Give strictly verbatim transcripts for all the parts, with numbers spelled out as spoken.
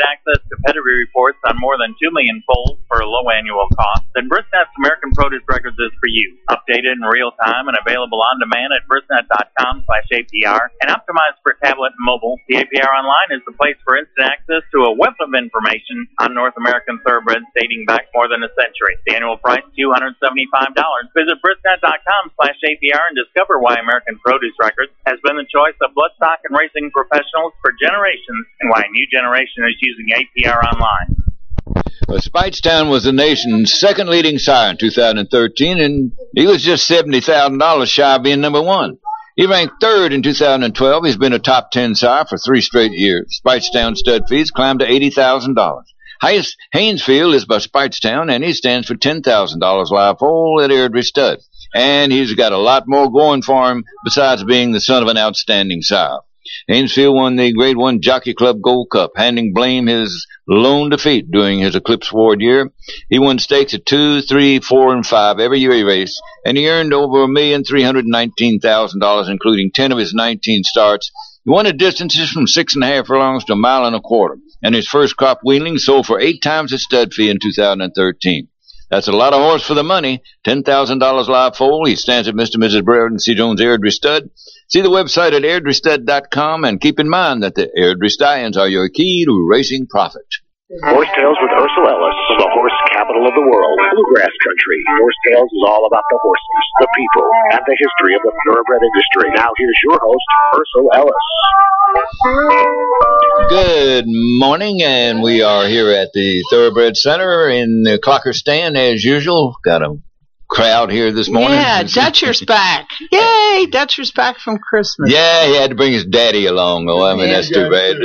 access to pedigree reports on more than two million foals for a low annual cost, then Brisnet's American Produce Records is for you. Updated in real time and available on demand at brisnet.com slash APR and optimized for tablet and mobile. The A P R Online is the place for instant access to a wealth of information on North American thoroughbreds dating back more than a century. The annual price is two hundred seventy-five dollars. Visit brisnet.com slash APR and discover why American Produce Records has been the choice of bloodstock and racing professionals for generations and why a new generation is using A P R Online. Well, Speightstown was the nation's second leading sire in two thousand thirteen, and he was just seventy thousand dollars shy of being number one. He ranked third in two thousand twelve. He's been a top ten sire for three straight years. Speightstown stud fees climbed to eighty thousand dollars. Highest Haynesfield is by Speightstown, and he stands for ten thousand dollars live foal at Airdrie Stud. And he's got a lot more going for him besides being the son of an outstanding sire. Haynesfield won the Grade one Jockey Club Gold Cup, handing Blame his lone defeat during his Eclipse Award year. He won stakes at two, three, four, and five every year he raced, and he earned over a million three hundred nineteen thousand dollars, including ten of his nineteen starts. He won at distances from six and a half furlongs to a mile and a quarter, and his first crop wheeling sold for eight times his stud fee in two thousand thirteen. That's a lot of horse for the money. ten thousand dollars live foal. He stands at Mister and Missus Brereton C. Jones Airdrie Stud. See the website at airdrie stud dot com, and keep in mind that the Airdrie Stallions are your key to racing profit. Horse Tales with Ursula Ellis, the horse capital of the world, bluegrass country. Horse Tales is all about the horses, the people, and the history of the thoroughbred industry. Now here's your host, Ursula Ellis. Good morning, and we are here at the Thoroughbred Center in the Clocker Stand as usual. Got a crowd here this morning. Yeah, Dutcher's back. Yay, Dutcher's back from Christmas. Yeah, he had to bring his daddy along, though. I mean, yeah, that's too bad.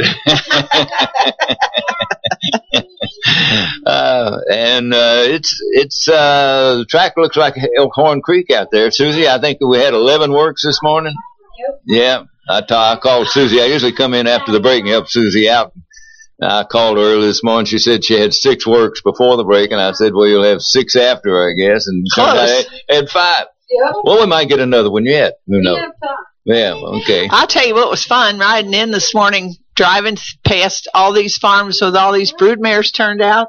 uh, and uh, it's it's uh, the track looks like Elkhorn Creek out there. Susie, I think we had eleven works this morning. Yep. Yeah, I, t- I called Susie. I usually come in after the break and help Susie out. I called her early this morning. She said she had six works before the break, and I said, well, you'll have six after, I guess. And I had five. Yep. Well, we might get another one yet. Who knows? Yeah, okay. I'll tell you what was fun, riding in this morning, driving past all these farms with all these brood mares turned out.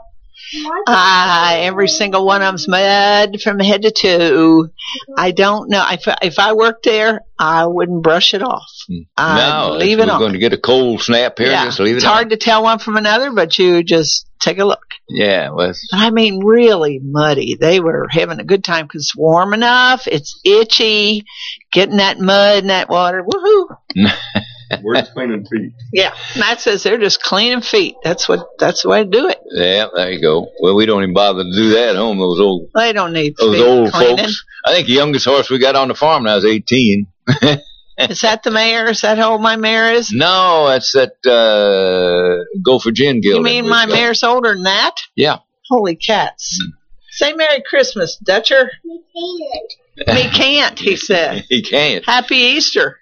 Uh, every single one of them's mud from head to toe. I don't know. If, if I worked there, I wouldn't brush it off. I'd no, leave it we're on. going to get a cold snap here. Yeah, just leave it it's on. hard to tell one from another, but you just take a look. Yeah. Well, I mean, really muddy. They were having a good time because it's warm enough. It's itchy. Getting that mud and that water. Woohoo. We're just cleaning feet. Yeah, Matt says they're just cleaning feet. That's what. That's the way to do it. Yeah, there you go. Well, we don't even bother to do that at home. Those old, they don't need those feet old cleaning. folks. I think the youngest horse we got on the farm now is eighteen. Is that the mare? Is that how old my mare is? No, that's that uh, Gopher Gin Guild. You mean my mare's older than that? Yeah. Holy cats! Mm. Say Merry Christmas, Dutcher. We can't. He can't, he said. He can't. Happy Easter.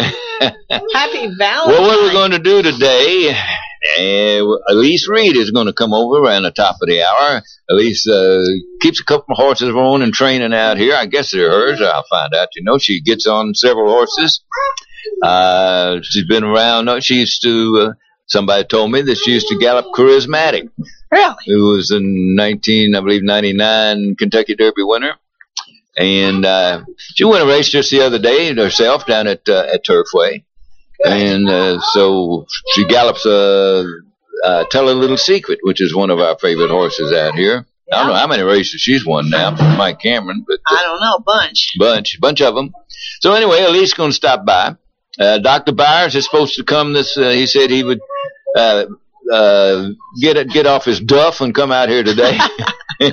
Happy Valentine's. Well, what we're going to do today, uh, Elise Reed is going to come over around the top of the hour. Elise uh, keeps a couple of horses of her own and training out here. I guess they're hers. I'll find out. You know, she gets on several horses. Uh, she's been around. No, she used to, uh, somebody told me that she used to gallop Charismatic. Really? Who was in nineteen, I believe, ninety-nine Kentucky Derby winner. And uh, she won a race just the other day herself down at uh, at Turfway. And uh, so she gallops a uh, uh, Tell a Little Secret, which is one of our favorite horses out here. Yeah. I don't know how many races she's won now from Mike Cameron. But uh, I don't know, bunch. Bunch, bunch of them. So anyway, Elise going to stop by. Uh, Doctor Byers is supposed to come this, uh, he said he would uh, uh, get it, get off his duff and come out here today. I,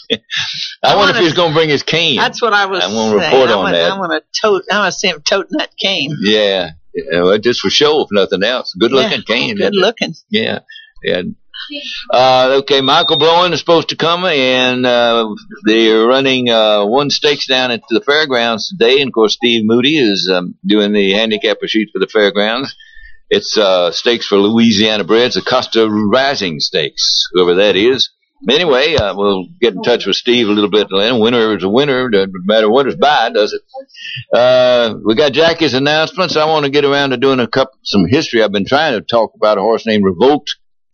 I wonder if he's going to bring his cane. That's what I was I'm going to report I on want, that. I want to tote. I want to see him toting that cane. Yeah, yeah, well, just for show, if nothing else. Good looking yeah, cane. Good looking. Yeah, yeah. Uh, okay, Michael Blowen is supposed to come, and uh, they're running uh, one stakes down at the fairgrounds today. And of course, Steve Moody is um, doing the handicapper sheet for the fairgrounds. It's uh, stakes for Louisiana breds, the Costa Rising Stakes, whoever that is. Anyway, uh, we'll get in touch with Steve a little bit. Winner is a winner. Doesn't matter what is by, does it? Uh, we got Jackie's announcements. I want to get around to doing a couple, some history. I've been trying to talk about a horse named Revoked.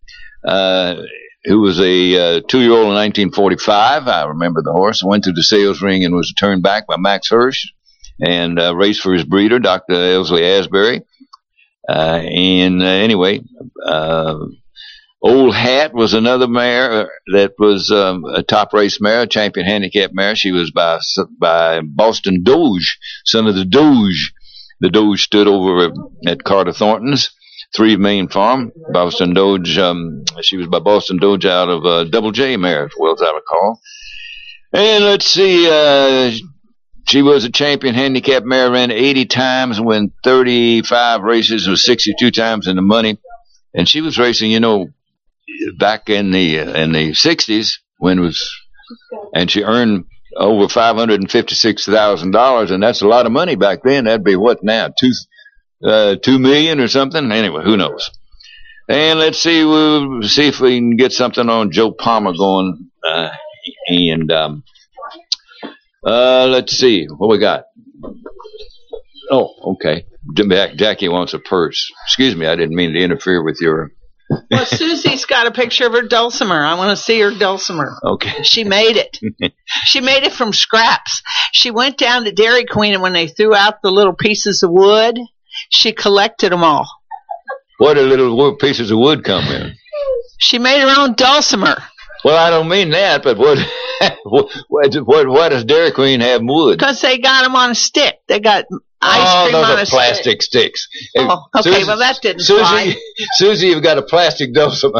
uh, who was a uh, two-year-old in nineteen forty-five. I remember the horse. Went through the sales ring and was turned back by Max Hirsch and uh, raced for his breeder, Doctor Elsley Asbury. Uh, and uh, anyway, uh, Old Hat was another mare that was um, a top race mare, a champion handicap mare. She was by by Boston Doge, son of the Doge. The Doge stood over at Carter Thornton's three main farm. Boston Doge, um, she was by Boston Doge out of uh, Double J mare, as well as I recall. And let's see, uh, she was a champion handicap mare, ran eighty times, won thirty-five races, was sixty-two times in the money. And she was racing, you know, back in the uh, in the sixties when it was, and she earned over five hundred fifty-six thousand dollars, and that's a lot of money back then. That'd be what now, two uh, two million or something. Anyway, who knows? And let's see, we'll see if we can get something on Joe Palmer going. Uh, and um, uh, let's see what we got. Oh, okay. Jackie wants a purse. Excuse me, I didn't mean to interfere with your. Well, Susie's got a picture of her dulcimer. I want to see her dulcimer. Okay. She made it. She made it from scraps. She went down to Dairy Queen, and when they threw out the little pieces of wood, she collected them all. What do little pieces of wood come in? She made her own dulcimer. Well, I don't mean that, but what what, what, what does Dairy Queen have wood? Because they got them on a stick. They got ice oh, cream those on are a plastic stick. sticks. Oh, okay, Susie, well, that didn't Susie, fly. Susie, you've got a plastic dulcimer.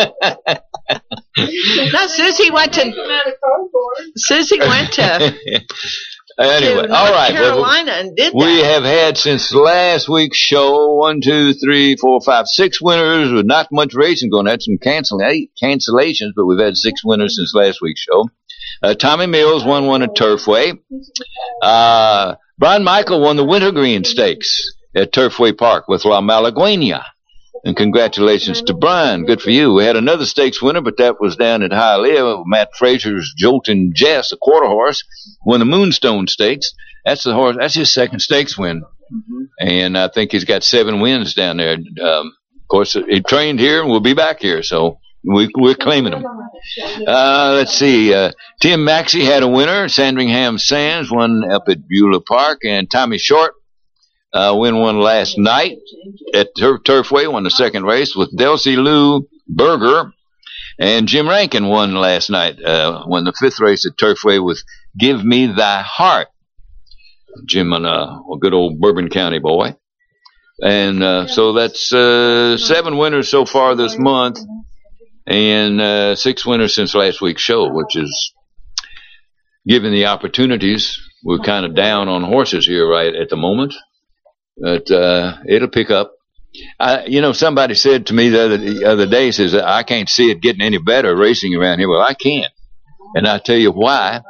No, Susie went to, Susie went to, Anyway, to all right. Carolina well, and did we that. have had since last week's show one, two, three, four, five, six winners with not much racing going. Had some cancel eight cancellations, but we've had six winners since last week's show. Uh, Tommy Mills won one at Turfway. Uh, Brian Michael won the Wintergreen Stakes at Turfway Park with La Malaguena. And congratulations to Brian. Good for you. We had another stakes winner, but that was down at Hialeah. Matt Fraser's Jolton Jess, a quarter horse, won the Moonstone Stakes. That's the horse. That's his second stakes win. Mm-hmm. And I think he's got seven wins down there. Um, of course, he trained here and will be back here, so we, we're claiming him. Uh, let's see. Uh, Tim Maxey had a winner. Sandringham Sands won up at Beulah Park. And Tommy Short Uh, win one last night at Tur- Turfway, won the second race with Delcy Lou Berger. And Jim Rankin won last night, uh, won the fifth race at Turfway with Give Me Thy Heart. Jim, and, uh, a good old Bourbon County boy. And uh, so that's uh, seven winners so far this month, and uh, six winners since last week's show, which is given the opportunities. We're kind of down on horses here right at the moment. But uh, it'll pick up. I, you know, somebody said to me the other, the other day, says, I can't see it getting any better racing around here. Well, I can. And I'll tell you why.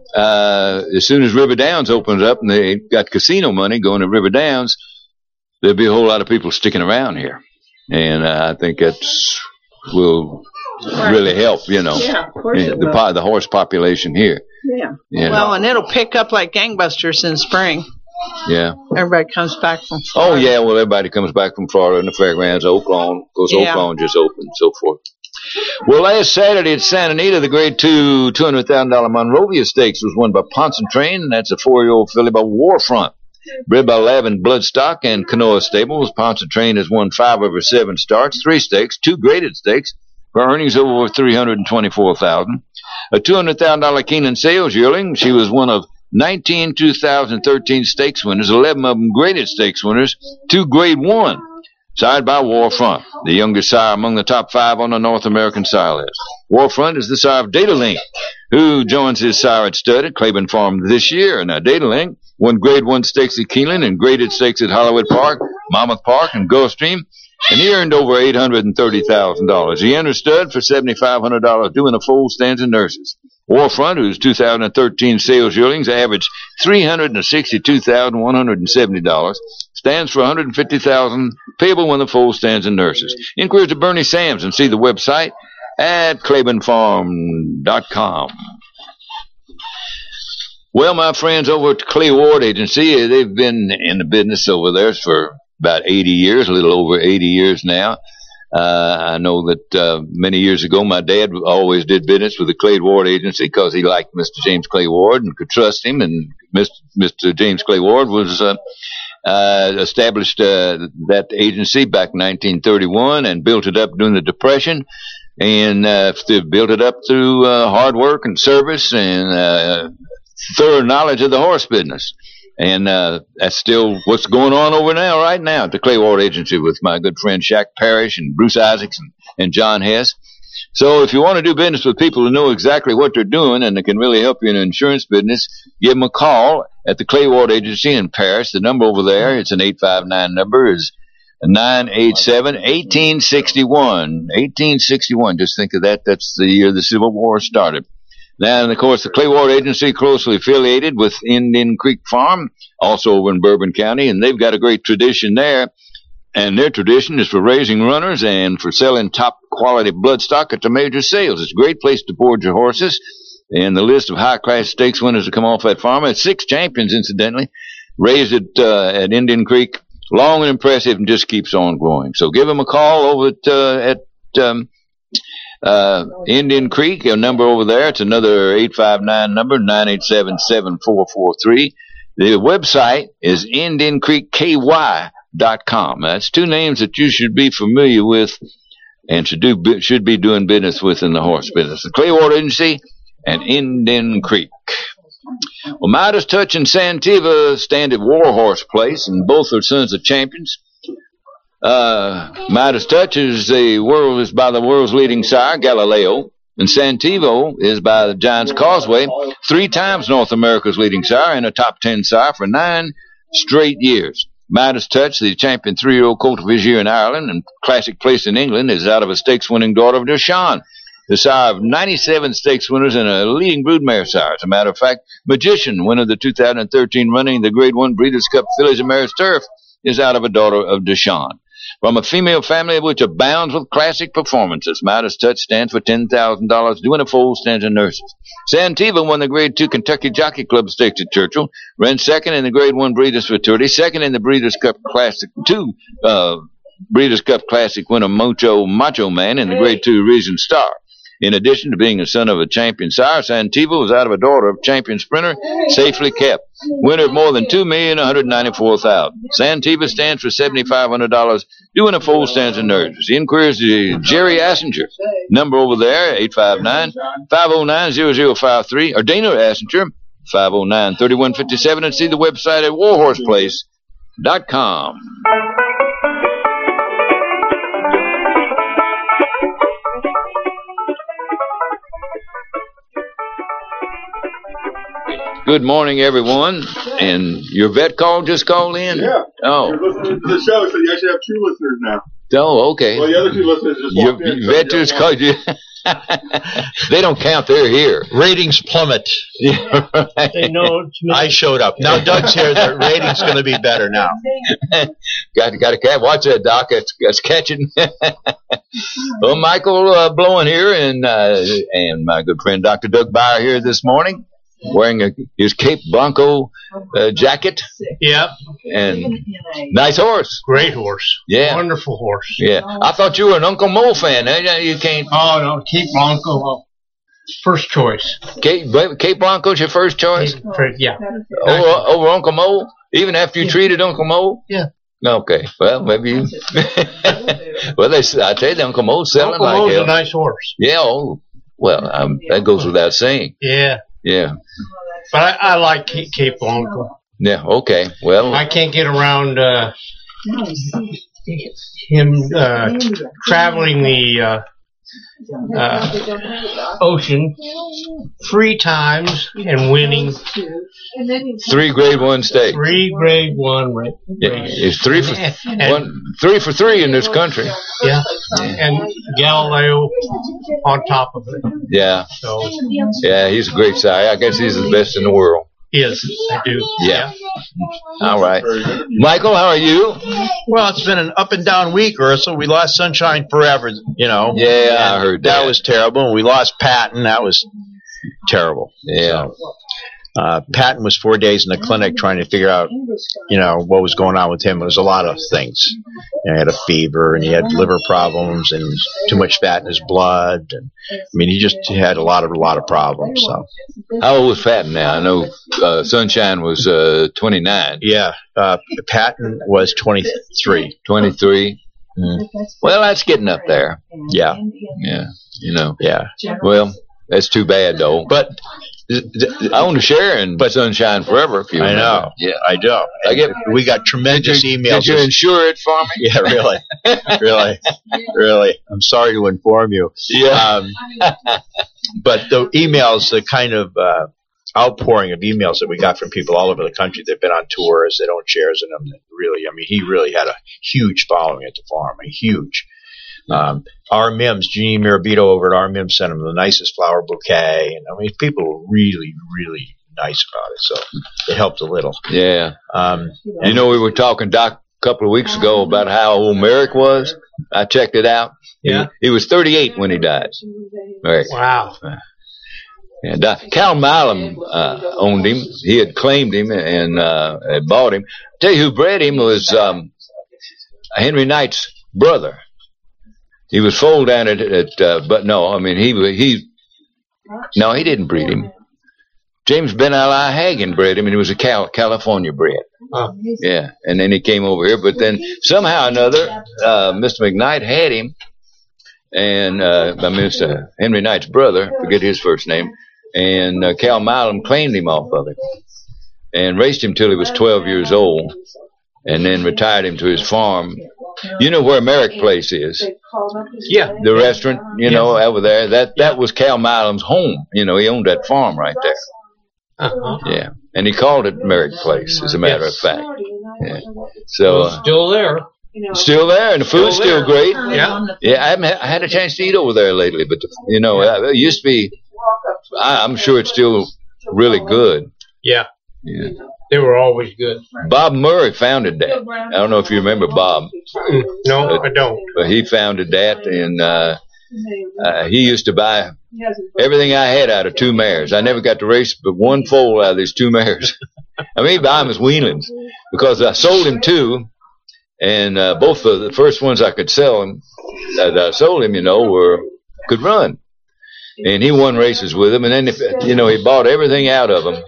Uh, as soon as River Downs opens up and they got casino money going to River Downs, there'll be a whole lot of people sticking around here. And uh, I think that's will really help, you know, yeah, of course it the, will. the horse population here. Yeah. You know. Well, and it'll pick up like gangbusters in spring. Yeah. Everybody comes back from Oh, Florida. yeah. Well, everybody comes back from Florida and the fairgrounds, Oaklawn. Of course, Yeah. Oaklawn just opened and so forth. Well, last Saturday at Santa Anita, the grade two two hundred thousand dollars Monrovia Stakes was won by Ponson-Train, and that's a four-year-old filly by Warfront. Bred by Lavin Bloodstock and Canoa Stables, Ponson-Train has won five of her seven starts, three stakes, two graded stakes, for earnings over three hundred twenty-four thousand dollars. A two hundred thousand dollars Keenan Sales yearling, she was one of nineteen two thousand thirteen stakes winners, eleven of them graded stakes winners, two grade one, sired by Warfront, the youngest sire among the top five on the North American sire list. Warfront is the sire of Datalink, who joins his sire at stud at Claiborne Farm this year. Now, Datalink won grade one stakes at Keeneland and graded stakes at Hollywood Park, Monmouth Park, and Gulfstream, and he earned over eight hundred thirty thousand dollars. He entered stud for seven thousand five hundred dollars, doing a full stands and nurses. Warfront, whose two thousand thirteen sales yearlings averaged three hundred sixty-two thousand one hundred seventy dollars, stands for one hundred fifty thousand dollars, payable when the full stands and nurses. Inquiries to Bernie Sams and see the website at claiborne farm dot com. Well, my friends over at the Clay Ward Agency, they've been in the business over there for about eighty years, a little over eighty years now. Uh, I know that uh, many years ago, my dad always did business with the Clay Ward Agency because he liked Mister James Clay Ward and could trust him. And Mister James Clay Ward was uh, uh, established uh, that agency back in nineteen thirty-one and built it up during the Depression, and uh, built it up through uh, hard work and service and uh, thorough knowledge of the horse business. And uh, that's still what's going on over now, right now, at the Clay Ward Agency with my good friend Shaq Parrish and Bruce Isaacs and, and John Hess. So if you want to do business with people who know exactly what they're doing and they can really help you in the insurance business, give them a call at the Clay Ward Agency in Paris. The number over there, it's an eight five nine number, is nine eight seven, one eight six one. eighteen sixty-one, just think of that. That's the year the Civil War started. Now, and of course, the Clay Ward Agency closely affiliated with Indian Creek Farm, also over in Bourbon County, and they've got a great tradition there. And their tradition is for raising runners and for selling top-quality bloodstock at the major sales. It's a great place to board your horses. And the list of high-class stakes winners that come off that farm, it's six champions, incidentally, raised at, uh, at Indian Creek. Long and impressive and just keeps on growing. So give them a call over at, uh, at um, uh, Indian Creek, a number over there. It's another eight five nine number, nine eight seven, seven four four three. The website is indian creek k y dot com. That's two names that you should be familiar with and should do should be doing business with in the horse business. The Clay Ward Agency and Indian Creek. Well, Midas Touch and Santiva stand at Warhorse Place, and both are sons of champions. Uh, Midas Touch is the world is by the world's leading sire, Galileo, and Santivo is by the Giant's Causeway, three times North America's leading sire and a top ten sire for nine straight years. Midas Touch, the champion three-year-old colt of his year in Ireland and classic place in England, is out of a stakes-winning daughter of Deshawn, the sire of ninety-seven stakes winners and a leading broodmare sire. As a matter of fact, Magician, winner of the two thousand thirteen running the Grade one Breeders' Cup Fillies and Mares Turf, is out of a daughter of Deshawn. From a female family which abounds with classic performances, Midas Touch stands for ten thousand dollars, doing a foal, stands in nurses. Santiva won the Grade two Kentucky Jockey Club Stakes at Churchill, ran second in the Grade one Breeders' Futurity, second in the Breeders' Cup Classic two, uh, Breeders' Cup Classic winner Mocho Macho Man in the Grade two Reason Star. In addition to being a son of a champion sire, Santiva was out of a daughter of champion sprinter, safely kept. Winner of more than two million one hundred ninety-four thousand dollars. Santiva stands for seven thousand five hundred dollars, doing a full stands in nerves. The inquiries to Jerry Assinger. Number over there, eight five nine, five oh nine, zero zero five three, or Dana Assinger, five oh nine, three one five seven, and see the website at warhorse place dot com. Good morning, everyone. And your vet call just called in? Yeah. Oh. You're listening to the show, so you actually have two listeners now. Oh, okay. Well, the other two listeners just walked your, in. Your vet just called you. They don't count. They're here. Ratings plummet. Yeah, right. They know I showed up. Now Doug's here. The ratings going to be better now. got got to watch that, Doc. It's, it's catching. Well, Michael uh, Blowen here, and uh, and my good friend Doctor Doug Byer here this morning, wearing a, his Cape Blanco uh, jacket. Yep. And nice horse. Great horse. Yeah. Wonderful horse. Yeah. I thought you were an Uncle Mo fan. Eh? You can't. Oh, no. Cape Blanco. First choice. Cape, Cape Blanco's your first choice? Cape, yeah. Over, over Uncle Mo? Even after you yeah. treated Uncle Mo? Yeah. Okay. Well, maybe you. Well, they, I tell you, Uncle Mo's selling Uncle like Mo's hell. a nice horse. Yeah. Oh, well, um, that goes without saying. Yeah. Yeah. But I, I like Cape Blanco. Yeah, okay. Well, I can't get around uh, him uh, traveling the uh, uh, ocean three times and winning three grade one stakes. Three grade one races. Yeah, it's three for and, one, three for three in this country. Yeah, and Galileo on top of it. Yeah. So yeah, he's a great sire. I guess he's the best in the world. Yes, I do. Yeah. yeah. All right. Michael, how are you? Well, it's been an up and down week, Ursula. We lost Sunshine Forever, you know. Yeah, I heard that. That was terrible. We lost Patton. That was terrible. Yeah. So, Uh, Patton was four days in the clinic trying to figure out, you know, what was going on with him. It was a lot of things. You know, he had a fever, and he had liver problems, and too much fat in his blood. And I mean, he just had a lot of a lot of problems. So, how old was Patton now? I know uh, Sunshine was uh, twenty-nine. Yeah, uh, Patton was twenty-three. twenty-three. Mm. Well, that's getting up there. Yeah, yeah, you know. Yeah. Well, that's too bad though. But I own a share in but Sunshine Forever. If you I remember. know. Yeah, I do. I get. We got tremendous did you, emails. Did you insure it for me? Yeah, really, really, really. I'm sorry to inform you. Yeah. Um, but the emails, the kind of uh, outpouring of emails that we got from people all over the country that've been on tours, they own shares in them. Really, I mean, he really had a huge following at the farm, a huge. Um, R. Mims, Jeannie Mirabito over at R. Mims sent him the nicest flower bouquet, and I mean, people were really, really nice about it. So it helped a little. Yeah. Um, you know, we were talking, Doc, a couple of weeks ago about how old Merrick was. I checked it out. Yeah. He, he was thirty-eight when he died. Right. Wow. And uh, Cal Milam uh, owned him. He had claimed him and uh, had bought him. Tell you who bred him was um, Henry Knight's brother. He was foaled down at, at uh, but no, I mean, he, he, no, he didn't breed him. James Ben Ali Hagen bred him, and he was a Cal, California bred. Oh. Yeah, and then he came over here, but then somehow or another, uh, Mister McKnight had him, and, uh, I mean, it's uh, Henry Knight's brother, forget his first name, and uh, Cal Milam claimed him off of him, and raised him till he was twelve years old, and then retired him to his farm. You know where Merrick Place is? Yeah. The restaurant, you know, over there. That that was Cal Milam's home. You know, he owned that farm right there. Uh-huh. Yeah, and he called it Merrick Place, as a matter Yes. of fact. Yeah. So uh, Still there. still there, and the food's Still still, there. great. Yeah. Yeah, I haven't had, I had a chance to eat over there lately, but the, you know, uh, it used to be. I, I'm sure it's still really good. Yeah. Yeah. They were always good. Bob Murray founded that. I don't know if you remember Bob. Mm, no, But- I don't. But he founded that, and uh, uh, he used to buy everything I had out of two mares. I never got to race but one foal out of these two mares. I mean, he'd buy them as weanlings because I sold him two, and uh, both of the first ones I could sell him, that I sold him, you know, were could run. And he won races with them, and then, if, you know, he bought everything out of them,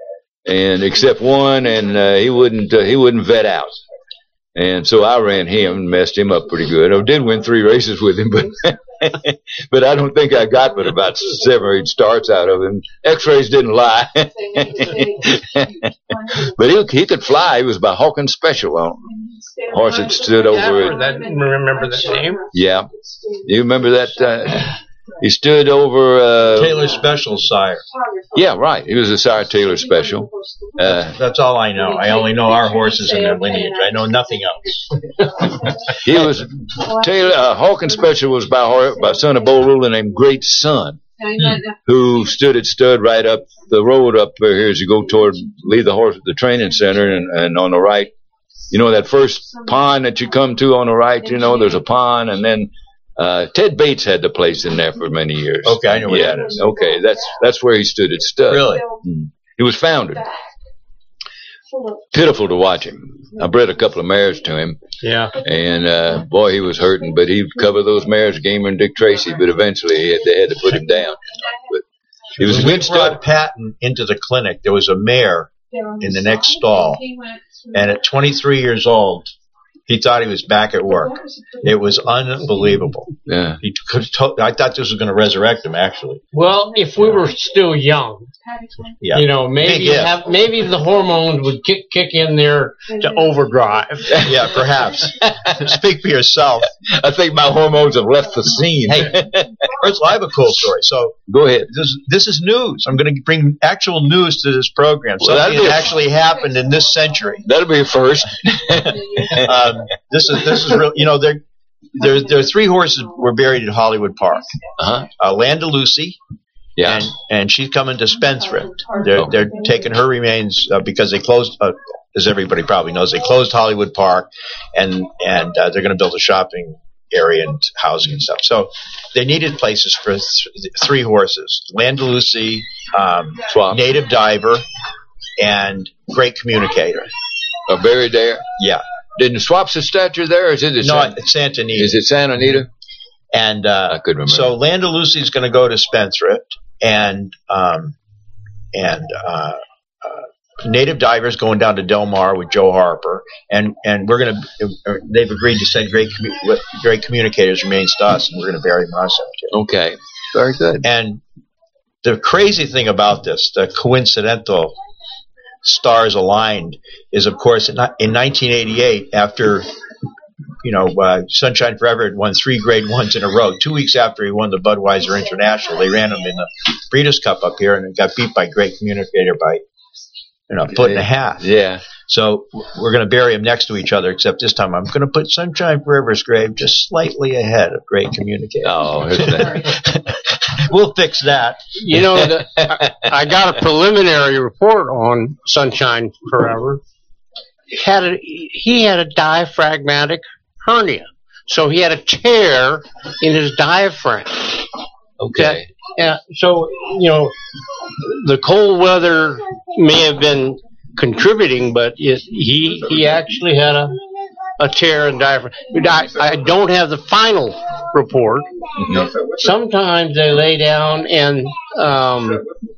and except one, and uh, he wouldn't uh, he wouldn't vet out. And so I ran him and messed him up pretty good. I did win three races with him, but but I don't think I got but about seven or eight starts out of him. X-rays didn't lie. But he he could fly. He was by Hawkins Special on horse that stood Yeah, over that, it. remember that name? Yeah, you remember that? Uh, he stood over uh, Taylor Special sire. Yeah, right. He was a Sire Taylor Special. Uh, That's all I know. I only know our horses and their lineage. I know nothing else. he was Taylor uh, Hawkins Special was by hor- by son of Bo Ruler named Great Sun, who stood at stud right up the road up here as you go toward leave the horse at the training center, and, and on the right, you know that first pond that you come to on the right. You know, there's a pond, and then. Uh, Ted Bates had the place in there for many years. Okay, I know where yeah, that is. Okay, that's that's where he stood at stud. Really? Mm. He was founded. Pitiful to watch him. I bred a couple of mares to him, Yeah. and uh, boy, he was hurting. But he'd cover those mares, Gamer and Dick Tracy. But eventually, he had, they had to put him down. But he was a When we good stud. brought Patton into the clinic, there was a mare in the next stall, and at twenty-three years old, he thought he was back at work. It was unbelievable. Yeah. He could to- I thought this was going to resurrect him, actually. Well, if we were still young, Yeah. you know, maybe Big if. have, maybe the hormones would kick kick in there to overdrive. Yeah, perhaps. Speak for yourself. I think my hormones have left the scene. Hey, first of all, I have a cool story. So Go ahead. this, this is news. I'm going to bring actual news to this program. Well, that'll Something be that a- actually happened in this century. That'll be a first. Um, this is this is real. You know, there there there are three horses were buried at Hollywood Park. Uh-huh. Uh, Landa Lucy, Yeah. and and she's coming to Spendthrift. They're they're taking her remains uh, because they closed, uh, as everybody probably knows, they closed Hollywood Park, and and uh, they're going to build a shopping area and housing and stuff. So they needed places for th- three horses: Landa Lucy, um, Swap. native diver, and great communicator. Are buried there? Yeah. Didn't Swap's a statue there, or is it? No, San, it's Santa Anita. is it Santa Anita? And uh, I couldn't remember. So Landalusi's going to go to Spendthrift, and um, and uh, uh, Native Diver's going down to Del Mar with Joe Harper, and, and we're going to. They've agreed to send great commu- great communicators remains to us, and we're going to bury him in our cemetery. Okay, very good. And the crazy thing about this, the coincidental stars aligned, is of course in, in nineteen eighty-eight, after. You know, uh, Sunshine Forever had won three grade ones in a row. Two weeks after he won the Budweiser International, they ran him in the Breeders' Cup up here, and it got beat by Great Communicator by, you know, a foot and a half. Yeah. So we're going to bury him next to each other, except this time I'm going to put Sunshine Forever's grave just slightly ahead of Great Communicator. Oh, we'll fix that. You know, the, I, I got a preliminary report on Sunshine Forever. He had a, he had a diaphragmatic hernia, so he had a tear in his diaphragm. Okay. Yeah. So you know, the cold weather may have been contributing, but it, he he actually had a a tear in diaphragm. I, I don't have the final report. Mm-hmm. Sometimes they lay down and um,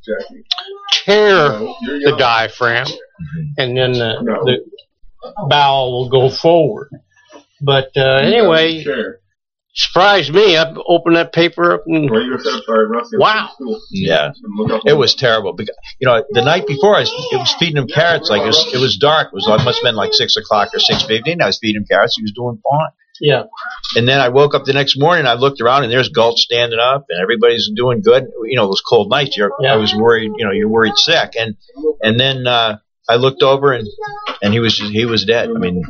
tear the diaphragm, and then the, the bowel will go forward. But uh, anyway, surprised me. I opened that paper up and wow. Yeah, it was terrible. Because, you know, the night before I was, it was feeding him carrots. Like it was, it was dark. It was it must have been like six o'clock or six fifteen. I was feeding him carrots. He was doing fine. Yeah. And then I woke up the next morning. I looked around and there's Gulch standing up and everybody's doing good. You know, those cold nights. You're, yeah. I was worried. You know, you're worried sick. And and then uh, I looked over and and he was he was dead. I mean,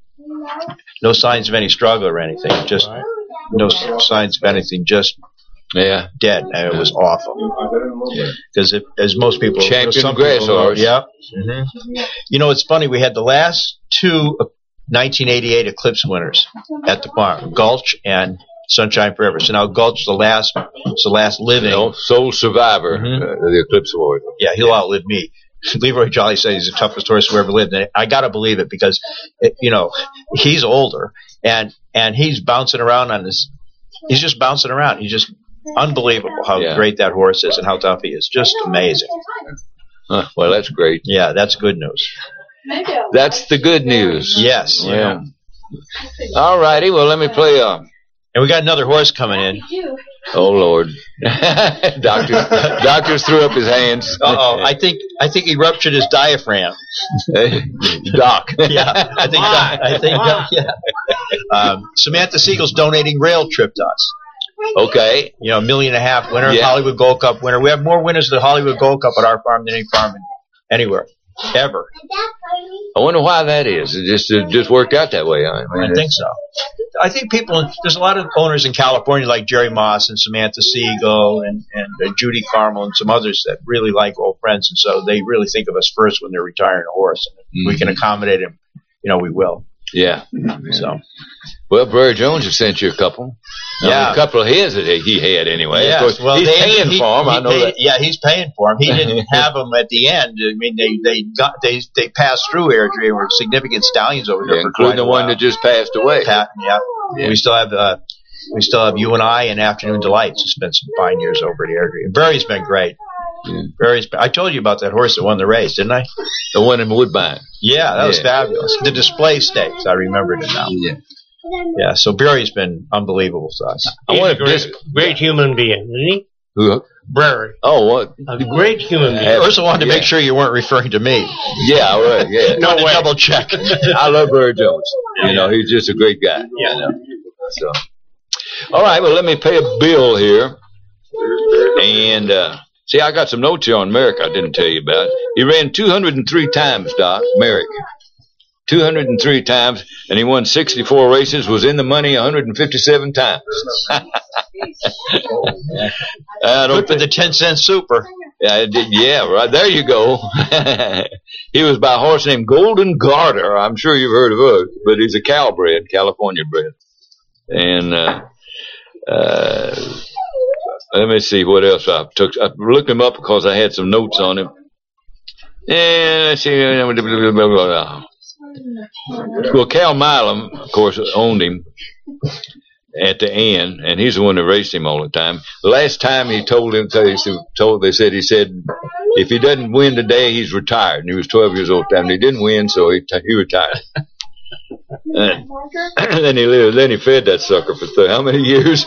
no signs of any struggle or anything. Just right. no signs of anything. Just yeah, dead. And it was awful. Because as most people, champion some grass people know, horse. yeah. Mm-hmm. You know, it's funny. We had the last two nineteen eighty-eight Eclipse winners at the farm, Gulch and Sunshine Forever. So now Gulch is the last, is the last living you know, sole survivor mm-hmm. uh, of the Eclipse Award. Yeah, he'll outlive me. Leroy Jolly said he's the toughest horse who ever lived, and I got to believe it because, it, you know, he's older and and he's bouncing around on this. He's just bouncing around. He's just unbelievable how yeah. great that horse is and how tough he is. Just amazing. Huh, well, that's great. Yeah, that's good news. That's the good news. Yes. Yeah. All righty. Well, let me play a. And we got another horse coming in. Oh Lord, doctor, doctors threw up his hands. Uh-oh, I think I think he ruptured his diaphragm. Doc. Yeah, I think Doc, I think Doc, yeah. Um, Samantha Siegel's donating Rail Trip to us. Okay. You know, a million and a half winner, Yeah. Hollywood Gold Cup winner. We have more winners at the Hollywood Gold Cup at our farm than any farm anywhere, ever. I wonder why that is. It just it just worked out that way. I, mean, I think so. I think people, there's a lot of owners in California like Jerry Moss and Samantha Siegel and, and uh, Judy Carmel and some others that really like old friends, and so they really think of us first when they're retiring a horse. And if Mm-hmm. we can accommodate them, you know, we will. Yeah. So, well, Br'er Jones has sent you a couple. I Yeah. mean, a couple of his that he had anyway. yes, Of course, well, he's they, paying he, for them. he I know paid, that. Yeah, he's paying for them. He didn't have them at the end. I mean, they they got they they passed through Airdrie and were significant stallions over there Yeah, for including quite the a one while. that just passed away. Pat, yeah. Yeah. We still have uh, we still have you and I and Afternoon Delights. It's been some fine years over at Airdrie. And Barry's been great. Yeah. Barry's been, I told you about that horse that won the race, didn't I? The one in Woodbine. Yeah, that was Yeah. fabulous. The display stakes, I remembered it now. Yeah. Yeah, so Barry's been unbelievable to us. I He's want a to great, just. great human being, isn't he? Who? Br'er. Oh, what? A great human being. I also wanted to Yeah. make sure you weren't referring to me. Yeah, well, yeah. No To way. double check. I love Br'er Jones. You know, he's just a great guy. Yeah. You know? So, all right. Well, let me pay a bill here. And uh, see, I got some notes here on Merrick. I didn't tell you about. He ran two hundred three times, Doc Merrick. two hundred three times, and he won sixty-four races. Was in the money one hundred fifty-seven times. I don't Good for the ten cent super. Yeah, I did, yeah, right there you go. He was by a horse named Golden Garter. I'm sure you've heard of it, but he's a cow bred, California bred. And uh, uh, let me see what else I took. I looked him up because I had some notes on him. And let's see. Well, Cal Milam, of course, owned him at the end, and he's the one that raced him all the time. The last time he told him, he told they said he said if he doesn't win today, he's retired. And he was twelve years old at the time. And he didn't win, so he he retired. And then he lived. Then he fed that sucker for th- how many years?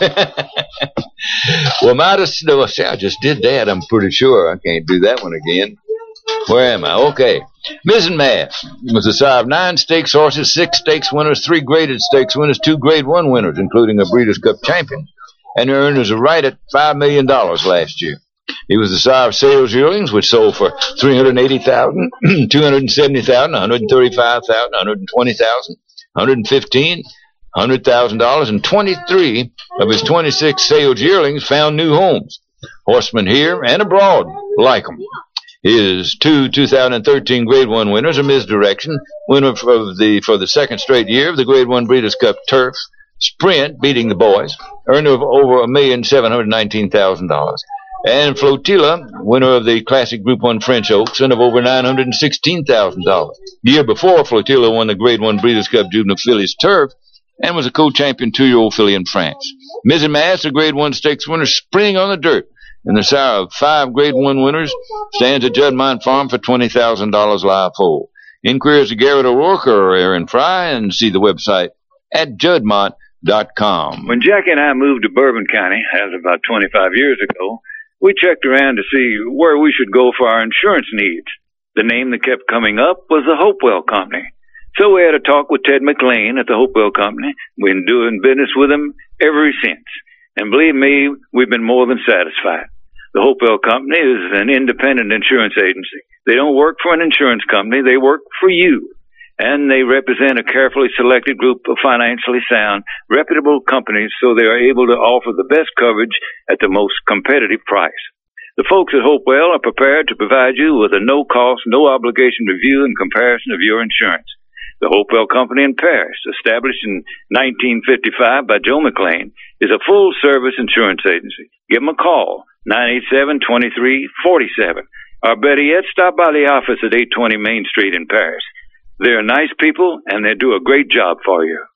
Well, Midas, no, see, I just did that. I'm pretty sure I can't do that one again. Where am I? Okay. Mizzen Mass was the sire of nine stakes horses, six stakes winners, three graded stakes winners, two grade one winners, including a Breeders' Cup champion, and earned us a right at five million dollars last year. He was the sire of Sales Yearlings, which sold for three hundred eighty thousand dollars, two hundred seventy thousand dollars, one hundred thirty-five thousand dollars, one hundred twenty thousand dollars, one hundred fifteen thousand dollars, one hundred thousand dollars, and twenty-three of his twenty-six Sales Yearlings found new homes. Horsemen here and abroad like them. His two two thousand thirteen Grade one winners are Misdirection, winner for the for the second straight year of the Grade one Breeders' Cup Turf Sprint, beating the boys, earner of over a million seven hundred nineteen thousand dollars, and Flotilla, winner of the Classic Group one French Oaks, and of over nine hundred sixteen thousand dollars. The year before, Flotilla won the Grade one Breeders' Cup Juvenile Fillies Turf and was a co-champion two-year-old filly in France. Mizzen Mass, the Grade one Stakes winner, sprinting on the dirt, and the sire of five Grade one winners, stands at Juddmont Farm for twenty thousand dollars live foal. Inquiries to Garrett O'Rourke or Aaron Fry, and see the website at juddmont dot com. When Jackie and I moved to Bourbon County, as about twenty-five years ago, we checked around to see where we should go for our insurance needs. The name that kept coming up was the Hopewell Company. So we had a talk with Ted McLean at the Hopewell Company. We've been doing business with him ever since. And believe me, we've been more than satisfied. The Hopewell Company is an independent insurance agency. They don't work for an insurance company. They work for you. And they represent a carefully selected group of financially sound, reputable companies so they are able to offer the best coverage at the most competitive price. The folks at Hopewell are prepared to provide you with a no-cost, no-obligation review and comparison of your insurance. The Hopewell Company in Paris, established in nineteen fifty-five by Joe McLean, is a full-service insurance agency. Give them a call, nine eight seven, two three four seven. Or better yet, stop by the office at eight twenty Main Street in Paris. They're nice people, and they do a great job for you.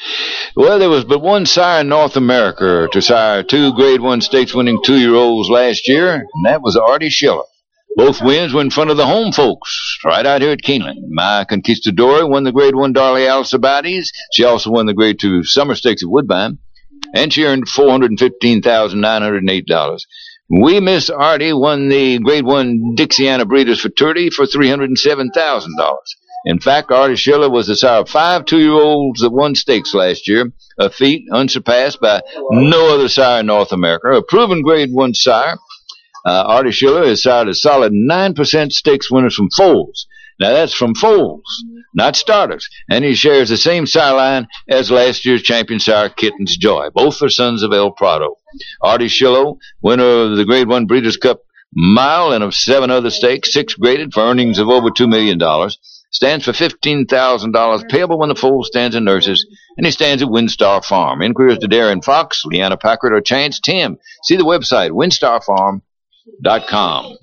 Well, there was but one sire in North America to sire two Grade one stakes-winning two-year-olds last year, and that was Artie Schiller. Both wins were in front of the home folks, right out here at Keeneland. My Conquistadora won the Grade one Darley Alcibiades. She also won the Grade two Summer Stakes at Woodbine, and she earned four hundred fifteen thousand nine hundred eight dollars. We Miss Artie won the Grade one Dixiana Breeders' Futurity for three hundred seven thousand dollars. In fact, Artie Schiller was the sire of five two-year-olds that won stakes last year, a feat unsurpassed by no other sire in North America. A proven Grade one sire, uh, Artie Schiller has sired a solid nine percent stakes winners from foals. Now, that's from foals, not starters. And he shares the same sire line as last year's champion sire, Kitten's Joy. Both are sons of El Prado. Artie Schiller, winner of the Grade one Breeders' Cup Mile and of seven other stakes, six graded for earnings of over two million dollars. Stands for fifteen thousand dollars payable when the foal stands and nurses, and he stands at Windstar Farm. Inquiries to Darren Fox, Leanna Packard, or Chance Tim. See the website, windstar farm dot com.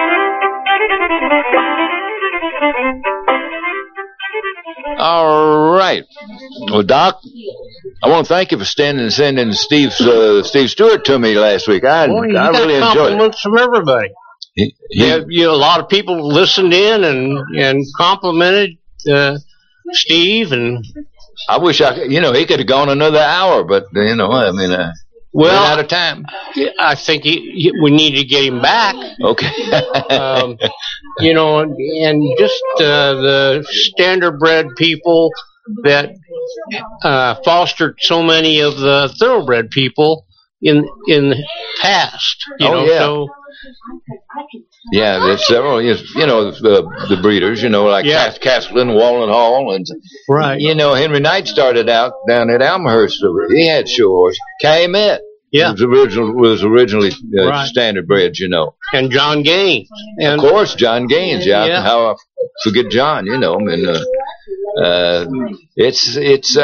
All right. Well, Doc, I want to thank you for standing and sending Steve uh, Steve Stewart to me last week. I, well, you I got really enjoyed it. compliments from everybody. He, he, Yeah, you know, a lot of people listened in and and complimented uh, Steve, and I wish I could, you know, he could have gone another hour, but, you know, I mean, uh, well, ran out of time. I think he, he, we need to get him back. Okay. um, you know, and, and just uh, the standardbred people that uh, fostered so many of the thoroughbred people in in the past. You Oh, know, yeah. so. Yeah, there's several, you know, the, the breeders, you know, like Yeah. Cass, Castlin, Wallen Hall, and, Right. you know, Henry Knight started out down at Elmhurst. He had show horse. Calumet. Yeah. Was, original, was originally uh, Right. standard bred, you know. And John Gaines. And Of course, John Gaines, yeah. Yeah. How I forget John, you know. And, uh, uh, it's, it's, uh,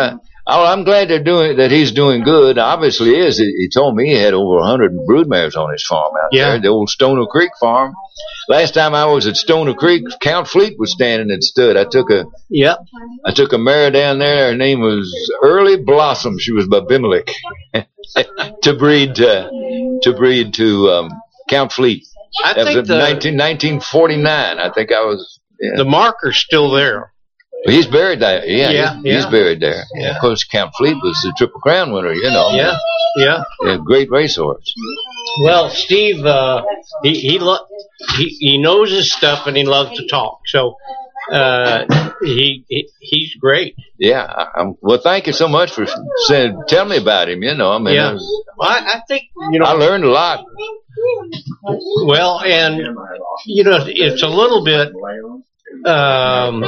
Oh, I'm glad they're doing that. He's doing good. Obviously, he is. He, he told me he had over a hundred broodmares on his farm out Yeah. there, the old Stoner Creek farm. Last time I was at Stoner Creek, Count Fleet was standing and stood. I took a Yep. I took a mare down there. Her name was Early Blossom. She was by Bimelik to breed uh, to breed to um, Count Fleet. I That was think in the, nineteen, nineteen forty-nine. I think I was. Yeah. the marker's still there. He's buried there. Yeah, Yeah, he's, he's yeah. buried there. Yeah. Of course, Count Fleet was the Triple Crown winner. You know. Yeah, yeah. Yeah, great racehorse. Well, Steve, uh, he he, lo- he he knows his stuff and he loves to talk. So uh, he, he he's great. Yeah. I, I'm, well, thank you so much for saying, telling me about him. You know, I mean, Yeah. I, was- Well, I, I think you know. I learned a lot. Well, and you know, it's a little bit um,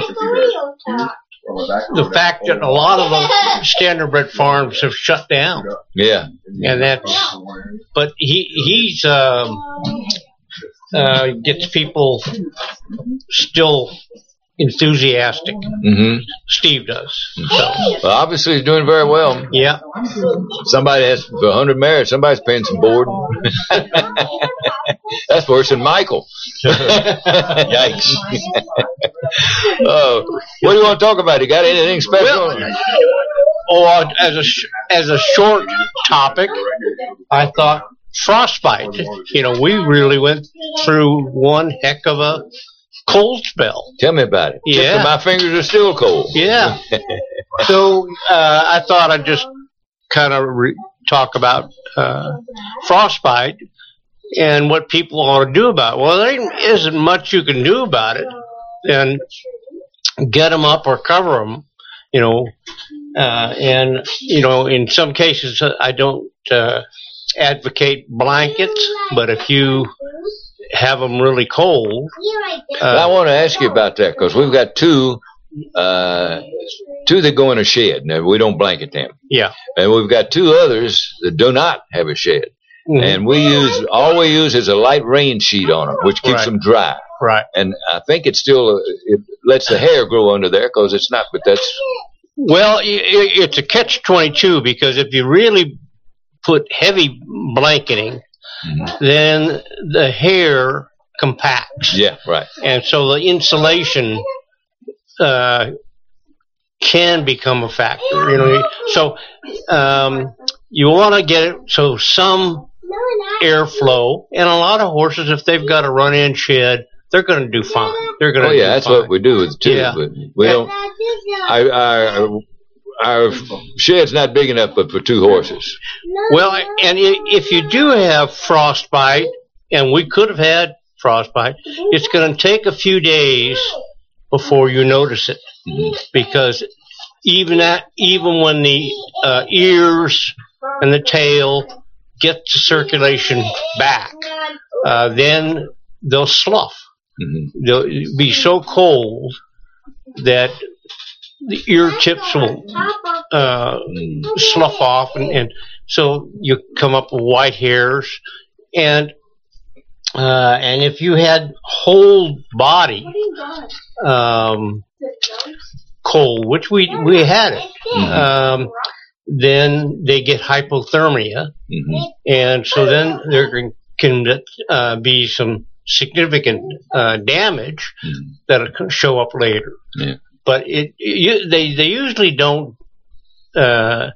the fact that a lot of the standardbred farms have shut down, Yeah. and that's. But he he's um, uh, gets people still enthusiastic. Mm-hmm. Steve does. So Well, obviously, he's doing very well. yeah, Somebody has for a hundred mares. Somebody's paying some board. That's worse than Michael. Yikes. Oh, what do you want to talk about? You got anything special? or as a sh- as a short topic, I thought frostbite. You know, we really went through one heck of a cold spell. Tell me about it. Yeah. Tip of my fingers are still cold. Yeah. So uh, I thought I'd just kind of re- talk about uh, frostbite and what people ought to do about it. Well, there isn't much you can do about it. And get them up or cover them, you know. Uh, and, you know, in some cases, uh, I don't uh, advocate blankets, but if you have them really cold. I Uh, want to ask you about that because we've got two, uh, two that go in a shed. Now, we don't blanket them. yeah. And we've got two others that do not have a shed. Mhm. And we use, all we use is a light rain sheet on them, which keeps Right. them dry. Right. And I think it still, it lets the hair grow under there because it's not, but that's, Well, i- i- it's a catch twenty-two because if you really put heavy blanketing, then the hair compacts. yeah, right. And so the insulation uh, can become a factor. You know, so um, you want to get it so some airflow. And a lot of horses, if they've got a run-in shed, they're going to do fine. They're going to. Oh, yeah, do that's fine. what we do with too. Yeah. But we don't, I, our, our shed's not big enough but for two horses. Well, and i- if you do have frostbite, and we could have had frostbite, it's going to take a few days before you notice it, because even that, even when the uh, ears and the tail get the circulation back, uh, then they'll slough. Mm-hmm. They'll be so cold that the ear tips will uh, slough off, and, and so you come up with white hairs. And uh, and if you had whole body um, cold, which we we had it, um, then they get hypothermia, Mm-hmm. and so then there can, can uh, be some significant uh, damage Mm-hmm. that'll show up later. Yeah. But it, you, they they usually don't uh,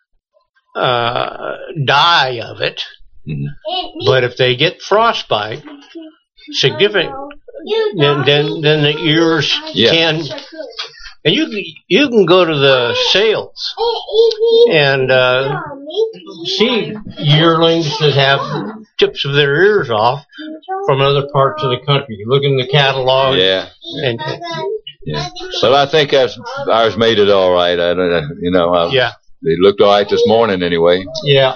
uh, die of it. Mm-hmm. But if they get frostbite, significant, then then, then the ears Yeah. can. And you can you can go to the sales and uh, see yearlings that have tips of their ears off from other parts of the country. You look in the catalog. Yeah. And, Yeah. Well, I think ours, ours made it all right. I don't know, you know. I, yeah. They looked all right this morning anyway. Yeah.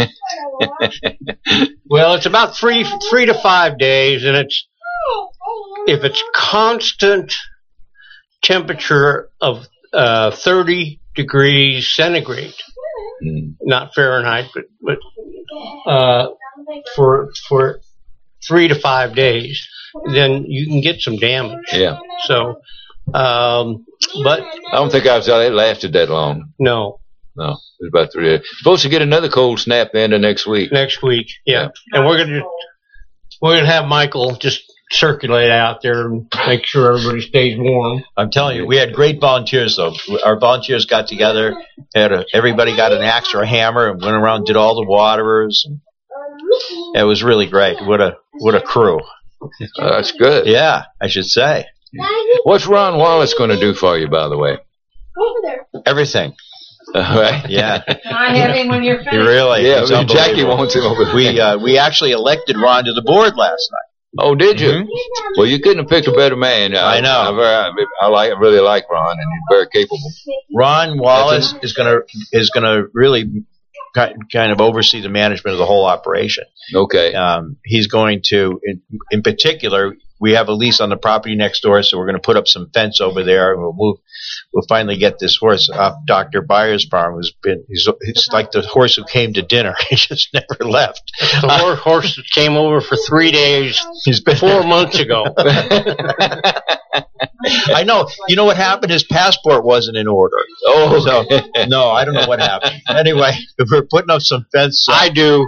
Well, it's about three three to five days, and it's if it's constant temperature of uh, thirty degrees centigrade, Mm. not Fahrenheit, but but uh, for for three to five days, then you can get some damage. Yeah. So, um, but I don't think I was, it lasted that long. no, No, it's about three days. Supposed to get another cold snap the end of next week. Next week, yeah. yeah. And we're gonna we're gonna have Michael just circulate out there and make sure everybody stays warm. I'm telling you, we had great volunteers though. Our volunteers got together, had a, everybody got an axe or a hammer and went around, did all the waterers. It was really great. What a what a crew. Oh, that's good. Yeah, I should say. What's Ron Wallace going to do for you, by the way? Over there. Everything. Uh, right? Yeah. Can I have him when you're finished? You really? Yeah, I mean, Jackie wants him over there. We uh, we actually elected Ron to the board last night. Oh, did you? Mm-hmm. Well, you couldn't have picked a better man. I, I know. I, very, I, I like, I really like Ron, and he's very capable. Ron Wallace is gonna is gonna really kind of oversee the management of the whole operation. Okay. Um, he's going to, in, in particular, we have a lease on the property next door, so we're going to put up some fence over there, and we'll move. We'll finally get this horse off Doctor Byers' farm. Who's been? He's, he's like the horse who came to dinner. He just never left. The uh, horse that came over for three days. He's been four months ago. I know. You know what happened? His passport wasn't in order. Oh, so, no, I don't know what happened. Anyway, we're putting up some fence. So. I do.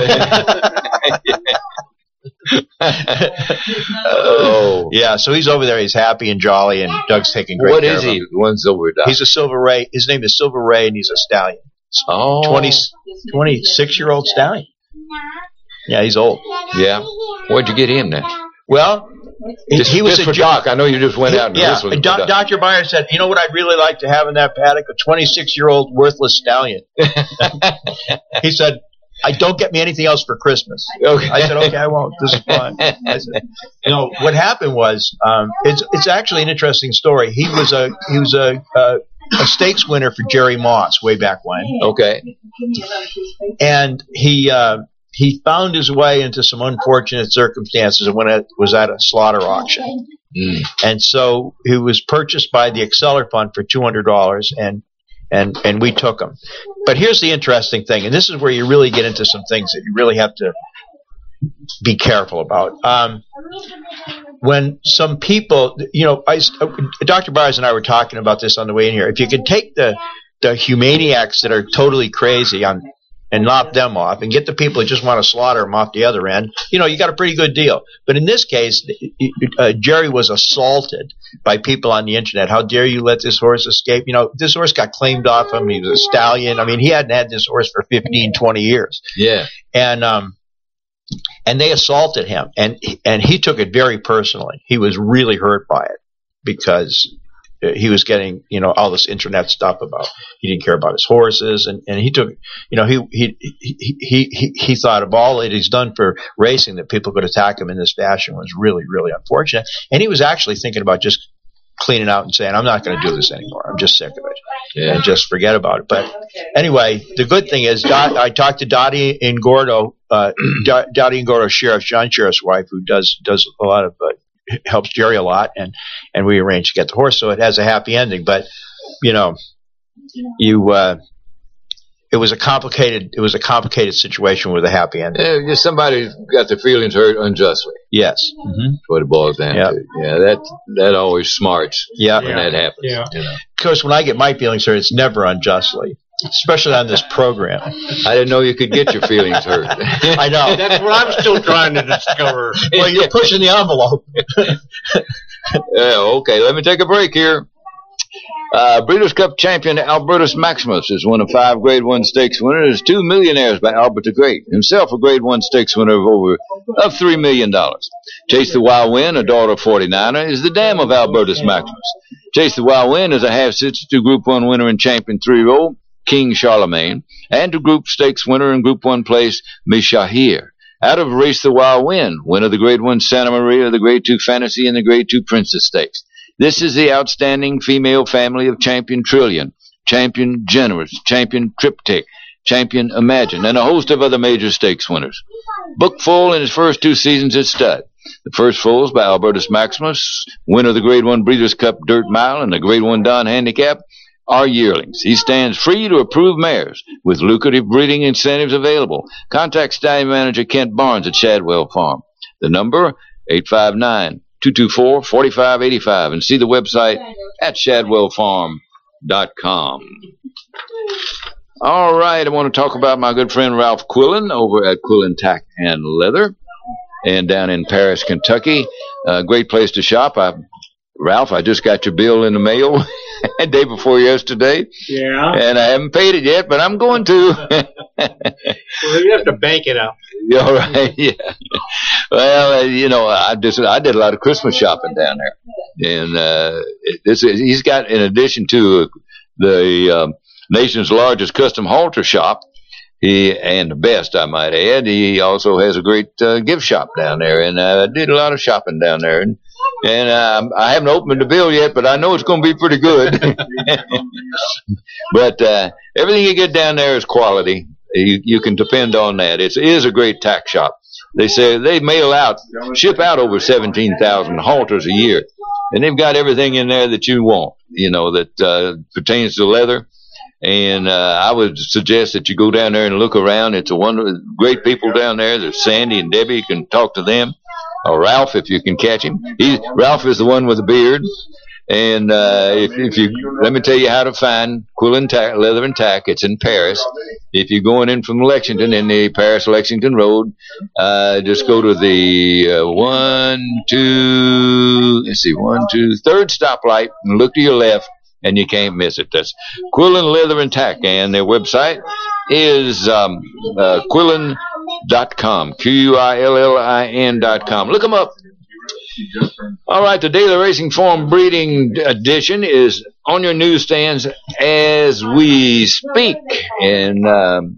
Oh, yeah. So he's over there. He's happy and jolly, and Doug's taking great what care is of him. he? One Silver Dog. He's a Silver Ray. His name is Silver Ray, and he's a stallion. Oh, twenty, twenty-six year old stallion. Yeah, he's old. Yeah. Where'd you get him then? Well, just, he was just a for Doc. I know you just went out and yeah. this was Do- Doctor Byers said, "You know what I'd really like to have in that paddock? A twenty-six year old worthless stallion." He said, I don't get me anything else for Christmas. Okay. I said, okay, I won't. This is fun. I said, you know, what happened was, um, it's it's actually an interesting story. He was a he was a a, a stakes winner for Jerry Moss way back when. Okay. And he uh, he found his way into some unfortunate circumstances when it was at a slaughter auction. Mm. And so he was purchased by the Acceler Fund for two hundred dollars, and and and we took him. But here's the interesting thing, and this is where you really get into some things that you really have to be careful about. Um, when some people, you know, I, Doctor Byers and I were talking about this on the way in here. If you could take the the humaniacs that are totally crazy on and knock them off, and get the people that just want to slaughter them off the other end, you know, you got a pretty good deal. But in this case, uh, Jerry was assaulted by people on the internet. How dare you let this horse escape? You know, this horse got claimed off him. He was a stallion. I mean, he hadn't had this horse for fifteen, twenty years. Yeah. And, um, and they assaulted him, and, and he took it very personally. He was really hurt by it because he was getting, you know, all this internet stuff about he didn't care about his horses, and, and he took, you know, he he, he he he he thought of all that he's done for racing that people could attack him in this fashion was really, really unfortunate. And he was actually thinking about just cleaning out and saying, I'm not going to do this anymore. I'm just sick of it. Yeah. And just forget about it. But anyway, the good thing is Dot, I talked to Dottie Ingordo, uh, Dottie Ingordo Sheriff, John Sheriff's wife, who does does a lot of uh, helps Jerry a lot, and, and we arranged to get the horse, so it has a happy ending. But you know, you uh, it was a complicated it was a complicated situation with a happy ending. Yeah, just somebody got their feelings hurt unjustly. Yes, mm-hmm. That's what it boils down yep. to. Yeah, that that always smarts. Yeah, when yeah. that happens. Yeah. You know? Of course, when I get my feelings hurt, it's never unjustly. Especially on this program. I didn't know you could get your feelings hurt. I know. That's what I'm still trying to discover. Well, you're pushing the envelope. Yeah, okay, let me take a break here. Uh, Breeders' Cup champion Albertus Maximus is one of five Grade One Stakes winners. Two millionaires by Albert the Great, himself a Grade One Stakes winner of over of three million dollars. Chase the Wild Win, a daughter of forty-niner, is the dam of Albertus Maximus. Chase the Wild Win is a half-sister to Group One winner and champion three-year-old King Charlemagne, and to Group Stakes winner and Group One place Mishahir. Out of Race the Wild Win, winner of the Grade One Santa Maria, the Grade Two Fantasy, and the Grade Two Princess Stakes. This is the outstanding female family of Champion Trillion, Champion Generous, Champion Triptych, Champion Imagine, and a host of other major stakes winners. Booked full in his first two seasons at stud. The first foals by Albertus Maximus, winner of the Grade One Breeders' Cup Dirt Mile and the Grade One Don Handicap, are yearlings. He stands free to approve mares with lucrative breeding incentives available. Contact Stallion Manager Kent Barnes at Shadwell Farm. The number, eight five nine, two two four, four five eight five, and see the website at shadwell farm dot com. All right, I want to talk about my good friend Ralph Quillen over at Quillen Tack and Leather, and down in Paris, Kentucky. A great place to shop. I, Ralph, I just got your bill in the mail day before yesterday. Yeah. And I haven't paid it yet, but I'm going to. Well, you have to bank it out. Yeah, all right. Yeah. Well, uh, you know, I just I did a lot of Christmas shopping down there, and uh, this is, he's got, in addition to the um, nation's largest custom halter shop, he and the best, I might add, he also has a great uh, gift shop down there, and I uh, did a lot of shopping down there, and and um, I haven't opened the bill yet, but I know it's going to be pretty good. But uh, everything you get down there is quality. You, you can depend on that. It's, it is a great tack shop. They say they mail out, ship out over seventeen thousand halters a year, and they've got everything in there that you want, you know, that uh, pertains to leather. And uh, I would suggest that you go down there and look around. It's a wonderful, great people down there. There's Sandy and Debbie. You can talk to them, or Ralph if you can catch him. He, Ralph is the one with the beard. And uh, if, if you let me tell you how to find Quillen Tack, Leather and Tack. It's in Paris. If you're going in from Lexington, in the Paris-Lexington Road, uh, just go to the uh, one, two, let's see, one, two, third stoplight, and look to your left, and you can't miss it. That's Quillen Leather and Tack, and their website is um, uh, Quillen dot com, Q U I L L I N dot com. Look them up. All right, the Daily Racing Form Breeding Edition is on your newsstands as we speak, and um,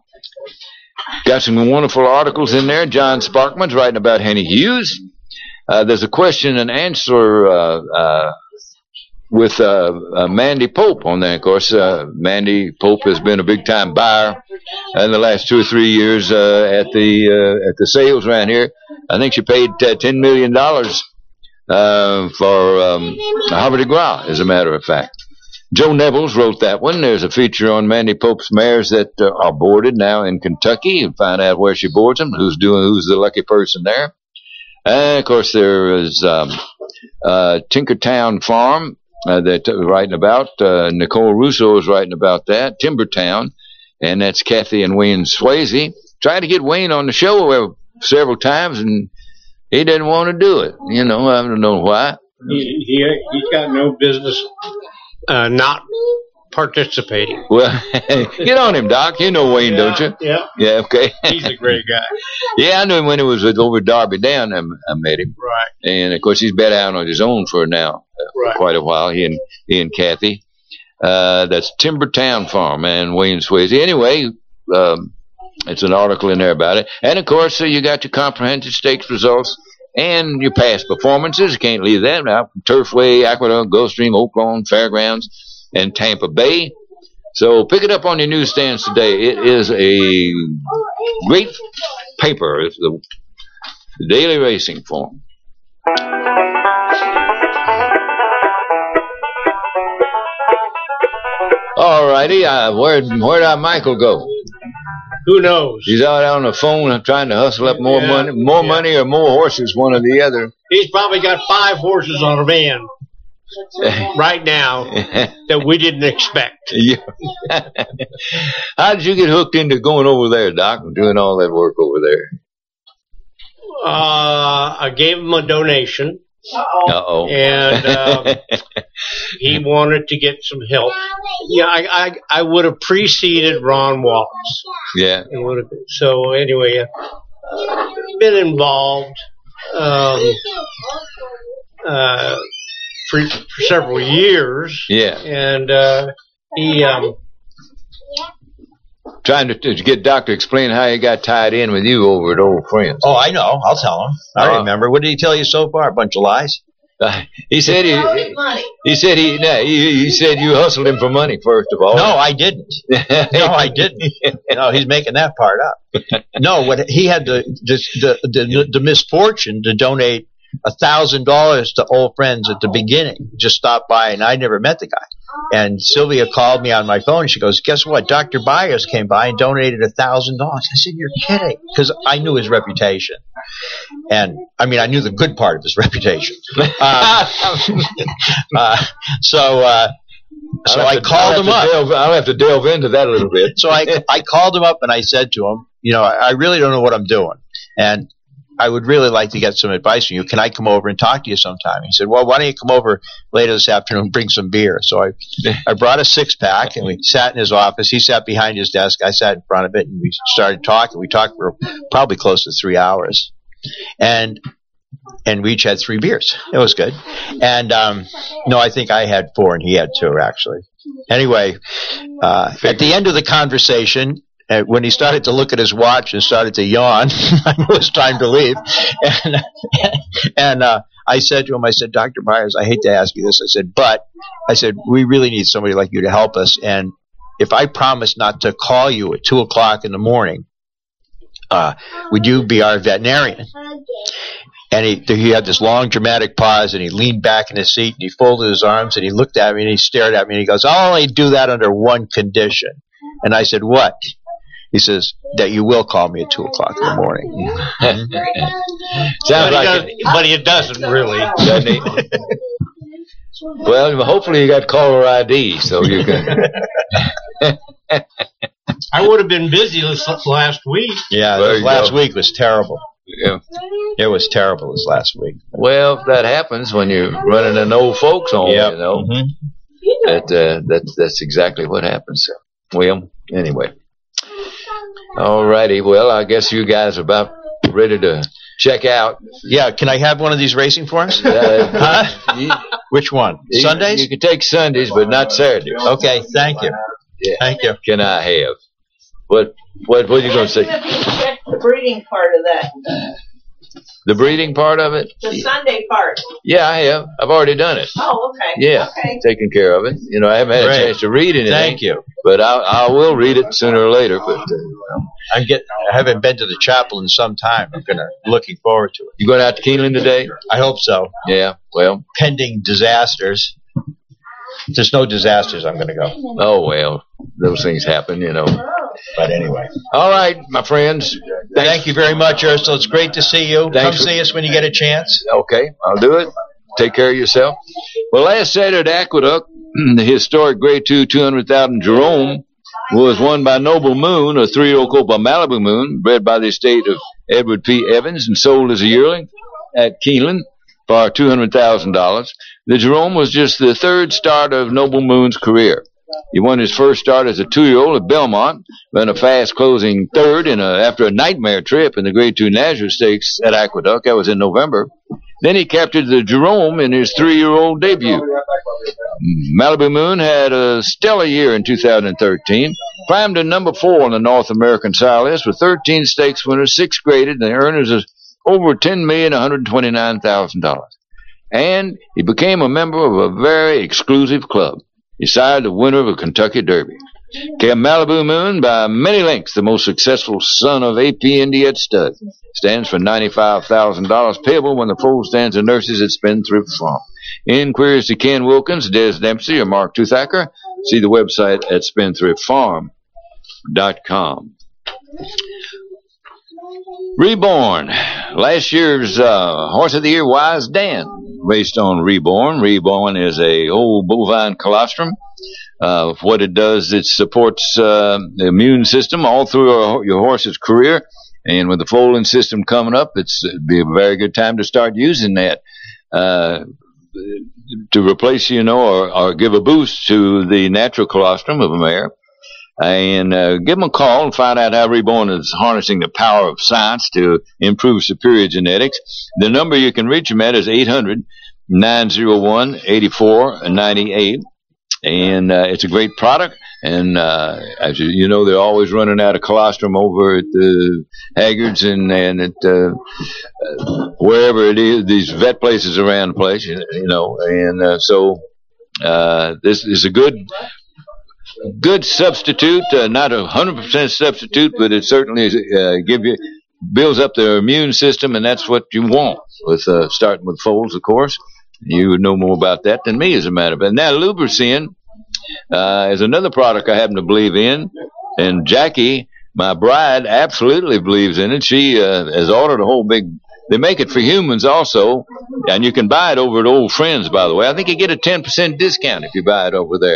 got some wonderful articles in there. John Sparkman's writing about Henny Hughes. Uh, there's a question and answer uh, uh, with uh, uh, Mandy Pope on there. Of course, uh, Mandy Pope has been a big-time buyer in the last two or three years uh, at the uh, at the sales around here. I think she paid uh, ten million dollars uh, for um, Havre de Gras, as a matter of fact. Joe Nevels wrote that one. There's a feature on Mandy Pope's mares that uh, are boarded now in Kentucky. You can find out where she boards them, who's doing, who's the lucky person there. And, of course, there is um, uh, Tinkertown Farm uh, that uh, writing about. Uh, Nicole Russo is writing about that. Timbertown, and that's Kathy and Wayne Swayze. Tried to get Wayne on the show several times, and he didn't want to do it. You know, I don't know why. He, he, he's got no business uh, not participating. Well, get on him, Doc. You know Wayne, yeah, don't you? Yeah. Yeah, okay. He's a great guy. Yeah, I knew him when he was over Derby Down. I, I met him. Right. And, of course, he's been out on his own for now uh, right. for quite a while, he and, he and Kathy. Uh, that's Timbertown Farm, and Wayne Swayze. Anyway, um, it's an article in there about it. And, of course, uh, you got your comprehensive stakes results and your past performances. You can't leave that out. Turfway, Aqueduct, Gulfstream, Oaklawn, Fairgrounds, and Tampa Bay. So pick it up on your newsstands today. It is a great paper. It's the, the Daily Racing Form. All righty. Uh, where, where'd our Michael go? Who knows? He's out on the phone trying to hustle up more yeah, money, more yeah. money or more horses, one or the other. He's probably got five horses on a van right now that we didn't expect. Yeah. How did you get hooked into going over there, Doc, and doing all that work over there? Uh, I gave him a donation. Uh-oh. And um, he wanted to get some help. Yeah, I I, I would have preceded Ron Wallace. Yeah. It would have been. So anyway, uh, been involved um, uh, for, for several years. Yeah. And uh, he um, trying to, to get Doc to explain how he got tied in with you over at Old Friends. Oh, I know. I'll tell him. I Uh, remember. What did he tell you so far? A bunch of lies? Uh, he said he, he said he, no, he, he said you hustled him for money, first of all. No, I didn't. No, I didn't. No, he's making that part up. No, what he had the the the, the misfortune to donate a thousand dollars to Old Friends at the beginning. Just stopped by, and I never met the guy. And Sylvia called me on my phone. She goes, "Guess what? Doctor Byers came by and donated a thousand dollars." I said, "You're kidding," because I knew his reputation, and I mean, I knew the good part of his reputation. Uh, uh, so, uh, So I'll I have to- called I'll him have to up. delve- I'll have to delve into that a little bit. So I, I called him up and I said to him, you know, I, I really don't know what I'm doing. And I would really like to get some advice from you. Can I come over and talk to you sometime? He said, well, why don't you come over later this afternoon and bring some beer? So I, I brought a six pack and we sat in his office. He sat behind his desk. I sat in front of it and we started talking. We talked for probably close to three hours. And And we each had three beers. It was good. And, um, no, I think I had four and he had two, actually. Anyway, uh, at the end of the conversation, uh, when he started to look at his watch and started to yawn, I knew it was time to leave. And, and uh, I said to him, I said, Doctor Myers, I hate to ask you this. I said, but, I said, we really need somebody like you to help us. And if I promise not to call you at two o'clock in the morning, uh, would you be our veterinarian? And he, he had this long, dramatic pause, and he leaned back in his seat, and he folded his arms, and he looked at me, and he stared at me, and he goes, I'll only do that under one condition. And I said, what? He says, that you will call me at two o'clock in the morning. Sounds but, like he does, it. but it doesn't really. Doesn't he? Well, hopefully you got caller I D, so you can. I would have been busy this last week. Yeah, There this you last go. week was terrible. Yeah. It was terrible this last week. Well, that happens when you're running an old folks home, Yep. you know. Mhm. That uh, that's that's exactly what happens. Well, anyway. All righty. Well, I guess you guys are about ready to check out. Yeah, can I have one of these racing forms? Uh, Huh? you, Which one? you- Sundays? You can take Sundays, but not Saturdays. Okay, thank you. Yeah. Thank you. Can I have? What what what are you going to say? Check the breeding part of that. The breeding part of it? The Sunday part. Yeah, I have. I've already done it. Oh, okay. Yeah, Okay. taking care of it. You know, I haven't had Great. a chance to read anything. Thank you. But I, I will read it sooner or later. But uh, I'm get. I haven't been to the chapel in some time. I'm gonna looking forward to it. you going out to Keeneland today? I hope so. Yeah. Well. Pending disasters. If there's no disasters, I'm gonna go. Oh well, those things happen, you know. But anyway. All right, my friends. Thank you very much, Ursula. It's great to see you. Thanks Come for- see us when you get a chance. Okay, I'll do it. Take care of yourself. Well, last Saturday at Aqueduct, the historic Grade Two two hundred thousand Jerome was won by Noble Moon, a three-year-old colt by Malibu Moon, bred by the estate of Edward P. Evans and sold as a yearling at Keeneland for two hundred thousand dollars. The Jerome was just the third start of Noble Moon's career. He won his first start as a two-year-old at Belmont, ran a fast closing third in a, after a nightmare trip in the Grade Two Nazareth Stakes at Aqueduct. That was in November. Then he captured the Jerome in his three-year-old debut. Malibu Moon had a stellar year in two thousand thirteen, climbed to number four on the North American sire list with thirteen stakes winners, six graded, and the earners of over ten million one hundred twenty-nine thousand dollars. And he became a member of a very exclusive club. He sired the winner of a Kentucky Derby. Kept Malibu Moon by many lengths the most successful son of A P Indiana Stud. Stands for ninety-five thousand dollars payable when the foal stands and nurses at Spendthrift Farm. Inquiries to Ken Wilkins, Des Dempsey, or Mark Toothacker. See the website at spendthrift farm dot com. Reborn. Last year's uh, Horse of the Year, Wise Dan, raced on Reborn. Reborn is a old bovine colostrum. Uh, what it does, it supports uh, the immune system all through your, your horse's career. And with the foaling system coming up, it's, it'd be a very good time to start using that uh, to replace, you know, or, or give a boost to the natural colostrum of a mare. And uh, give them a call and find out how Reborn is harnessing the power of science to improve superior genetics. The number you can reach them at is eight hundred, nine oh one, eight four nine eight. And uh, it's a great product. And uh, as you, you know, they're always running out of colostrum over at the Haggard's and, and at uh, uh, wherever it is, these vet places around the place, you, you know. And uh, so uh, this is a good good substitute, uh, not a hundred percent substitute, but it certainly uh, give you builds up their immune system, and that's what you want with uh, starting with foals, of course. You would know more about that than me, as a matter of fact. Now, Lubricin uh, is another product I happen to believe in, and Jackie, my bride, absolutely believes in it. She uh, has ordered a whole big. They make it for humans also, and you can buy it over at Old Friends, by the way. I think you get a ten percent discount if you buy it over there.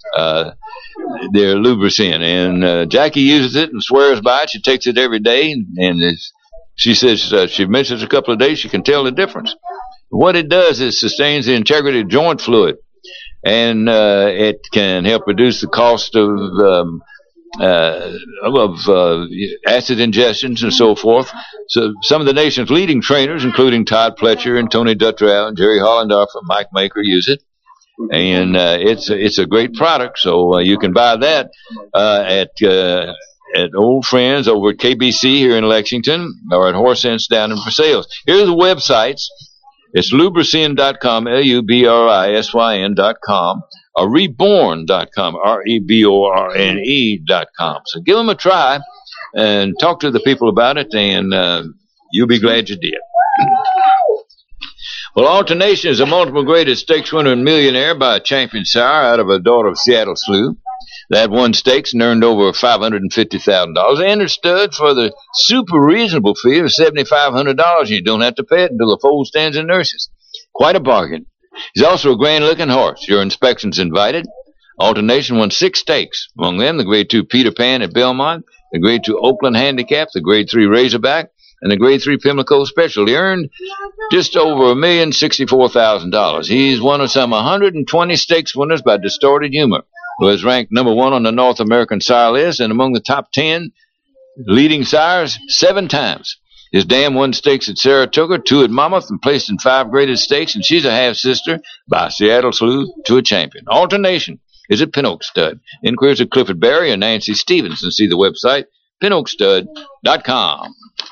Uh, they're Lubricin, and uh, Jackie uses it and swears by it. She takes it every day, and, and it's, she says uh, she misses a couple of days, she can tell the difference. What it does is sustains the integrity of joint fluid, and uh, it can help reduce the cost of um, uh, of uh, acid ingestions and so forth. So some of the nation's leading trainers, including Todd Pletcher and Tony Dutrow and Jerry Hollendorfer and Mike Maker, use it. And uh, it's it's a great product, so uh, you can buy that uh, at uh, at Old Friends over at K B C here in Lexington, or at Horse Sense down in Versailles. Here are the websites. It's Lubricin dot com, L U B R I S Y N dot com, or Reborn dot com, R E B O R N E dot com. So give them a try and talk to the people about it, and uh, you'll be glad you did. Well, Alternation is a multiple graded stakes winner and millionaire by a champion sire out of a daughter of Seattle Slew. That won stakes and earned over five hundred fifty thousand dollars. Entered stud for the super reasonable fee of seven thousand five hundred dollars. You don't have to pay it until the foal stands and nurses. Quite a bargain. He's also a grand-looking horse. Your inspection's invited. Alternation won six stakes. Among them, the Grade two Peter Pan at Belmont, the Grade two Oakland Handicap, the Grade three Razorback, and the Grade three Pimlico Special. He earned just over a million sixty-four thousand dollars. He's one of some one hundred twenty stakes winners by Distorted Humor, who is ranked number one on the North American sire list and among the top ten leading sires seven times. His dam won stakes at Saratoga, two at Monmouth, and placed in five graded stakes, and she's a half-sister by Seattle Slew to a champion. Alternation is at Pin Oak Stud. Inquiries at Clifford Berry and Nancy Stevens, and see the website, pin oak stud dot com.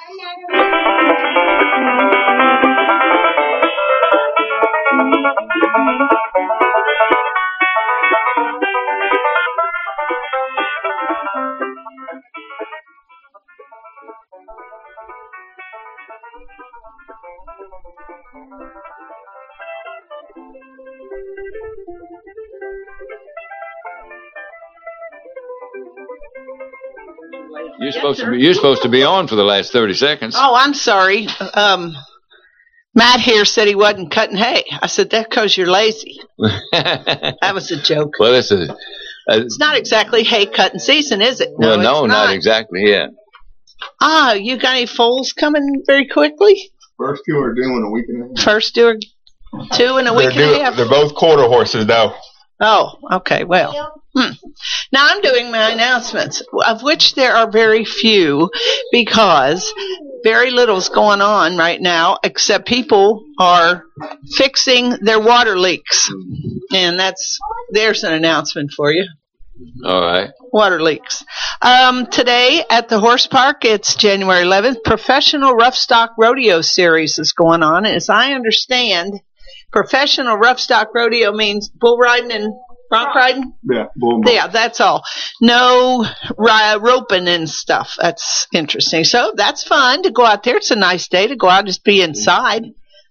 You're supposed to be, you're supposed to be on for the last thirty seconds. Oh, I'm sorry. Um, Matt here said he wasn't cutting hay. I said, that's because you're lazy. That was a joke. Well, it's a, a it's not exactly hay cutting season, is it? No, well, no, it's not. not exactly, yeah. Ah, you got any foals coming very quickly? First two are due in a week and a half. First two are two in a week they're and due, a half? They're both quarter horses, though. Oh, okay, well. Hmm. Now I'm doing my announcements, of which there are very few, because very little's going on right now, except people are fixing their water leaks. And that's, there's an announcement for you. All right. Water leaks. Um, today at the horse park, it's January eleventh, Professional Rough Stock Rodeo Series is going on. As I understand, Professional Rough Stock Rodeo means bull riding and bronc riding? Yeah, bull. Yeah, that's all. No ri- roping and stuff. That's interesting. So that's fun to go out there. It's a nice day to go out and just be inside.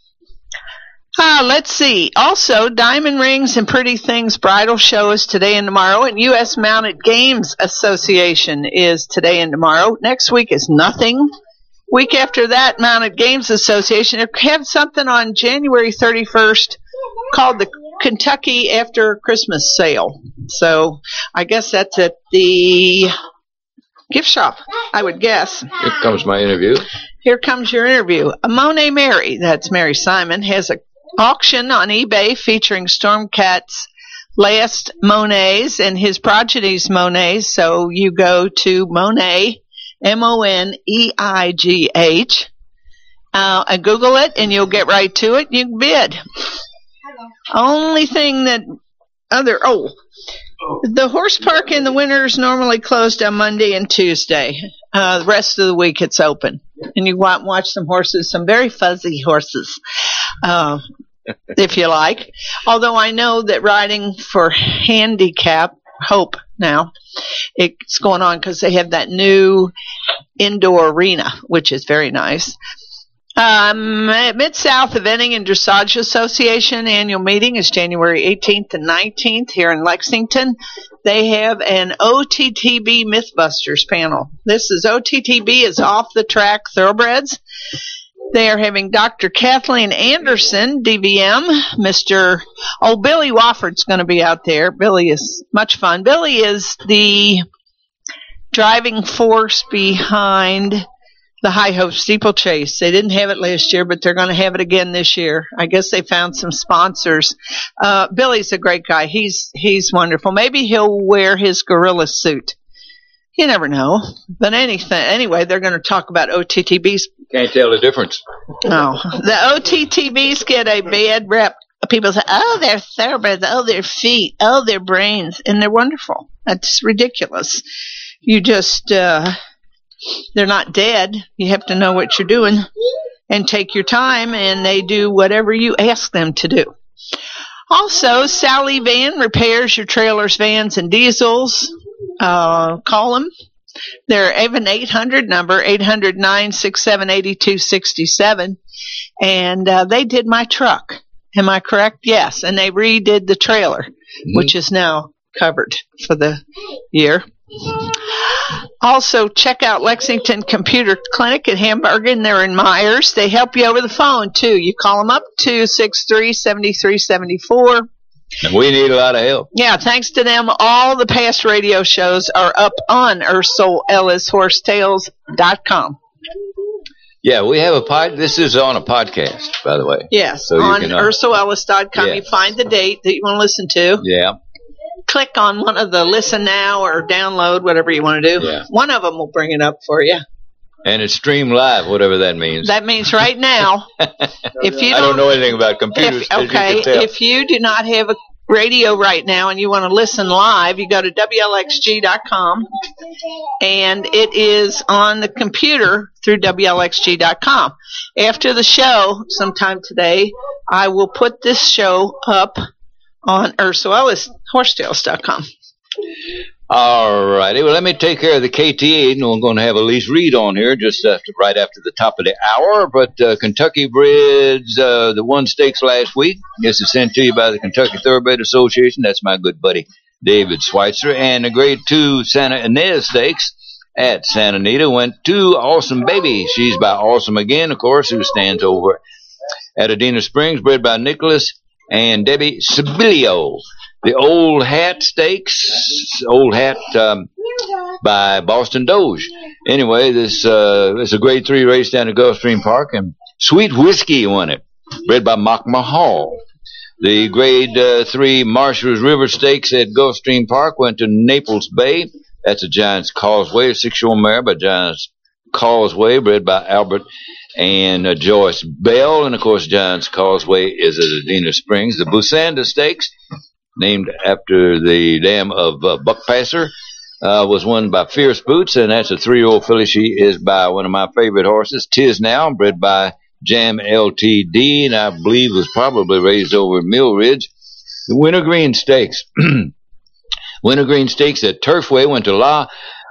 Uh, let's see. Also, Diamond Rings and Pretty Things Bridal Show is today and tomorrow, and U S Mounted Games Association is today and tomorrow. Next week is nothing. Week after that, Mounted Games Association. They have something on January thirty-first called the Kentucky After Christmas Sale. So I guess that's at the gift shop, I would guess. Here comes my interview. Here comes your interview. A Monet Mary, that's Mary Simon, has an auction on eBay featuring Stormcat's last Monets and his progeny's Monets. So you go to Monet, M O N E I G H, uh, and Google it, and you'll get right to it. You can bid. Only thing that other, oh, the horse park in the winter is normally closed on Monday and Tuesday. Uh, the rest of the week it's open. And you want to watch some horses, some very fuzzy horses, uh, if you like. Although I know that riding for handicap, Hope now, it's going on because they have that new indoor arena, which is very nice. Um, Mid-South Eventing and Dressage Association annual meeting is January eighteenth and nineteenth here in Lexington. They have an O T T B Mythbusters panel. This is O T T B is off the track thoroughbreds. They are having Doctor Kathleen Anderson, D V M. Mister Oh, Billy Wofford's going to be out there. Billy is much fun. Billy is the driving force behind the High Hope Steeplechase. They didn't have it last year, but they're going to have it again this year. I guess they found some sponsors. Uh, Billy's a great guy. He's he's wonderful. Maybe he'll wear his gorilla suit. You never know. But anything, anyway, they're going to talk about O T T Bs. Can't tell the difference. No. The O T T Bs get a bad rep. People say, oh, they're thoroughbreds. Oh, their feet. Oh, their brains. And they're wonderful. That's ridiculous. You just... Uh, They're not dead. You have to know what you're doing and take your time, and they do whatever you ask them to do. Also, Sally Van repairs your trailers, vans, and diesels. Uh, call them. They're an eight hundred number, eight hundred, nine six seven, eight two six seven, and uh, they did my truck. Am I correct? Yes, and they redid the trailer, mm-hmm. which is now covered for the year. Also, check out Lexington Computer Clinic at Hamburg, and they're in Myers. They help you over the phone, too. You call them up, two six three, seven three seven four. And we need a lot of help. Yeah, thanks to them, all the past radio shows are up on Ursel Ellis Horse Tales dot com. Yeah, we have a pod. This is on a podcast, by the way. Yes, so on uh, Ursel Ellis dot com. Yeah. You find the date that you want to listen to. Yeah. Click on one of the listen now or download, whatever you want to do. Yeah. One of them will bring it up for you. And it's streamed live, whatever that means. That means right now. if you don't, I don't know anything about computers. If, okay, you if you do not have a radio right now and you want to listen live, you go to W L X G dot com, and it is on the computer through W L X G dot com. After the show, sometime today, I will put this show up on Ursel Ellis Horse Tales dot com. All righty. Well, let me take care of the K T A, and we're going to have Elise Reed on here just after, right after the top of the hour. But uh, Kentucky Breds, uh, the won stakes last week. This is sent to you by the Kentucky Thoroughbred Association. That's my good buddy David Schweitzer. And the Grade two Santa Ynez Stakes at Santa Anita went to Awesome Baby. She's by Awesome again, of course, who stands over at Adena Springs, bred by Nicholas and Debbie Sibilio. The Old Hat Stakes, Old Hat um, by Boston Doge. Anyway, this uh, it's a Grade three race down at Gulfstream Park, and Sweet Whiskey won it, bred by Mock Mahal. The Grade uh, three Marshall's River Stakes at Gulfstream Park went to Naples Bay. That's a Giant's Causeway, a six-year-old mare by Giant's Causeway, bred by Albert and uh, Joyce Bell. And, of course, Giant's Causeway is at Adena Springs. The Busanda Stakes, named after the dam of uh, Buckpasser, uh, was won by Fierce Boots, and that's a three-year-old filly. She is by one of my favorite horses, Tis Now, bred by Jam L T D, and I believe was probably raised over at Mill Ridge. The Wintergreen Stakes. Wintergreen Stakes at Turfway went to La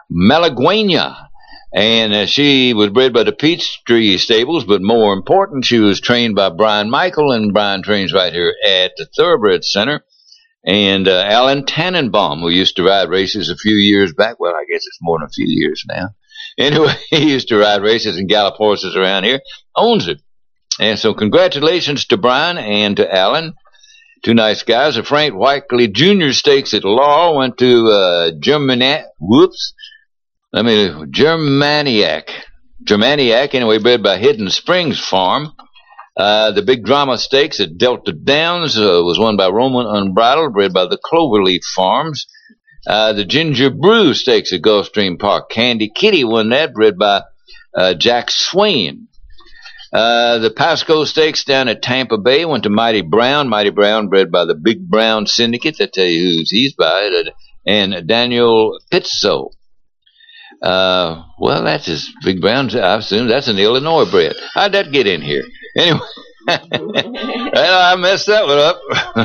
Malaguena, and uh, she was bred by the Peachtree Stables, but more important, she was trained by Brian Michael, and Brian trains right here at the Thoroughbred Center. And uh, Alan Tannenbaum, who used to ride races a few years back, well, I guess it's more than a few years now. Anyway, he used to ride races and gallop horses around here, owns it. And so congratulations to Brian and to Alan, two nice guys. The Frank Whiteley Junior Stakes at Law went to uh, Germaniac, whoops, I mean, Germaniac, Germaniac, anyway, bred by Hidden Springs Farm. Uh, the Big Drama Stakes at Delta Downs uh, was won by Roman Unbridled, bred by the Cloverleaf Farms. Uh, the Ginger Brew Stakes at Gulfstream Park, Candy Kitty won that, bred by uh, Jack Swain. Uh, the Pasco Stakes down at Tampa Bay went to Mighty Brown. Mighty Brown, bred by the Big Brown Syndicate. I'll tell you who's he's by it. And Daniel Pizzo. Uh, well, that's his Big Brown. I assume that's an Illinois bred. How'd that get in here? Anyway, well, I messed that one up.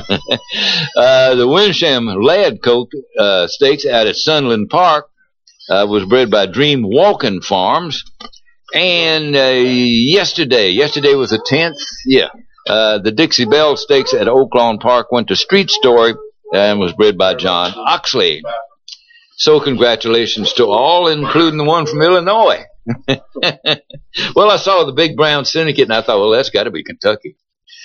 uh, the Winsham Ladcote uh, Stakes out at Sunland Park uh, was bred by Dream Walking Farms. And uh, yesterday, yesterday was the tenth, yeah, uh, the Dixie Bell Stakes at Oaklawn Park went to Street Story and was bred by John Oxley. So congratulations to all, including the one from Illinois. Well, I saw the Big Brown Syndicate, and I thought, well, that's got to be Kentucky.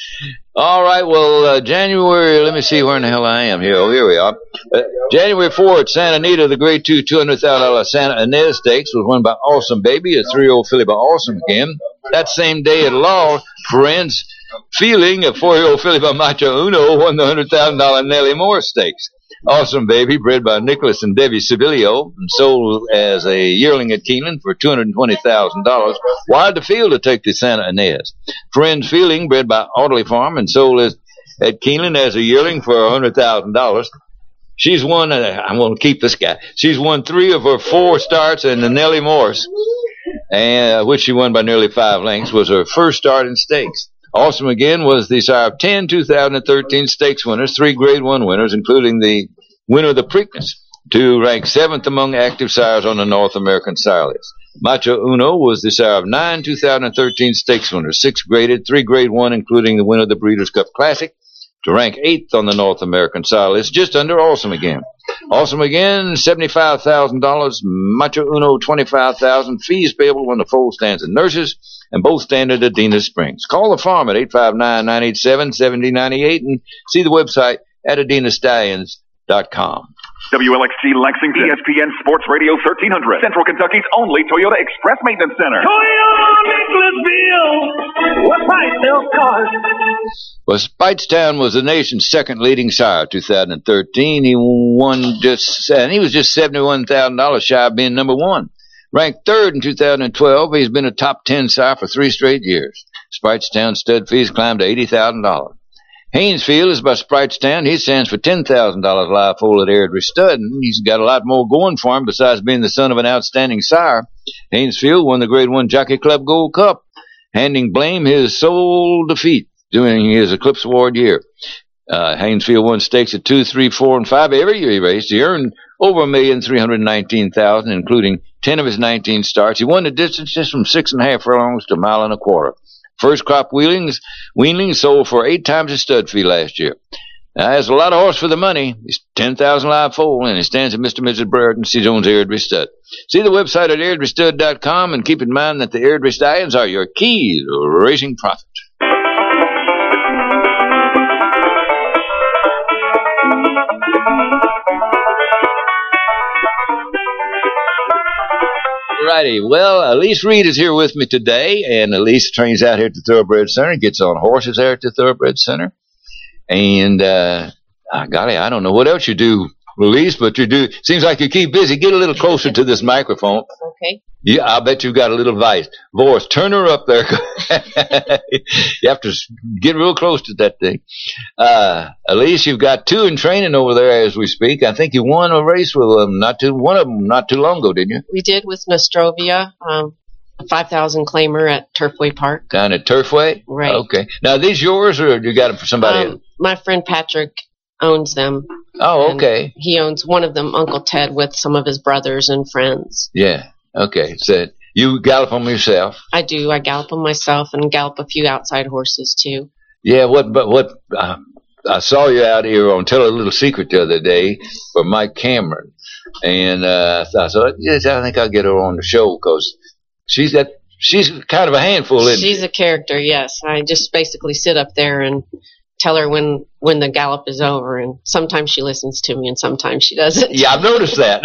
All right, well, uh, January, let me see where in the hell I am here. Oh, here we are. Uh, January fourth, Santa Anita, the grade two, two hundred thousand dollars Santa Inez Stakes was won by Awesome Baby, a three-year-old filly by Awesome again. That same day at Law, Friends Feeling, a four-year-old filly by Macho Uno, won the one hundred thousand dollars Nellie Moore Stakes. Awesome Baby, bred by Nicholas and Debbie Civilio, and sold as a yearling at Keeneland for two hundred twenty thousand dollars. Wired the field to take the Santa Inez. Friends Feeling, bred by Audley Farm, and sold as, at Keeneland as a yearling for one hundred thousand dollars. She's won, uh, I'm going to keep this guy. She's won three of her four starts in the Nellie Morse, and, uh, which she won by nearly five lengths, was her first start in stakes. Awesome again was the sire of ten two thousand thirteen stakes winners, three grade one winners, including the winner of the Preakness, to rank seventh among active sires on the North American sire list. Macho Uno was the sire of nine two thousand thirteen stakes winners, six graded, three grade one, including the winner of the Breeders' Cup Classic, to rank eighth on the North American sire list, just under Awesome again. Awesome again, seventy-five thousand dollars. Macho Uno, twenty-five thousand dollars. Fees payable when the foal stands in nurses, and both stand at Adena Springs. Call the farm at eight five nine, nine eight seven, seven zero nine eight and see the website at adena stallions dot com. W L X C Lexington, E S P N Sports Radio thirteen hundred, Central Kentucky's only Toyota Express Maintenance Center. Toyota Nicholasville, what price those cars? Well, Speightstown was the nation's second leading sire, two thousand thirteen. He won just, and he was just seventy-one thousand dollars shy of being number one. Ranked third in two thousand twelve, he's been a top ten sire for three straight years. Speightstown stud fees climbed to eighty thousand dollars. Haynesfield is by Speightstown. He stands for ten thousand dollars live foal at Airdrie Stud, and he's got a lot more going for him besides being the son of an outstanding sire. Haynesfield won the Grade one Jockey Club Gold Cup, handing Blame his sole defeat during his Eclipse Award year. Uh, Haynesfield won stakes at two, three, four, and five every year he raced. He earned over a million three hundred nineteen thousand, including ten of his nineteen starts. He won the distances from six and a half furlongs to a mile and a quarter. First crop weanlings, weanlings sold for eight times his stud fee last year. Now, has a lot of horse for the money. He's ten thousand live foal, and he stands at Mister and Missus Brereton. He owns Airdrie Stud. See the website at airdrie stud dot com, and keep in mind that the Airdrie Stallions are your key to racing profit. Righty. Well, Elise Reed is here with me today, and Elise trains out here at the Thoroughbred Center, gets on horses there at the Thoroughbred Center. And, uh, oh, golly, I don't know what else you do, Elise, but you do. Seems like you keep busy. Get a little closer to this microphone. Okay. Yeah, I bet you've got a little voice. Voice. Turn her up there. You have to get real close to that thing. Uh, Elise, you've got two in training over there as we speak. I think you won a race with them not too, one of them not too long ago, didn't you? We did with Nostrovia, um, a five thousand claimer at Turfway Park. Down at Turfway? Right. Okay. Now, are these yours or you got them for somebody um, else? My friend Patrick owns them. Oh, okay. He owns one of them, Uncle Ted, with some of his brothers and friends. Yeah. Okay. So you gallop them yourself? I do. I gallop them myself and gallop a few outside horses too. Yeah. What? But what? Uh, I saw you out here on Tell a Little Secret the other day for Mike Cameron, and uh, I thought, yes, I think I'll get her on the show because she's got she's kind of a handful. Isn't she's she? a character. Yes. I just basically sit up there and tell her when, when the gallop is over, and sometimes she listens to me and sometimes she doesn't. Yeah, I've noticed that.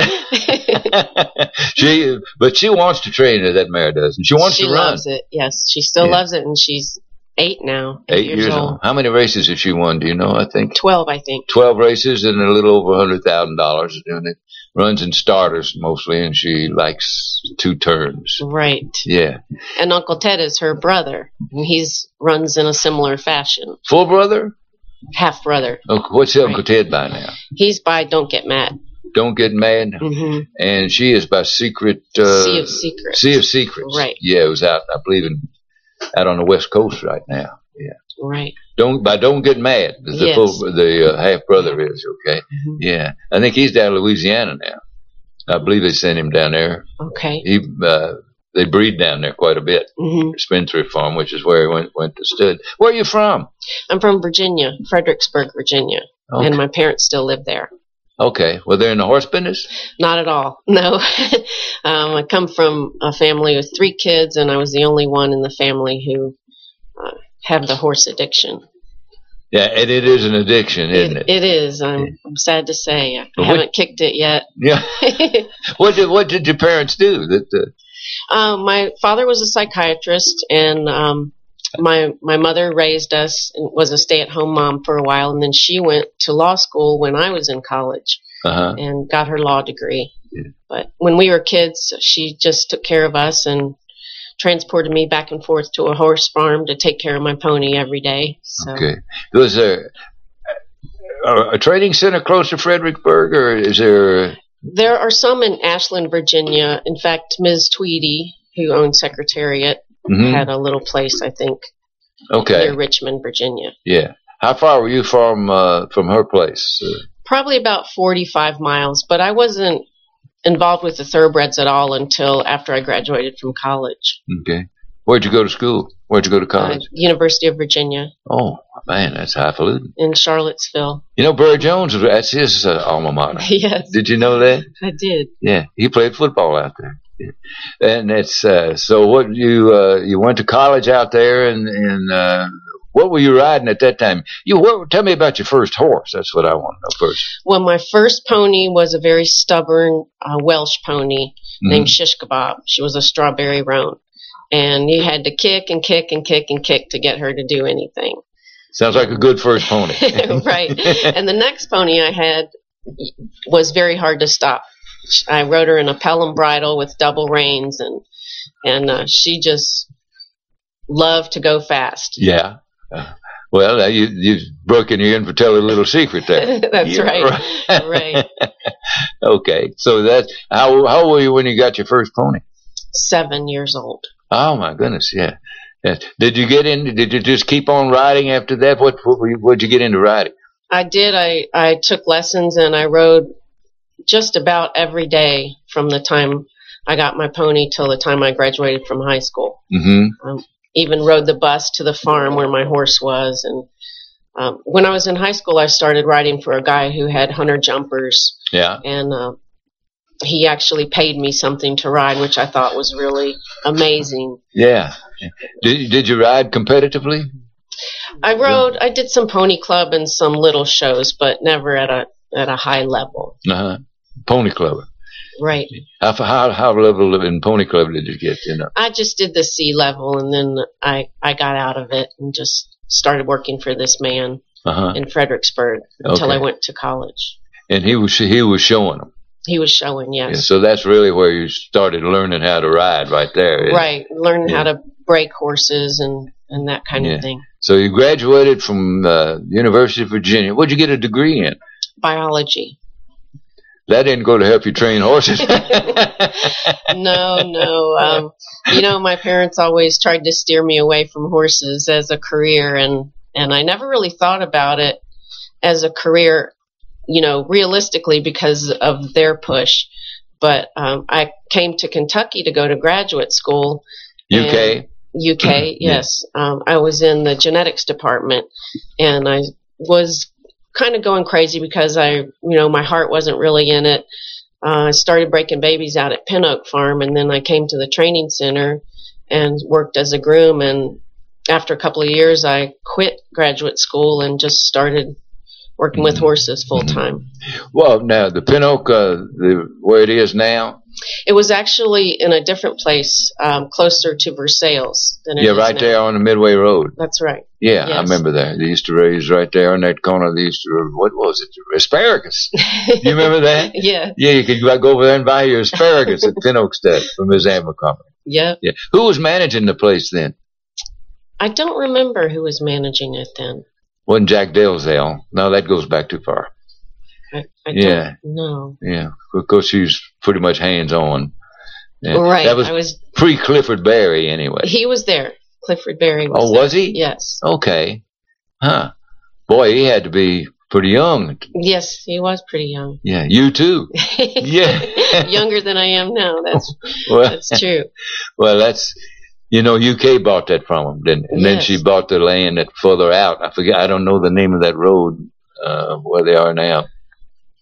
she, but she wants to train her, that mare does, and she wants she to run. She loves it, yes. She still yeah. loves it, and she's eight now. Eight, eight years, years old. old. How many races has she won, do you know, I think? Twelve, I think. Twelve races and a little over one hundred thousand dollars. And it runs in starters mostly, and she likes two turns. Right. Yeah. And Uncle Ted is her brother, and he's runs in a similar fashion. Full brother? Half brother. Oh, what's right. Uncle Ted by now? He's by Don't Get Mad. Don't Get Mad? Mm-hmm. And she is by Secret... Uh, Sea of Secrets. Sea of Secrets. Right. Yeah, it was out, I believe, in, out on the West Coast right now. Yeah. Right. Don't by Don't Get Mad. The yes. full, the uh, half brother is okay. Mm-hmm. Yeah, I think he's down in Louisiana now. I believe they sent him down there. Okay. He uh, they breed down there quite a bit. Mm-hmm. Spendthrift Farm, which is where he went went to stud. Where are you from? I'm from Virginia, Fredericksburg, Virginia, okay. and my parents still live there. Okay. Well, they're in the horse business? Not at all. No. um, I come from a family with three kids, and I was the only one in the family who uh, had the horse addiction. Yeah, and it is an addiction, isn't it? It, it is. I'm, yeah. I'm sad to say. I Well, haven't what- kicked it yet. Yeah. What did What did your parents do? That uh, Um, my father was a psychiatrist, and um, my my mother raised us and was a stay-at-home mom for a while, and then she went to law school when I was in college uh-huh. and got her law degree. Yeah. But when we were kids, she just took care of us and transported me back and forth to a horse farm to take care of my pony every day. So. Okay. Was there a, a trading center close to Fredericksburg, or is there? There are some in Ashland, Virginia. In fact, Miz Tweedy, who owns Secretariat, Mhm. had a little place, I think, Okay. near Richmond, Virginia. Yeah. How far were you from uh, from her place? Uh, Probably about forty-five miles, but I wasn't involved with the thoroughbreds at all until after I graduated from college. okay. Where'd you go to school? Where'd you go to Uh, college? University of Virginia Oh man, that's highfalutin. in Charlottesville. You know, Burr Jones, that's his uh, alma mater. Yes, Did you know that? I did. Yeah, he played football out there. Yeah. And it's uh, so. What you uh, you went to college out there, and and uh, what were you riding at that time? You what, tell me about your first horse. That's what I want to know first. Well, my first pony was a very stubborn uh, Welsh pony Mhm. named Shish Kebab. She was a strawberry roan. And you had to kick and kick and kick and kick to get her to do anything. Sounds like a good first pony. Right. And the next pony I had was very hard to stop. I rode her in a Pelham bridle with double reins, and and uh, she just loved to go fast. Yeah. Uh, well, uh, you you broken you in for telling a little secret there. That's Yeah, right. Right. Okay, so that how how old were you when you got your first pony? Seven years old. Oh my goodness, yeah. Yeah. Did you get in? Did you just keep on riding after that? What what were you, what'd you get into riding? I did. I, I took lessons, and I rode just about every day from the time I got my pony till the time I graduated from high school. Mm-hmm. Um, even rode the bus to the farm where my horse was. And um, when I was in high school, I started riding for a guy who had hunter jumpers. Yeah. And uh, he actually paid me something to ride, which I thought was really amazing. Yeah. Did did you ride competitively? I rode. I did some pony club and some little shows, but never at a at a high level. Uh huh. Pony club. Right. How how how level in pony club did you get? You know. I just did the C level, and then I I got out of it and just started working for this man Uh-huh. in Fredericksburg until Okay. I went to college. And he was he was showing them. He was showing, yes. Yeah, so that's really where you started learning how to ride, right there. isn't it? Right. Learning Yeah. how to break horses and, and that kind Yeah. of thing. So you graduated from uh, University of Virginia. What'd you get a degree in? Biology. That didn't go to help you train horses. No, no. Um, you know, my parents always tried to steer me away from horses as a career, and, and I never really thought about it as a career, you know, realistically because of their push. But um, I came to Kentucky to go to graduate school. U K? U K, yes. Um, I was in the genetics department, and I was kind of going crazy because I, you know, my heart wasn't really in it. Uh, I started breaking babies out at Pin Oak Farm, and then I came to the training center and worked as a groom. And after a couple of years, I quit graduate school and just started working with horses full time. Well, now the Pin Oak, uh, the, where it is now. It was actually in a different place, um, closer to Versailles than it Yeah, is right now. there on the Midway Road. That's right. Yeah, I Yes. remember that. They used to raise right there on that corner. They used to, what was it? Asparagus. You remember that? Yeah. Yeah, you could go over there and buy your asparagus at Pin Oakstead from Miz Amber Company. Yep. Yeah. Who was managing the place then? I don't remember who was managing it then. Wasn't Jack Dalzell? No, that goes back too far. I, I Yeah. don't know. Yeah, of course she was pretty much hands on. Yeah. Right, That was, I was- pre Clifford Berry anyway. He was there. Clifford Berry was Oh, there. was he? Yes. Okay. Huh. Boy, he had to be pretty young. Yes, he was pretty young. Yeah, you too. Yeah. Younger than I am now. That's Well, that's true. Well, that's, you know, U K bought that from him, didn't it? And then Yes. she bought the land that further out. I forget, I don't know the name of that road, uh, where they are now.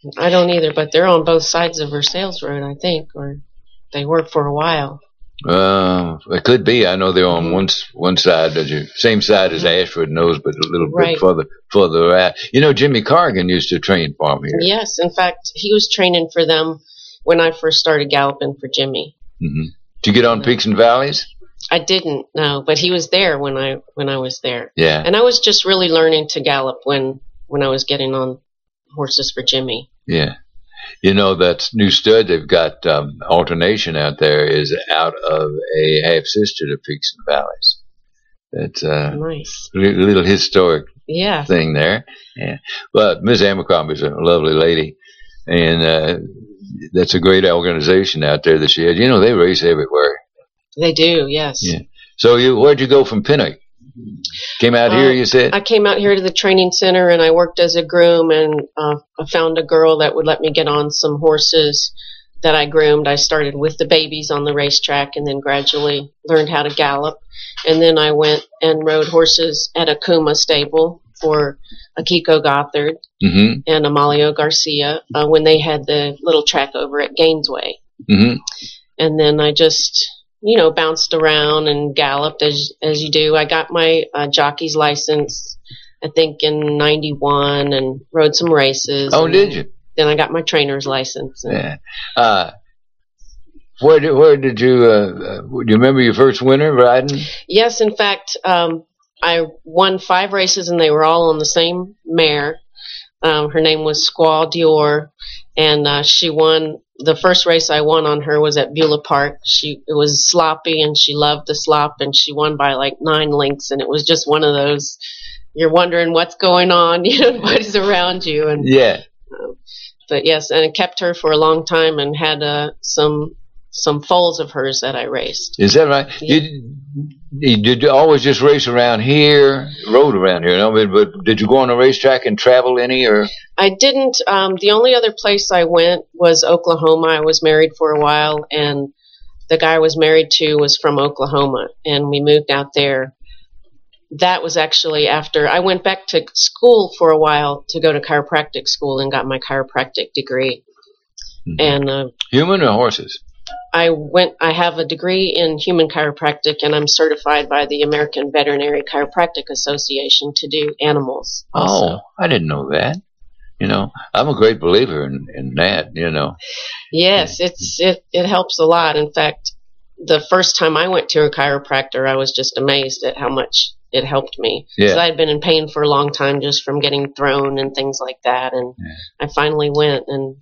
I don't either, but they're on both sides of Versailles Road, I think, or they were for a while. Uh, it could be. I know they're on one one side, the same side as Ashford and those, but a little Right. bit further further out. You know, Jimmy Corrigan used to train for me here. Yes, in fact, he was training for them when I first started galloping for Jimmy. Mm-hmm. Did you get on Peaks and Valleys? I didn't know, but he was there when I when I was there. Yeah. And I was just really learning to gallop when when I was getting on horses for Jimmy. Yeah. You know, that new stud they've got, um, alternation out there, is out of a half sister to Peaks and Valleys. It's a Nice. li- little historic Yeah. thing there. Yeah. But Miss Abercrombie's a lovely lady, and uh, that's a great organization out there that she has. You know, they race everywhere. They do, yes. Yeah. So you, where'd you go from Pinnock? Came out Uh, here, you said? I came out here to the training center and I worked as a groom, and uh, I found a girl that would let me get on some horses that I groomed. I started with the babies on the racetrack and then gradually learned how to gallop. And then I went and rode horses at a Kuma stable for Akiko Gothard Mm-hmm. and Amalio Garcia uh, when they had the little track over at Gainesway. Mm-hmm. And then I just, you know, bounced around and galloped as as you do. I got my uh, jockey's license, I think, in ninety-one, and rode some races. Oh, and did you? Then I got my trainer's license. And Yeah. Uh, where did, where did you, uh, uh, do you remember your first winter riding? Yes, in fact, um, I won five races, and they were all on the same mare. Um, her name was Squaw Dior, and uh, she won. The first race I won on her was at Beulah Park. She it was sloppy, and she loved the slop, and she won by like nine lengths. And it was just one of those, you're wondering what's going on, you know, what is around you. And Yeah. uh, but yes, and I kept her for a long time, and had uh, some some foals of hers that I raced. Is that right? You, you, did you always just race around here, rode around here? You know, but, but did you go on a racetrack and travel any, or? I didn't. Um, the only other place I went was Oklahoma. I was married for a while, and the guy I was married to was from Oklahoma, and we moved out there. That was actually after I went back to school for a while to go to chiropractic school and got my chiropractic degree. Mm-hmm. And uh, Human or horses? I went. I have a degree in human chiropractic, and I'm certified by the American Veterinary Chiropractic Association to do animals. Oh, I didn't know that. You know, I'm a great believer in, in that, you know. Yes, it's it, it helps a lot. In fact, the first time I went to a chiropractor, I was just amazed at how much it helped me. Yeah. Because I had been in pain for a long time just from getting thrown and things like that. And Yeah. I finally went, and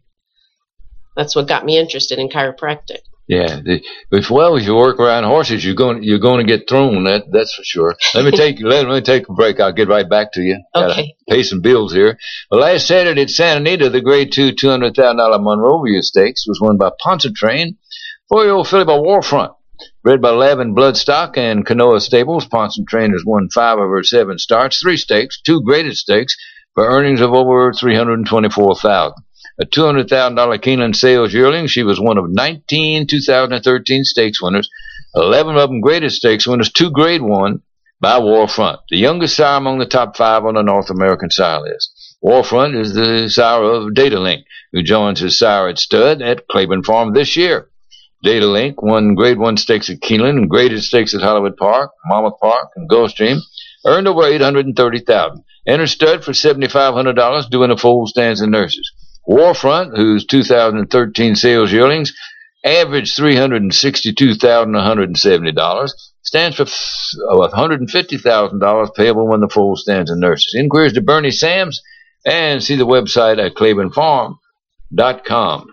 that's what got me interested in chiropractic. Yeah, the, as well as you work around horses, you're going you're going to get thrown. That that's for sure. Let me take let, let me take a break. I'll get right back to you. Gotta Okay. pay some bills here. Well, last Saturday at Santa Anita, the Grade Two two hundred thousand dollar Monrovia Stakes was won by Pontchartrain, four-year-old filly by Warfront, bred by Lavin Bloodstock and Canoa Stables. Pontchartrain has won five of her seven starts, three stakes, two graded stakes for earnings of over three hundred twenty-four thousand dollars. A two hundred thousand dollar Keeneland Sales yearling, she was one of nineteen two thousand thirteen stakes winners, eleven of them graded stakes winners, two grade one by Warfront, the youngest sire among the top five on the North American sire list. Warfront is the sire of Datalink, who joins his sire at stud at Claiborne Farm this year. Datalink won grade one stakes at Keeneland and graded stakes at Hollywood Park, Monmouth Park, and Gulfstream, earned over eight hundred thirty thousand dollars. Entered stud for seven thousand five hundred dollars, doing the foal stands and nurses. Warfront, whose two thousand thirteen sales yearlings averaged three hundred sixty-two thousand one hundred seventy dollars, stands for one hundred fifty thousand dollars payable when the foal stands and nurses. Inquiries to Bernie Sams, and see the website at claiborne farm dot com.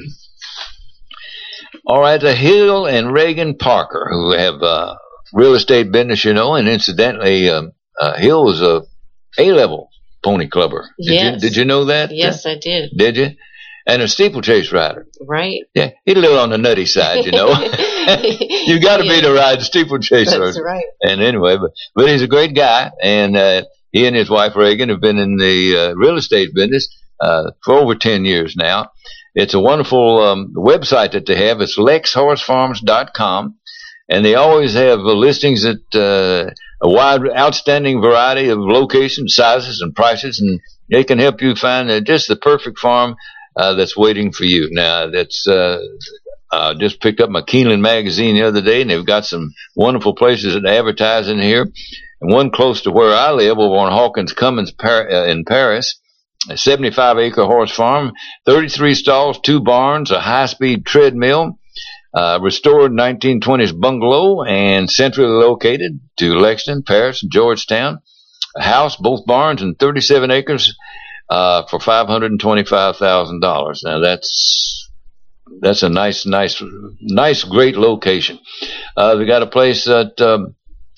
All right, the Hill and Reagan Parker, who have uh, real estate business, you know, and incidentally, um, uh, Hill was a A-level pony clubber. Did Yes. you, did you know that? Yes, I did. Did you? And a steeplechase rider. Right. Yeah, he's a little on the nutty side, you know. You got to be to ride steeplechase. That's or- right. And anyway, but, but he's a great guy, and uh, he and his wife Reagan have been in the uh, real estate business uh, for over ten years now. It's a wonderful um, website that they have. It's lex horse farms dot com, and they always have uh, listings at uh, a wide, outstanding variety of locations, sizes, and prices, and they can help you find uh, just the perfect farm uh, that's waiting for you. Now, that's uh, uh, just picked up my Keeneland magazine the other day, and they've got some wonderful places that advertise in here. And one close to where I live, over on Hawkins Commons Par- uh, in Paris, a seventy-five acre horse farm, thirty-three stalls, two barns, a high-speed treadmill, uh, restored nineteen twenties bungalow, and centrally located to Lexington, Paris, and Georgetown. A house, both barns, and thirty-seven acres uh, for five hundred twenty-five thousand dollars. Now, that's that's a nice, nice, nice, great location. Uh, they got a place at um,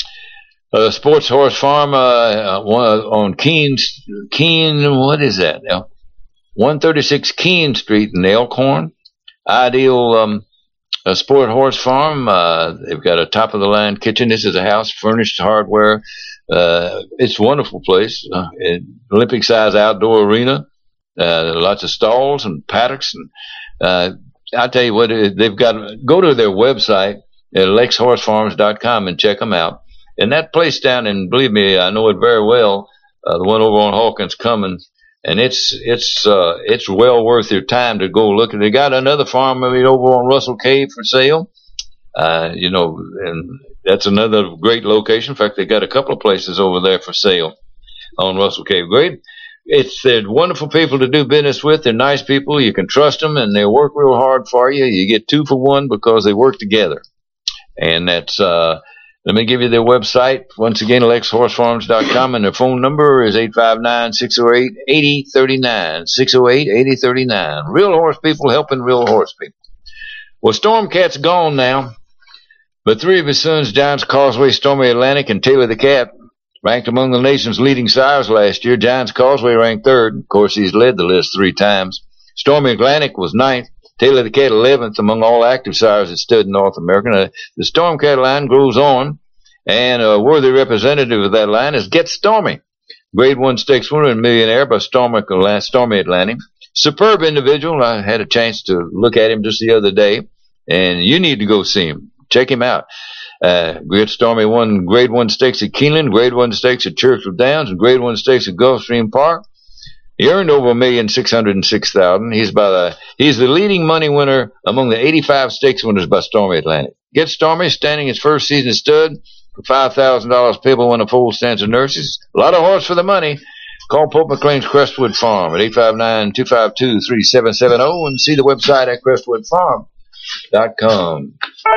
a sports horse farm uh, on Keene, Keene, what is that now? one thirty-six Keene Street in Elkhorn. Ideal um, a sport horse farm. Uh, they've got a top-of-the-line kitchen. This is a house, furnished hardware. Uh, it's a wonderful place. Uh, Olympic-size outdoor arena. Uh, lots of stalls and paddocks. And uh, I'll tell you what, they've got. Go to their website at lex horse farms dot com and check them out. And that place down in, believe me, I know it very well. Uh, the one over on Hawkins Commons, and it's it's uh, it's well worth your time to go look at. They got another farm over on Russell Cave for sale. Uh, you know, and that's another great location. In fact, they got a couple of places over there for sale on Russell Cave. Great. It's they're wonderful people to do business with. They're nice people. You can trust them, and they work real hard for you. You get two for one because they work together. And that's, uh, let me give you their website. Once again, lex horse farms dot com, and their phone number is eight five nine, six oh eight, eight oh three nine, six oh eight, eight oh three nine. Real horse people helping real horse people. Well, Stormcat's gone now. But three of his sons, Giants Causeway, Stormy Atlantic, and Taylor the Cat, ranked among the nation's leading sires last year. Giants Causeway ranked third. Of course, he's led the list three times. Stormy Atlantic was ninth. Taylor the Cat eleventh among all active sires that stood in North America. Now, the Stormcat line grows on, and a worthy representative of that line is Get Stormy. Grade one stakes winner and millionaire by Stormy, Stormy Atlantic. Superb individual. I had a chance to look at him just the other day, and you need to go see him. Check him out. Uh, Great Stormy won grade one stakes at Keeneland, grade one stakes at Churchill Downs, and grade one stakes at Gulfstream Park. He earned over a million six hundred and six thousand. He's by the he's the leading money winner among the eighty-five stakes winners by Stormy Atlantic. Get Stormy standing his first season stud for five thousand dollars payable when a full stands of nurses. A lot of horse for the money. Call Pope McLean's Crestwood Farm at eight five nine, two five two, three seven seven zero and see the website at crestwood farm dot com.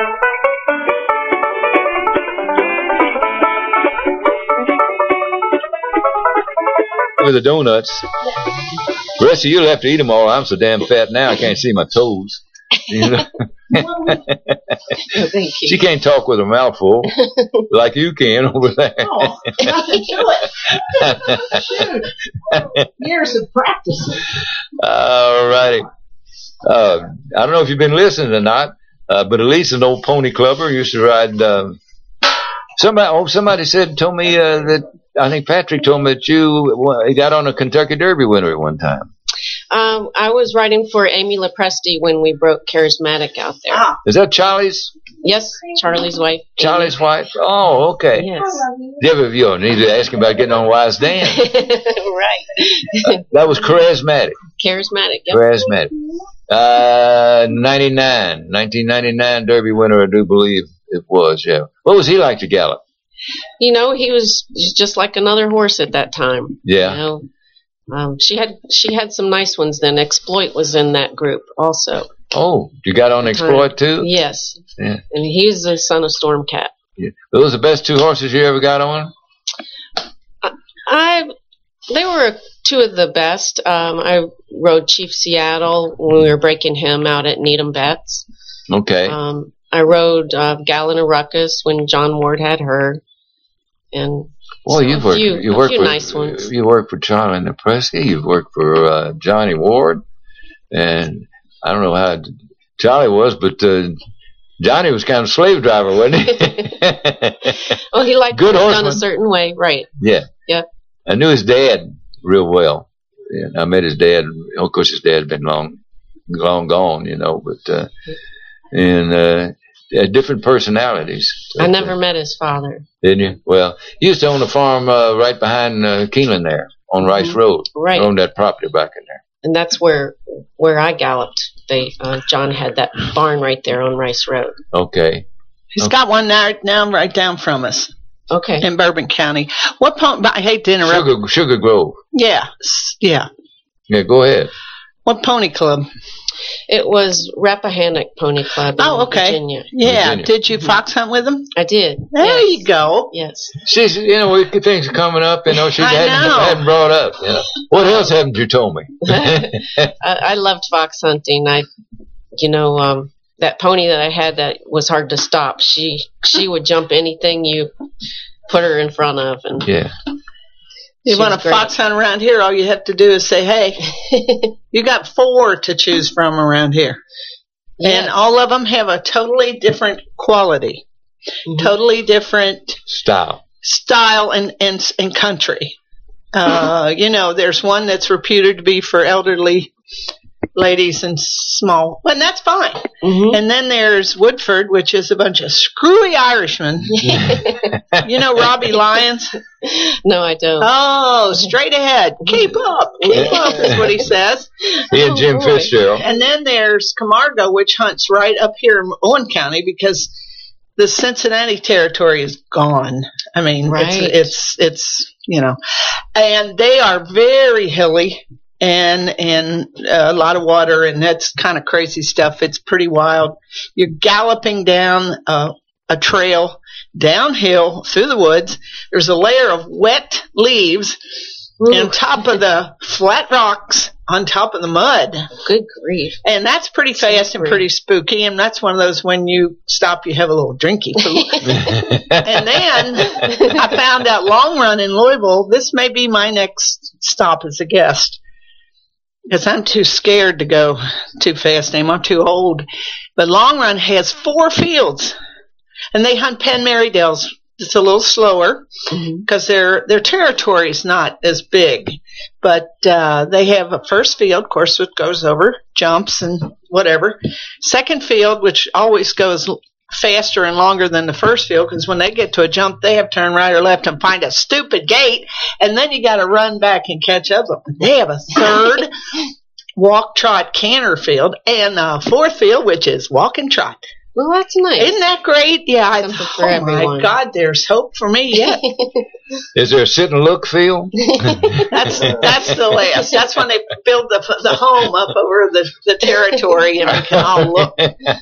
With the donuts. The rest of you'll have to eat them all. I'm so damn fat now I can't see my toes. You know? Thank you. She can't talk with her mouth full like you can over there. Oh, nothing to it. Shoot. Years of practice. All righty. Uh, I don't know if you've been listening or not, uh, but Elise, an old pony clubber, used to ride. Uh, somebody, oh, somebody said, told me uh, that. I think Patrick told me that you well, got on a Kentucky Derby winner at one time. Um, I was riding for Amy Lepresti when we broke Charismatic out there. Ah. Is that Charlie's? Yes, Charlie's wife. Charlie's wife? Oh, okay. Yes. Yeah, but you need to ask him about getting on Wise Dan. Right. uh, that was Charismatic. Charismatic, yep. Charismatic. Uh, ninety-nine, nineteen ninety-nine Derby winner, I do believe it was, yeah. What was he like to gallop? You know, he was just like another horse at that time. Yeah. You know, um, she had she had some nice ones then. Exploit was in that group also. Oh, you got on Exploit too? Yes. Yeah. And he's the son of Stormcat. Yeah. Those are the best two horses you ever got on? I, I they were two of the best. Um, I rode Chief Seattle when we were breaking him out at Needham Bets. Okay. Um, I rode uh, Gallon of Ruckus when John Ward had her, and well, so you've worked. few, You a worked few for nice ones. You worked for Charlie Lepresti. You've worked for uh, Johnny Ward, and I don't know how Charlie was, but uh, Johnny was kind of a slave driver, wasn't he? Well, he liked Good it horseman. done a certain way, right? Yeah. Yeah. I knew his dad real well. Yeah, I met his dad. Of course, his dad had been long, long gone, you know, but uh, and. Uh, Uh, different personalities. I never met his father. Didn't you? Well, he used to own a farm uh, right behind uh, Keeneland there on Rice Mm-hmm. Road. Right. Owned that property back in there. and that's where where I galloped. They uh, John had that barn right there on Rice Road. Okay. He's okay. got one now, now right down from us. Okay. In Bourbon County. What pony? I hate to interrupt. Sugar, Sugar Grove. Yeah. Yeah. Yeah, go ahead. What pony club? It was Rappahannock Pony Club in oh, okay. Virginia. Yeah. Virginia. Did you fox hunt with them? I did. There yes. you go. Yes. She's, you know, things are coming up, you know, she I hadn't, know. hadn't brought up. You know. What else haven't you told me? I, I loved fox hunting. I, you know, um, that pony that I had that was hard to stop. She she would jump anything you put her in front of, and yeah. You want to fox hunt around here? All you have to do is say, "Hey, you got four to choose from around here," yes. And all of them have a totally different quality, mm-hmm. totally different style, style, and and, and country. Uh, you know, there's one that's reputed to be for elderly ladies and small, and that's fine. Mm-hmm. And then there's Woodford, which is a bunch of screwy Irishmen. You know Robbie Lyons? No, I don't. Oh, straight ahead. Keep up. Keep up is what he says. He and Jim oh, Fitzgerald. And then there's Camargo, which hunts right up here in Owen County because the Cincinnati territory is gone. I mean, right. it's, it's, it's, you know, and they are very hilly. And and uh, a lot of water, and that's kind of crazy stuff. It's pretty wild. You're galloping down uh, a trail, downhill through the woods. There's a layer of wet leaves Ooh. on top of the flat rocks, on top of the mud. Good grief. And that's pretty fast and pretty spooky, and that's one of those when you stop, you have a little drinky poo. And then I found out Long Run in Louisville, this may be my next stop as a guest. Because I'm too scared to go too fast anymore. I'm too old. But Long Run has four fields. And they hunt Penn Marydales. It's a little slower because mm-hmm. their their territory is not as big. But uh, they have a first field, of course, which goes over, jumps and whatever. Second field, which always goes faster and longer than the first field, because when they get to a jump, they have to turn right or left and find a stupid gate, and then you got to run back and catch up. They have a third walk, trot, canter field, and a fourth field, which is walk and trot. Well, that's nice. Isn't that great? Yeah. I, for oh, everyone. my God, there's hope for me yet. Is there a sit and look field? that's that's the last. That's when they build the the home up over the, the territory and we can all look.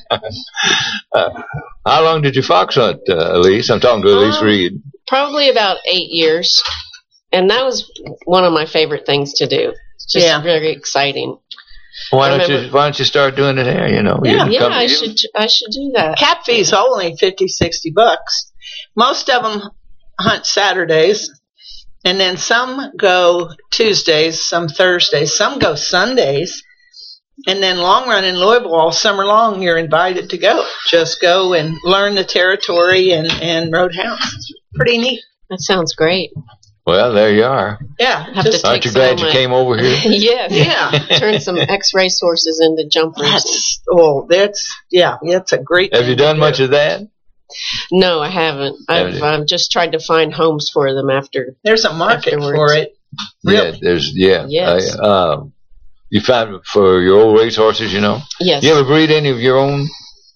Uh, how long did you fox hunt, uh, Elise? I'm talking to Elise um, Reed. Probably about eight years. And that was one of my favorite things to do. Just yeah. very exciting. Why don't you Why don't you start doing it here? You know, yeah, you yeah. I should I should do that. Cap fee's only fifty, sixty bucks. Most of them hunt Saturdays, and then some go Tuesdays, some Thursdays, some go Sundays, and then Long Run in Louisville all summer long. You're invited to go. Just go and learn the territory and and roadhouse. It's pretty neat. That sounds great. Well, there you are. Yeah. Have to aren't you glad you my, came over here? Yes. Yeah. Turn some X-ray sources into jumpers. That's, oh, that's, yeah, that's a great Have you done much of that? No, I haven't. I've um, just tried to find homes for them after. There's a market afterwards. for it. Really? Yeah, there's, yeah. Yes. I, um, you found it for your old race horses, you know? Yes. You ever breed any of your own?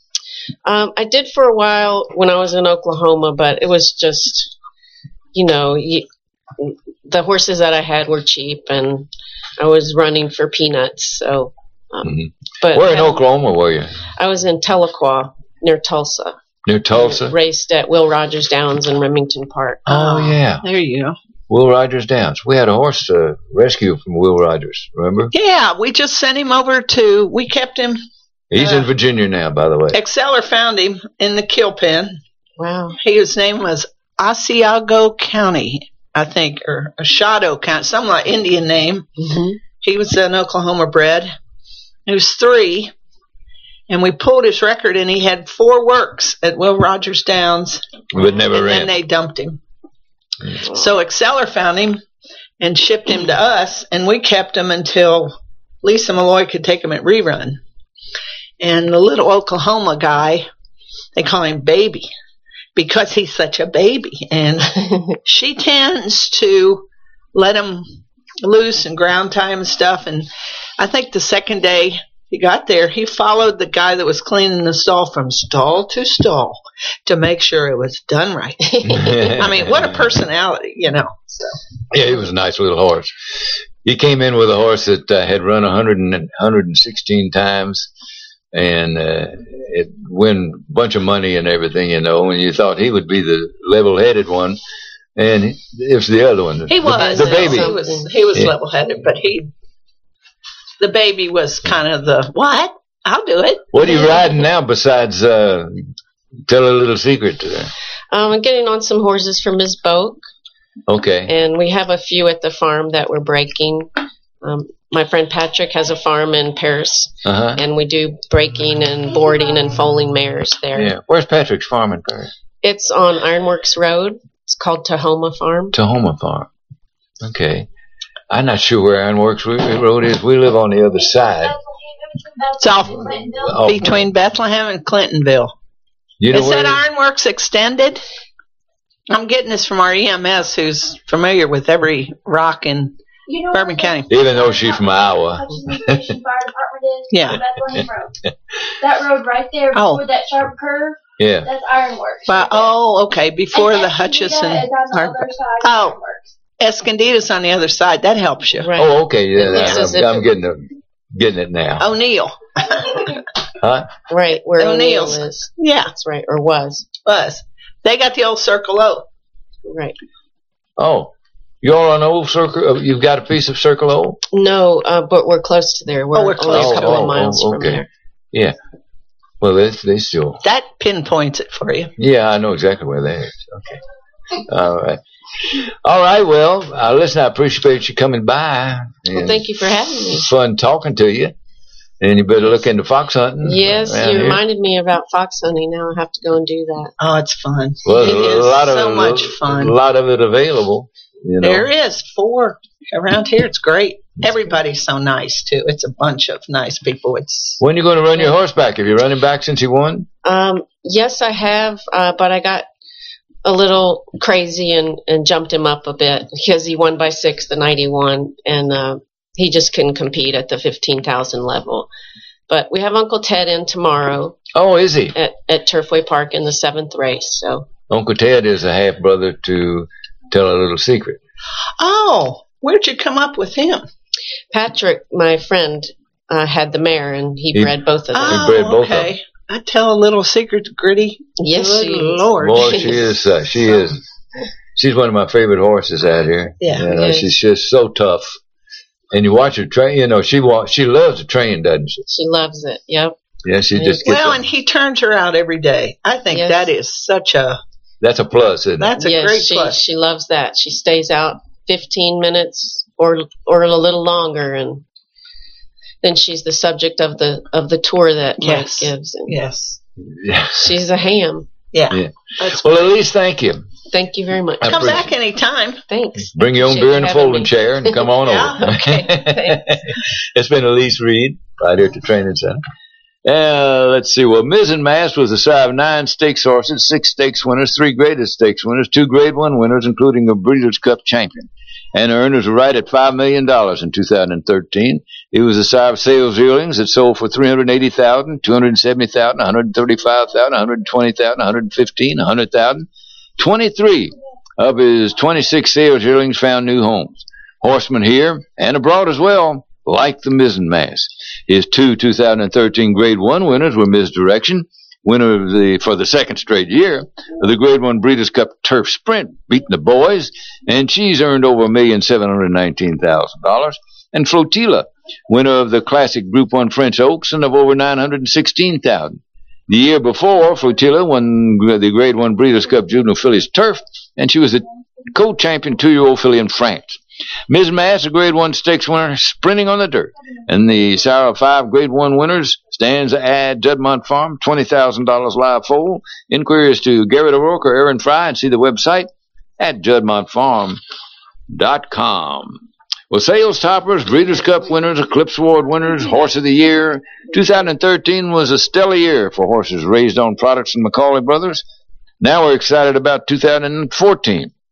Um, I did for a while when I was in Oklahoma, but it was just, you know, you, the horses that I had were cheap, and I was running for peanuts. So, um, mm-hmm. but where in Oklahoma were you? I was in Tahlequah near Tulsa. Near Tulsa. I raced at Will Rogers Downs in Remington Park. Oh, oh yeah, there you go. Will Rogers Downs. We had a horse uh, rescue from Will Rogers. Remember? Yeah, we just sent him over to. We kept him. He's uh, in Virginia now, by the way. Exceller found him in the kill pen. Wow. His name was Osceola County. I think, or Shadow County, some like Indian name. Mm-hmm. He was an Oklahoma bred. He was three, and we pulled his record, and he had four works at Will Rogers Downs. But never and ran. then they dumped him. Mm-hmm. So Exceller found him and shipped him to us, and we kept him until Lisa Malloy could take him at rerun. And the little Oklahoma guy, they call him Baby, because he's such a baby, and she tends to let him loose and ground time and stuff, and I think the second day he got there, he followed the guy that was cleaning the stall from stall to stall to make sure it was done right. I mean, what a personality, you know. So. Yeah, he was a nice little horse. He came in with a horse that uh, had run one hundred, one hundred sixteen times and uh, it won a bunch of money and everything, you know, and you thought he would be the level-headed one. And it was the other one. He was. The, the baby. He was, he was yeah. level-headed, but he, the baby was kind of the, what? I'll do it. What are you riding now besides, uh, tell a little secret to that? Um, I'm getting on some horses for Miz Boak. Okay. And we have a few at the farm that we're breaking. Um, my friend Patrick has a farm in Paris, uh-huh. and we do breaking and boarding and foaling mares there. Yeah. Where's Patrick's farm in Paris? It's on Ironworks Road. It's called Tahoma Farm. Tahoma Farm. Okay. I'm not sure where Ironworks Road is. We live on the other side. It's off oh. between Bethlehem and Clintonville. You know is that Ironworks Extended? I'm getting this from our E M S, who's familiar with every rock in you know Bourbon County. Even though she's from Iowa. Yeah. That road right there before oh. that sharp curve. Yeah. That's Ironworks. Well, oh, okay. Before and the Hutchison. Oh, Escondida's on the other side. That helps you. Right. Oh, okay. Yeah, that, I'm, I'm getting it, getting it now. O'Neill. Huh? Right, where O'Neill's. O'Neill is. Yeah. That's right, or was. Was. They got the old Circle O. Right. Oh. You're on old Circle, you've got a piece of Circle O? No, uh, but we're close to there. We're, oh, we're close. only a couple oh, of miles oh, okay. from there. Yeah. Well, they, they still. That pinpoints it for you. Yeah, I know exactly where they is. Okay. All right. All right. Well, uh, listen, I appreciate you coming by. Well, thank you for having me. Fun talking to you. And you better look into fox hunting. Yes, you here. reminded me about fox hunting. Now I have to go and do that. Oh, it's fun. Well, it a is lot so of, much fun. A lot of it available. You know. There is four around here. It's great. Everybody's so nice too. It's a bunch of nice people. It's. When are you going to run your horseback? Have you run him back since you won? Um, yes, I have, uh, but I got a little crazy and, and jumped him up a bit because he won by six the night he won, and uh, he just couldn't compete at the fifteen thousand level. But we have Uncle Ted in tomorrow. Oh, is he? At, at Turfway Park in the seventh race. So Uncle Ted is a half brother to Tell a Little Secret. Oh, where'd you come up with him? Patrick, my friend, uh, had the mare, and he, he bred both of them. Oh, he bred both okay. of them. I Tell a Little Secret to Gritty. Yes, Good she is. Lord. Boy, she is. Uh, she is. She's one of my favorite horses out here. Yeah, you know, yes. She's just so tough. And you watch her train. You know, she wa- she loves to train, doesn't she? She loves it. Yep. Yeah, she just gets. Well, a, and he turns her out every day. I think yes. that is such a. That's a plus, isn't it? That's a yes, great she, plus. She loves that. She stays out fifteen minutes or or a little longer, and then she's the subject of the of the tour that yes. Mike gives. And yes. Yeah. She's a ham. Yeah. yeah. Well, at least thank you. Thank you very much. Come back anytime. Thanks. Bring your own beer in a folding me. chair and come on yeah, over. Okay. Thanks. It's been Elise Reed right here at the training center. Uh, let's see. Well, Mizzen Mass was a sire of nine stakes horses, six stakes winners, three graded stakes winners, two grade one winners, including a Breeders' Cup champion. And the earners were right at five million dollars in two thousand thirteen. He was a sire of sales yearlings that sold for three hundred eighty thousand dollars, two hundred seventy thousand dollars, one hundred thirty-five thousand dollars, one hundred twenty thousand dollars, one hundred fifteen thousand dollars, one hundred thousand dollars. twenty-three of his twenty-six sales yearlings found new homes. Horsemen here and abroad as well, like the Mizzen Mass. His two two thousand thirteen Grade one winners were Misdirection, winner of the for the second straight year of the Grade one Breeders' Cup Turf Sprint, beating the boys, and she's earned over one million seven hundred nineteen thousand dollars. And Flotilla, winner of the Classic Group one French Oaks, and of over nine hundred sixteen thousand dollars. The year before, Flotilla won the Grade one Breeders' Cup Juvenile Fillies Turf, and she was the co-champion two-year-old filly in France. Miz Mass, a Grade one Stakes winner, sprinting on the dirt. And the sire of five Grade one winners stands at Judmont Farm, twenty thousand dollars live foal. Inquiries to Garrett O'Rourke or Aaron Fry, and see the website at judmont farm dot com. Well, sales toppers, Breeders' Cup winners, Eclipse Award winners, Horse of the Year. two thousand thirteen was a stellar year for horses raised on products from McCauley Brothers. Now we're excited about two thousand fourteen.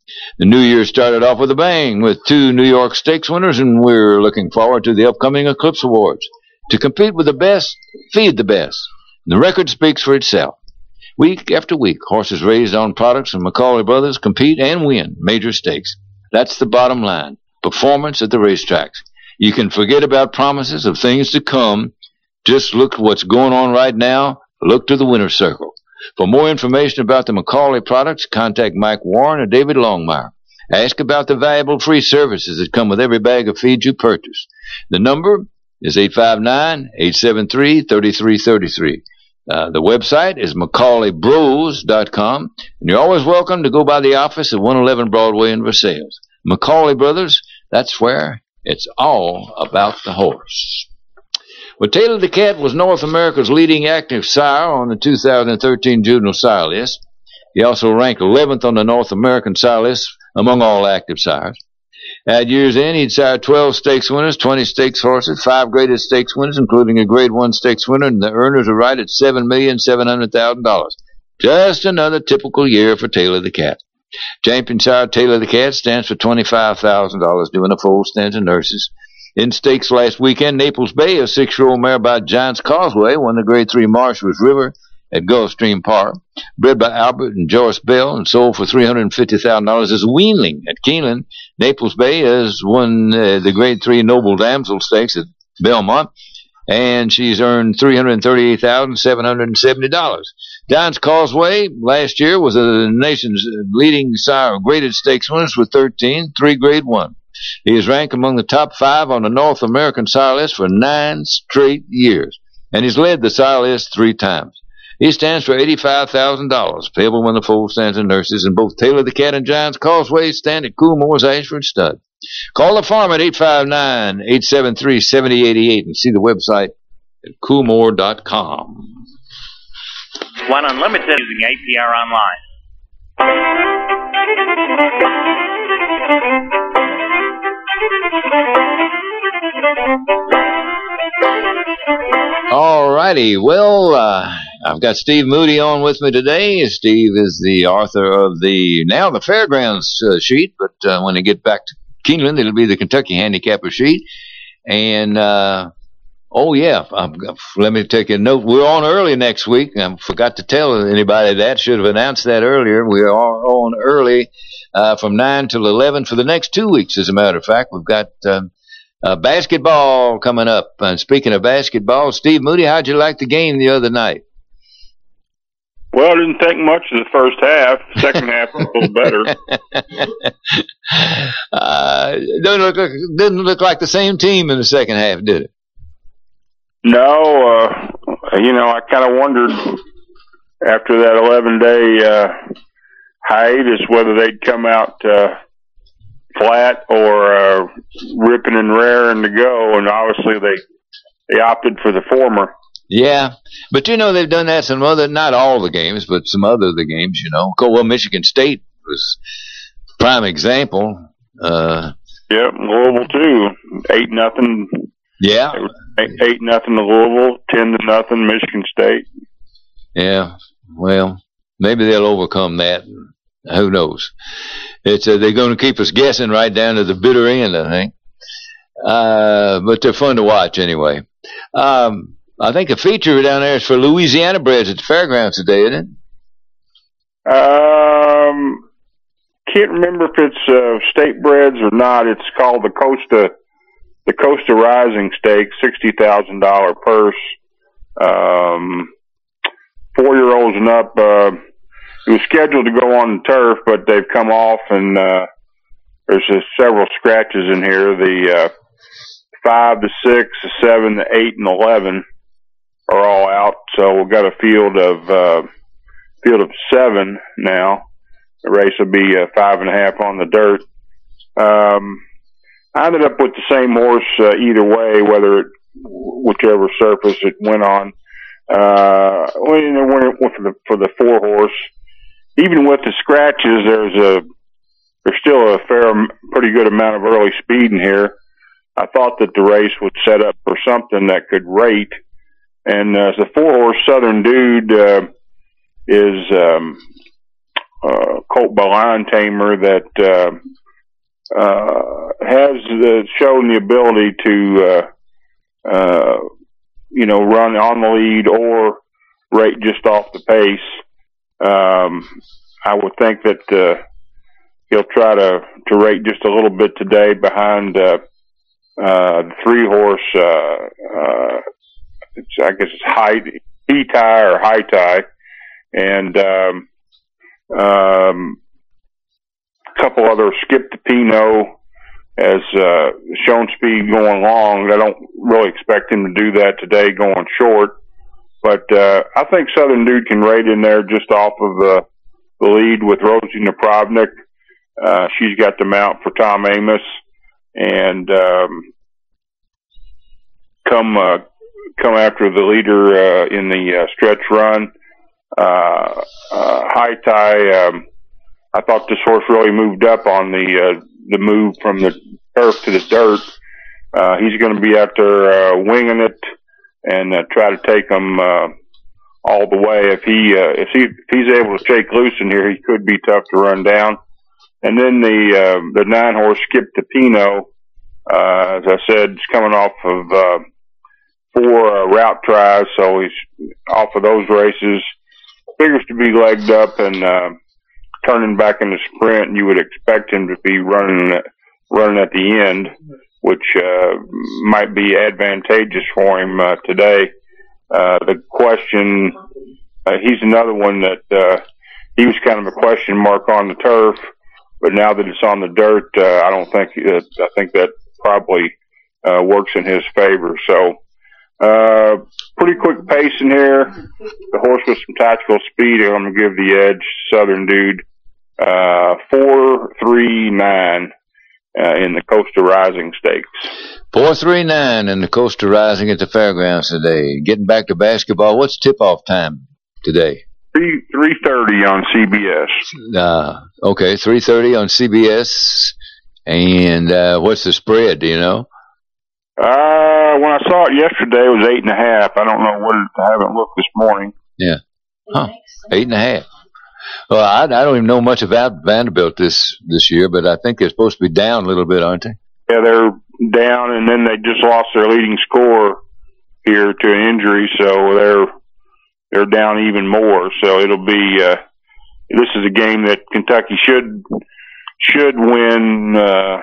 The new year started off with a bang with two New York Stakes winners, and we're looking forward to the upcoming Eclipse Awards. To compete with the best, feed the best. The record speaks for itself. Week after week, horses raised on products and McCauley Brothers compete and win major stakes. That's the bottom line. Performance at the racetracks. You can forget about promises of things to come. Just look at what's going on right now. Look to the winner's circle. For more information about the McCauley products, contact Mike Warren or David Longmire. Ask about the valuable free services that come with every bag of feed you purchase. The number is eight five nine, eight seven three, three three three three. Uh, the website is Macaulay Bros dot com, and you're always welcome to go by the office at one eleven Broadway in Versailles. McCauley Brothers, that's where it's all about the horse. Well, Taylor the Cat was North America's leading active sire on the two thousand thirteen juvenile sire list. He also ranked eleventh on the North American sire list among all active sires. At year's end, he'd sired twelve stakes winners, twenty stakes horses, five graded stakes winners, including a grade one stakes winner, and the earners are right at seven million seven hundred thousand dollars. Just another typical year for Taylor the Cat. Champion sire Taylor the Cat stands for twenty-five thousand dollars, doing a full stint of nurses. In stakes last weekend, Naples Bay, a six-year-old mare by Giants Causeway, won the grade three Marshall's River at Gulfstream Park. Bred by Albert and Joyce Bell and sold for three hundred fifty thousand dollars as a weanling at Keeneland. Naples Bay has won uh, the grade three Noble Damsel Stakes at Belmont, and she's earned three hundred thirty-eight thousand seven hundred seventy dollars. Giants Causeway last year was the nation's leading sire of graded stakes winners with thirteen, three grade one. He is ranked among the top five on the North American sire list for nine straight years, and he's led the sire list three times. He stands for eighty-five thousand dollars, payable when the foal stands in nurses, and both Taylor the Cat and Giants Causeway stand at Coolmore's Ashford Stud. Call the farm at eight five nine, eight seven three, seven zero eight eight and see the website at coolmore dot com. One Unlimited using A P R Online. All righty. Well, uh, I've got Steve Moody on with me today. Steve is the author of the, now the Fairgrounds uh, sheet, but uh, when they get back to Keeneland, it'll be the Kentucky Handicapper sheet. And, uh, oh, yeah, I'm, let me take a note. We're on early next week. I forgot to tell anybody that. Should have announced that earlier. We are on early uh, from nine till eleven for the next two weeks, as a matter of fact. We've got um, uh, basketball coming up. And speaking of basketball, Steve Moody, how'd you like the game the other night? Well, I didn't think much of the first half. Second half was a little better. uh, didn't look like, didn't look like the same team in the second half, did it? No, uh, you know, I kind of wondered after that eleven-day uh, hiatus whether they'd come out uh, flat or uh, ripping and raring to go, and obviously they they opted for the former. Yeah, but you know they've done that some other, not all the games, but some other of the games. You know, well, Michigan State was a prime example. Uh, yep, Louisville too, eight nothing. Yeah, eight, eight nothing to Louisville, ten to nothing Michigan State. Yeah, well, maybe they'll overcome that. Who knows? It's uh, they're going to keep us guessing right down to the bitter end, I think. Uh, but they're fun to watch anyway. Um, I think the feature down there is for Louisiana Breds at the fairgrounds today, isn't it? Um, can't remember if it's uh, state breds or not. It's called the Costa, the Costa Rising Stakes, sixty thousand dollar purse. Um, four year olds and up. Uh, it was scheduled to go on the turf, but they've come off, and uh, there's just several scratches in here. The uh, five to six, the seven to eight, and eleven are all out. So we've got a field of uh, field of seven now. The race will be uh, five and a half on the dirt. Um, I ended up with the same horse uh, either way, whether it, whichever surface it went on. Uh, well, you know, went for the for the four horse. Even with the scratches, there's a there's still a fair, pretty good amount of early speed in here. I thought that the race would set up for something that could rate. And uh, the four horse Southern Dude uh, is um, uh, colt by line tamer that uh, uh, has uh, shown the ability to, uh, uh, you know, run on the lead or rate just off the pace. Um, I would think that uh, he'll try to, to rate just a little bit today behind uh, uh, the three horse. Uh, uh, it's, I guess it's high He tie or high tie, and um, um, a couple other Skip the Pino has uh, shown speed going long. I don't really expect him to do that today going short. But uh, I think Southern Dude can rate in there just off of the, the lead with Rosie Napravnik. Uh, she's got the mount for Tom Amos. And um, come uh, come after the leader uh, in the uh, stretch run. Uh, uh, High Tie, um, I thought this horse really moved up on the uh, the move from the turf to the dirt. Uh, he's going to be out there uh, winging it and uh, try to take him uh, all the way. If he uh, if he if he's able to shake loose in here, he could be tough to run down. And then the uh, the nine horse Skip the Pino, uh, as I said, is coming off of uh, four uh, route tries, so he's off of those races. Figures to be legged up and uh, turning back in the sprint. And you would expect him to be running running at the end, which uh, might be advantageous for him uh, today. Uh, the question, uh, he's another one that uh, he was kind of a question mark on the turf, but now that it's on the dirt, uh, I don't think it, I think that probably uh, works in his favor. So, uh, pretty quick pace in here. The horse with some tactical speed, I'm going to give the edge. Southern Dude, uh, four, three, nine. Uh, in the Costa Rising Stakes. four three nine in the Costa Rising at the fairgrounds today. Getting back to basketball, what's tip-off time today? three thirty on C B S. Uh, okay, three thirty on C B S. And uh, what's the spread, do you know? Uh, when I saw it yesterday, it was eight and a half. I don't know what it, I haven't looked this morning. Yeah. Huh. Eight and a half. Well, I, I don't even know much about Vanderbilt this, this year, but I think they're supposed to be down a little bit, aren't they? Yeah, they're down, and then they just lost their leading scorer here to an injury, so they're they're down even more. So it'll be uh, this is a game that Kentucky should should win uh,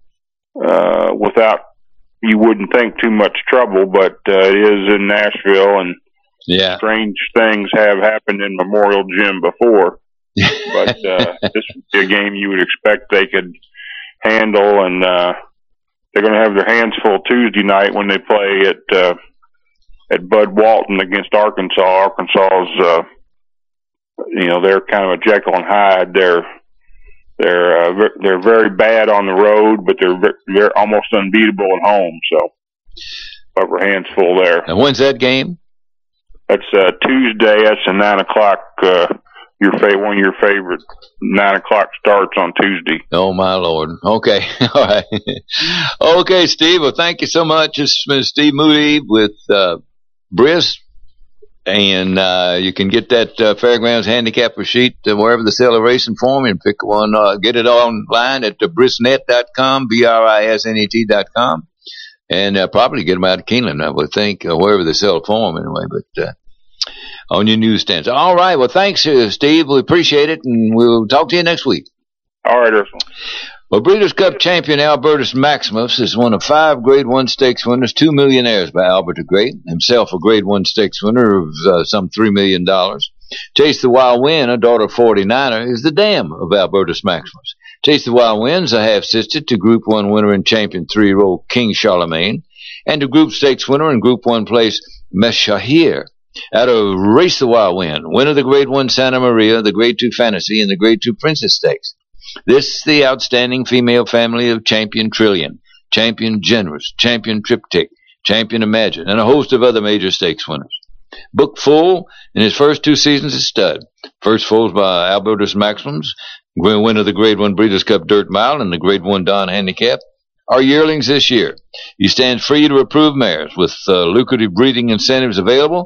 uh, without, you wouldn't think, too much trouble, but uh, it is in Nashville, and yeah, strange things have happened in Memorial Gym before, but uh, this would be a game you would expect they could handle, and uh, they're going to have their hands full Tuesday night when they play at uh, at Bud Walton against Arkansas. Arkansas's, uh, you know, they're kind of a Jekyll and Hyde. They're they're uh, they're very bad on the road, but they're they're almost unbeatable at home. So, have our hands full there. And when's that game? That's uh, Tuesday. That's a nine o'clock. Uh, your fa- one of your favorite nine o'clock starts on Tuesday. Oh my Lord! Okay, all right. Okay, Steve. Well, thank you so much. This is Steve Moody with uh, Briss, and uh, you can get that uh, Fairgrounds handicapper sheet uh, wherever they sell a racing form, and pick one. Uh, get it online at uh, brissnet dot com, b r i s n e t dot com. And uh, probably get them out of Keeneland, I would think, or wherever they sell for them anyway, but uh, on your newsstands. All right. Well, thanks, uh, Steve. We appreciate it, and we'll talk to you next week. All right, Ursula. Well, Breeders' Cup champion Albertus Maximus is one of five Grade one Stakes winners, two millionaires by Albert the Great, himself a Grade one Stakes winner of uh, some three million dollars. Chase the Wild Win, a daughter of forty-niner, is the dam of Albertus Maximus. Chase the Wild Win's a half-sister to Group one winner and champion three-year-old King Charlemagne, and to Group Stakes winner and Group one place Meshahir. Out of Race the Wild Win, winner of the Grade one Santa Maria, the Grade two Fantasy, and the Grade two Princess Stakes. This is the outstanding female family of Champion Trillion, Champion Generous, Champion Triptych, Champion Imagine, and a host of other major stakes winners. Booked full in his first two seasons as stud. First fulls by Albertus Maximus, winner of the Grade one Breeders' Cup Dirt Mile and the Grade one Don Handicap, are yearlings this year. He stands free to approve mares with uh, lucrative breeding incentives available.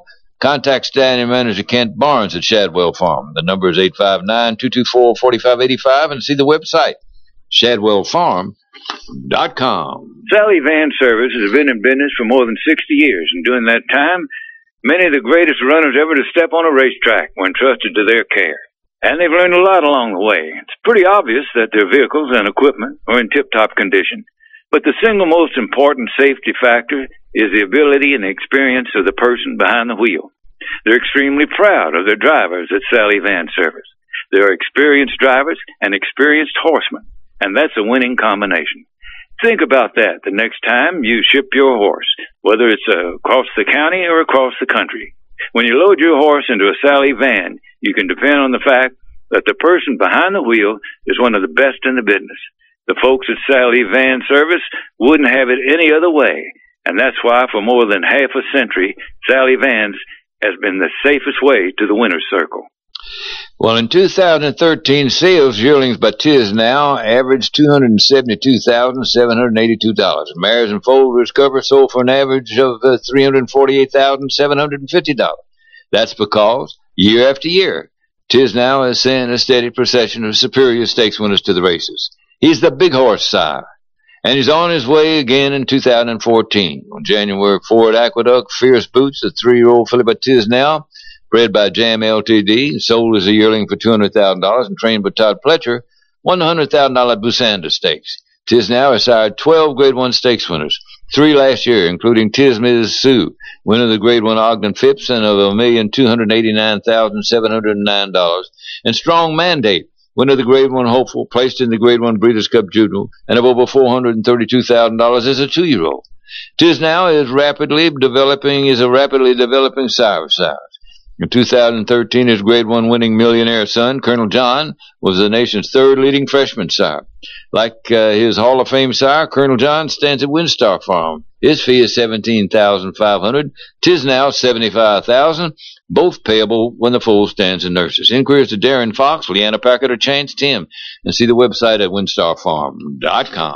Contact Stallion Manager Kent Barnes at Shadwell Farm. The number is eight five nine, two two four, four five eight five, and see the website, shadwell farm dot com. Sally Van Service has been in business for more than sixty years, and during that time, many of the greatest runners ever to step on a racetrack were entrusted to their care. And they've learned a lot along the way. It's pretty obvious that their vehicles and equipment are in tip-top condition. But the single most important safety factor is the ability and experience of the person behind the wheel. They're extremely proud of their drivers at Sally Van Service. They are experienced drivers and experienced horsemen, and that's a winning combination. Think about that the next time you ship your horse, whether it's uh, across the county or across the country. When you load your horse into a Sally Van, you can depend on the fact that the person behind the wheel is one of the best in the business. The folks at Sally Van Service wouldn't have it any other way, and that's why for more than half a century, Sally Vans has been the safest way to the winner's circle. Well, in two thousand thirteen, sales yearlings by Tiznow averaged two hundred seventy-two thousand, seven hundred eighty-two dollars. Mares and foalers cover sold for an average of uh, three hundred forty-eight thousand, seven hundred fifty dollars. That's because, year after year, Tiznow has sent a steady procession of superior stakes winners to the races. He's the big horse sire, and he's on his way again in two thousand fourteen. On January fourth at Aqueduct, Fierce Boots, a three-year-old filly by Tiznow, bred by Jam L T D, sold as a yearling for two hundred thousand dollars and trained by Todd Pletcher, won the one hundred thousand dollars Busanda Stakes. Tiznow has sired twelve Grade one stakes winners, three last year, including Tiz Miz Sue, winner of the Grade one Ogden Phipps and of one million two hundred eighty-nine thousand seven hundred nine dollars, and Strong Mandate, winner of the Grade one Hopeful, placed in the Grade one Breeders' Cup Juvenile, and of over four hundred thirty-two thousand dollars as a two-year-old. Tiznow is rapidly developing, is a rapidly developing sire of sires. In two thousand thirteen, his Grade one winning millionaire son, Colonel John, was the nation's third leading freshman sire. Like uh, his Hall of Fame sire, Colonel John stands at Windstar Farm. His fee is seventeen thousand five hundred dollars. Tiznow, seventy-five thousand dollars. Both payable when the foal stands and nurses. Inquiries to Darren Fox, Leanna Packard, or Chance Tim, and see the website at windstar farm dot com.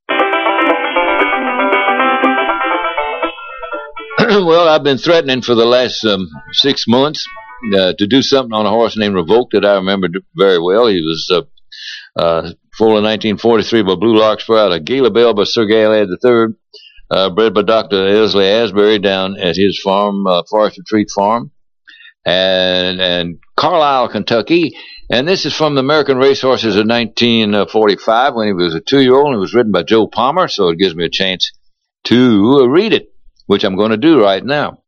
Well, I've been threatening for the last um, six months uh, to do something on a horse named Revoke that I remember very well. He was uh, uh, foal in nineteen forty-three by Blue Larkspur out of Gala Bell by Sir Galahad the third, uh, bred by Doctor Esley Asbury down at his farm, uh, Forest Retreat Farm, and, and Carlisle, Kentucky. And this is from the American Racehorses of nineteen forty-five when he was a two-year-old, and it was written by Joe Palmer, so it gives me a chance to uh, read it, which I'm going to do right now.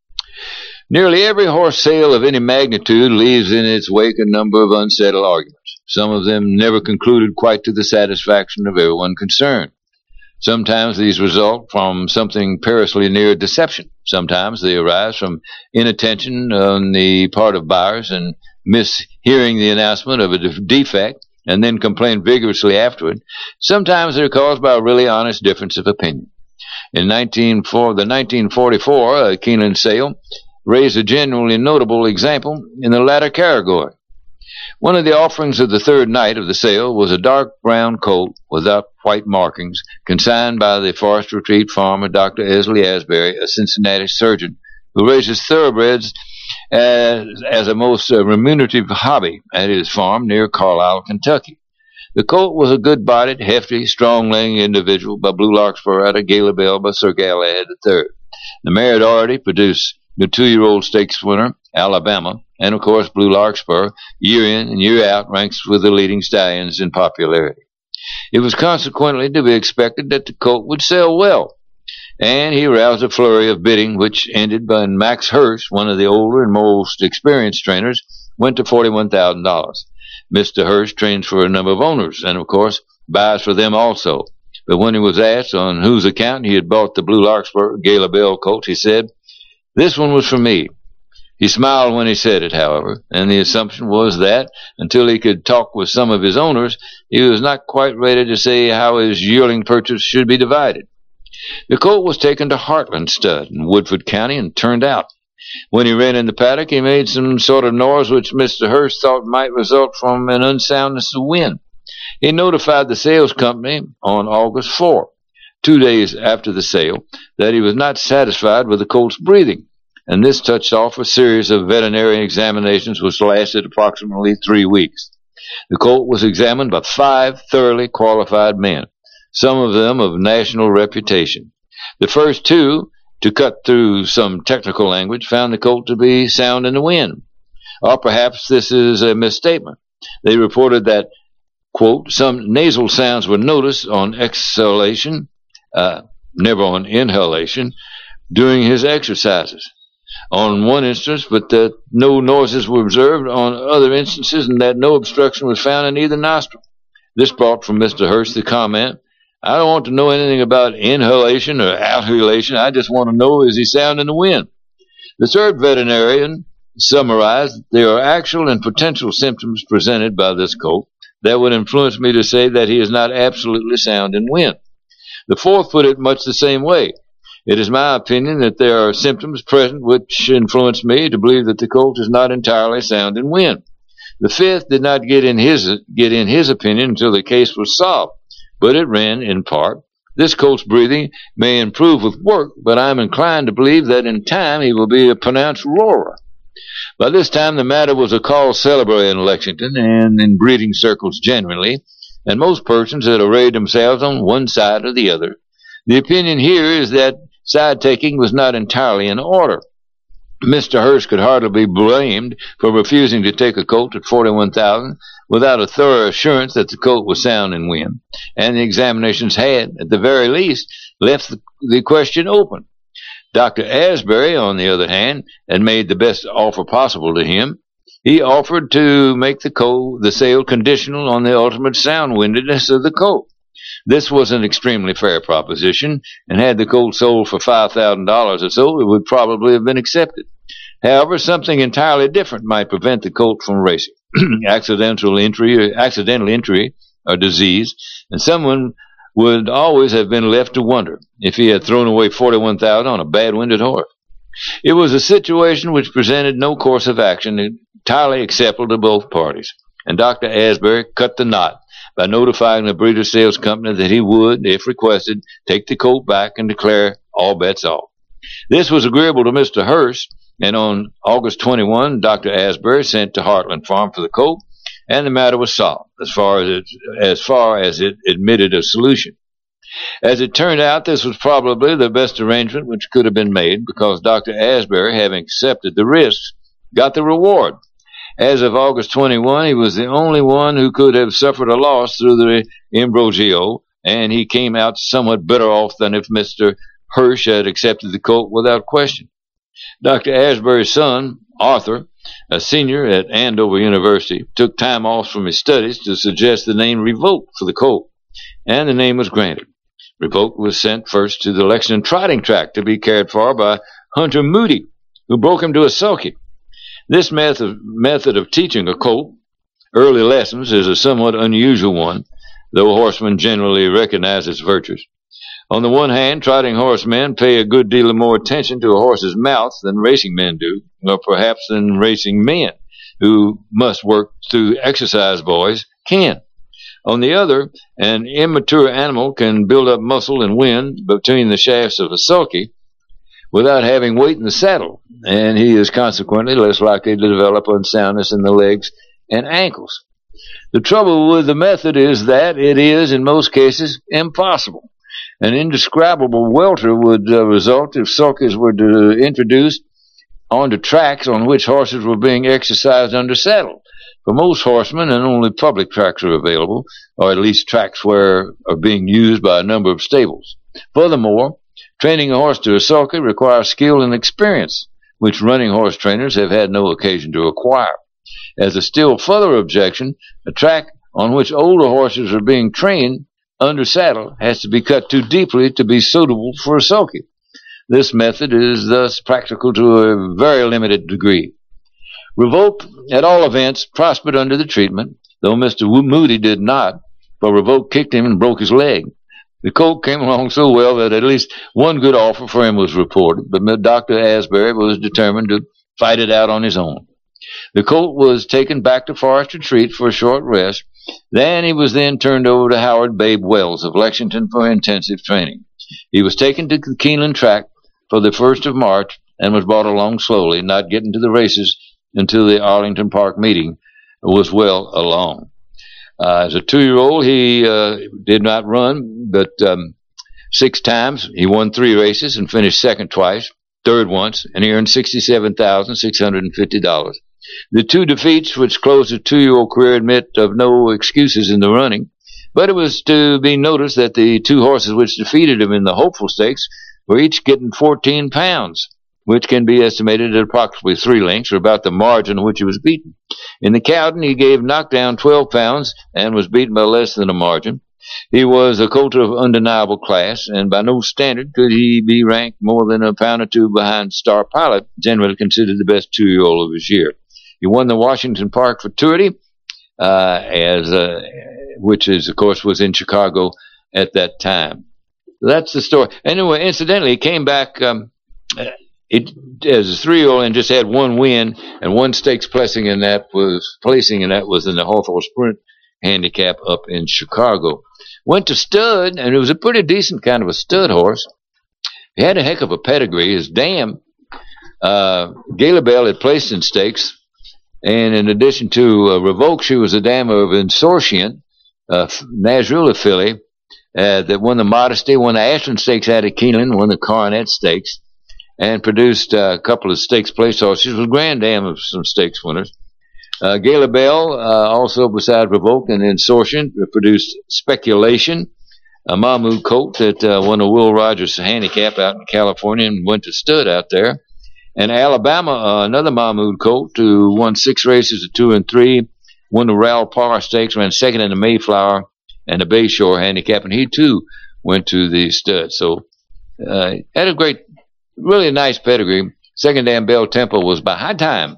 Nearly every horse sale of any magnitude leaves in its wake a number of unsettled arguments. Some of them never concluded quite to the satisfaction of everyone concerned. Sometimes these result from something perilously near deception. Sometimes they arise from inattention on the part of buyers and mishearing the announcement of a defect and then complain vigorously afterward. Sometimes they're caused by a really honest difference of opinion. In nineteen four, the nineteen forty-four uh, Keeneland sale raised a genuinely notable example in the latter category. One of the offerings of the third night of the sale was a dark brown colt without white markings, consigned by the Forest Retreat farmer Doctor Esley Asbury, a Cincinnati surgeon who raises thoroughbreds as, as a most uh, remunerative hobby at his farm near Carlisle, Kentucky. The colt was a good-bodied, hefty, strong-laying individual by Blue Larkspur out of Gala Bell by Sir Galahad the third. The mare had already produced the two-year-old stakes winner, Alabama, and of course Blue Larkspur, year in and year out, ranks with the leading stallions in popularity. It was consequently to be expected that the colt would sell well, and he roused a flurry of bidding, which ended when Max Hurst, one of the older and most experienced trainers, went to forty-one thousand dollars. Mister Hurst trains for a number of owners, and of course buys for them also. But when he was asked on whose account he had bought the Blue Larkspur Gala Bell colt, he said, "This one was for me." He smiled when he said it, however, and the assumption was that, until he could talk with some of his owners, he was not quite ready to say how his yearling purchase should be divided. The colt was taken to Heartland Stud in Woodford County and turned out. When he ran in the paddock, he made some sort of noise which Mister Hurst thought might result from an unsoundness of wind. He notified the sales company on August fourth, two days after the sale, that he was not satisfied with the colt's breathing, and this touched off a series of veterinary examinations which lasted approximately three weeks. The colt was examined by five thoroughly qualified men, some of them of national reputation. The first two, to cut through some technical language, found the colt to be sound in the wind. Or perhaps this is a misstatement. They reported that, quote, some nasal sounds were noticed on exhalation, uh, never on inhalation, during his exercises. On one instance, but that no noises were observed on other instances, and that no obstruction was found in either nostril. This brought from Mister Hurst the comment, I don't want to know anything about inhalation or outhalation. I just want to know, is he sound in the wind? The third veterinarian summarized that there are actual and potential symptoms presented by this colt that would influence me to say that he is not absolutely sound in wind. The fourth put it much the same way. It is my opinion that there are symptoms present which influence me to believe that the colt is not entirely sound in wind. The fifth did not get in his get in his opinion until the case was solved, but it ran in part, this colt's breathing may improve with work, but I am inclined to believe that in time he will be a pronounced roarer. By this time the matter was a cause célèbre in Lexington and in breeding circles generally, and most persons had arrayed themselves on one side or the other. The opinion here is that side-taking was not entirely in order. Mister Hurst could hardly be blamed for refusing to take a colt at forty-one thousand without a thorough assurance that the colt was sound in wind, and the examinations had, at the very least, left the, the question open. Doctor Asbury, on the other hand, had made the best offer possible to him. He offered to make the colt, the sale conditional on the ultimate sound-windedness of the colt. This was an extremely fair proposition, and had the colt sold for five thousand dollars or so, it would probably have been accepted. However, something entirely different might prevent the colt from racing. accidental injury, or accidental injury or disease, and someone would always have been left to wonder if he had thrown away forty-one thousand dollars on a bad-winded horse. It was a situation which presented no course of action entirely acceptable to both parties, and Doctor Asbury cut the knot by notifying the Breeder Sales Company that he would, if requested, take the colt back and declare all bets off. This was agreeable to Mister Hurst, and on August twenty-first, Doctor Asbury sent to Heartland Farm for the colt, and the matter was solved as far as it, as far as it admitted a solution. As it turned out, this was probably the best arrangement which could have been made, because Doctor Asbury, having accepted the risks, got the reward. As of August twenty-first, he was the only one who could have suffered a loss through the imbroglio, and he came out somewhat better off than if Mister Hurst had accepted the colt without question. Doctor Asbury's son, Arthur, a senior at Andover University, took time off from his studies to suggest the name Revolt for the colt, and the name was granted. Revolt was sent first to the Lexington trotting track to be cared for by Hunter Moody, who broke him to a sulky. This method, method of teaching a colt early lessons is a somewhat unusual one, though horsemen generally recognize its virtues. On the one hand, trotting horsemen pay a good deal more attention to a horse's mouth than racing men do, or perhaps than racing men, who must work through exercise boys, can. On the other, an immature animal can build up muscle and wind between the shafts of a sulky without having weight in the saddle, and he is consequently less likely to develop unsoundness in the legs and ankles. The trouble with the method is that it is, in most cases, impossible. An indescribable welter would uh, result if sulkies were to introduce onto tracks on which horses were being exercised under saddle. For most horsemen, and only public tracks are available, or at least tracks where are being used by a number of stables. Furthermore, training a horse to a sulky requires skill and experience, which running horse trainers have had no occasion to acquire. As a still further objection, a track on which older horses are being trained under saddle has to be cut too deeply to be suitable for a sulky. This method is thus practical to a very limited degree. Revolt, at all events, prospered under the treatment, though Mister Moody did not, for Revolt kicked him and broke his leg. The colt came along so well that at least one good offer for him was reported, but Doctor Asbury was determined to fight it out on his own. The colt was taken back to Forest Retreat for a short rest. Then he was then turned over to Howard Babe Wells of Lexington for intensive training. He was taken to the Keeneland track for the first of March and was brought along slowly, not getting to the races until the Arlington Park meeting was well along. Uh, as a two-year-old, he uh, did not run, but um, six times. He won three races and finished second twice, third once, and he earned sixty-seven thousand six hundred fifty dollars. The two defeats, which closed his two-year-old career, admit of no excuses in the running, but it was to be noticed that the two horses which defeated him in the Hopeful Stakes were each getting fourteen pounds, which can be estimated at approximately three lengths, or about the margin in which he was beaten. In the Cowden, he gave Knockdown twelve pounds and was beaten by less than a margin. He was a colt of undeniable class, and by no standard could he be ranked more than a pound or two behind Star Pilot, generally considered the best two-year-old of his year. He won the Washington Park Futurity, uh, as uh, which is, of course, was in Chicago at that time. That's the story. Anyway, incidentally, he came back um, it, as a three-year-old and just had one win, and one stakes placing in that was placing in that was in the Hawthorne Sprint handicap up in Chicago. Went to stud, and it was a pretty decent kind of a stud horse. He had a heck of a pedigree. His dam, uh, Gala Bell, had placed in stakes. And in addition to uh, Revoke, she was a dam of Insortian, uh, Nazrula filly, uh, that won the Modesty, won the Ashland Stakes out of Keeneland, won the Coronet Stakes, and produced uh, a couple of stakes place horses. She was a grand dam of some stakes winners. Uh, Gala Bell, uh, also beside Revoke and Insortian, produced Speculation, a Mahmoud colt that uh, won a Will Rogers handicap out in California and went to stud out there. And Alabama, uh, another Mahmoud colt, who won six races at two and three, won the Raoul Parr Stakes, ran second in the Mayflower and the Bayshore handicap, and he too went to the stud. So, uh, had a great, really nice pedigree. Second dam Bell Temple was by high time.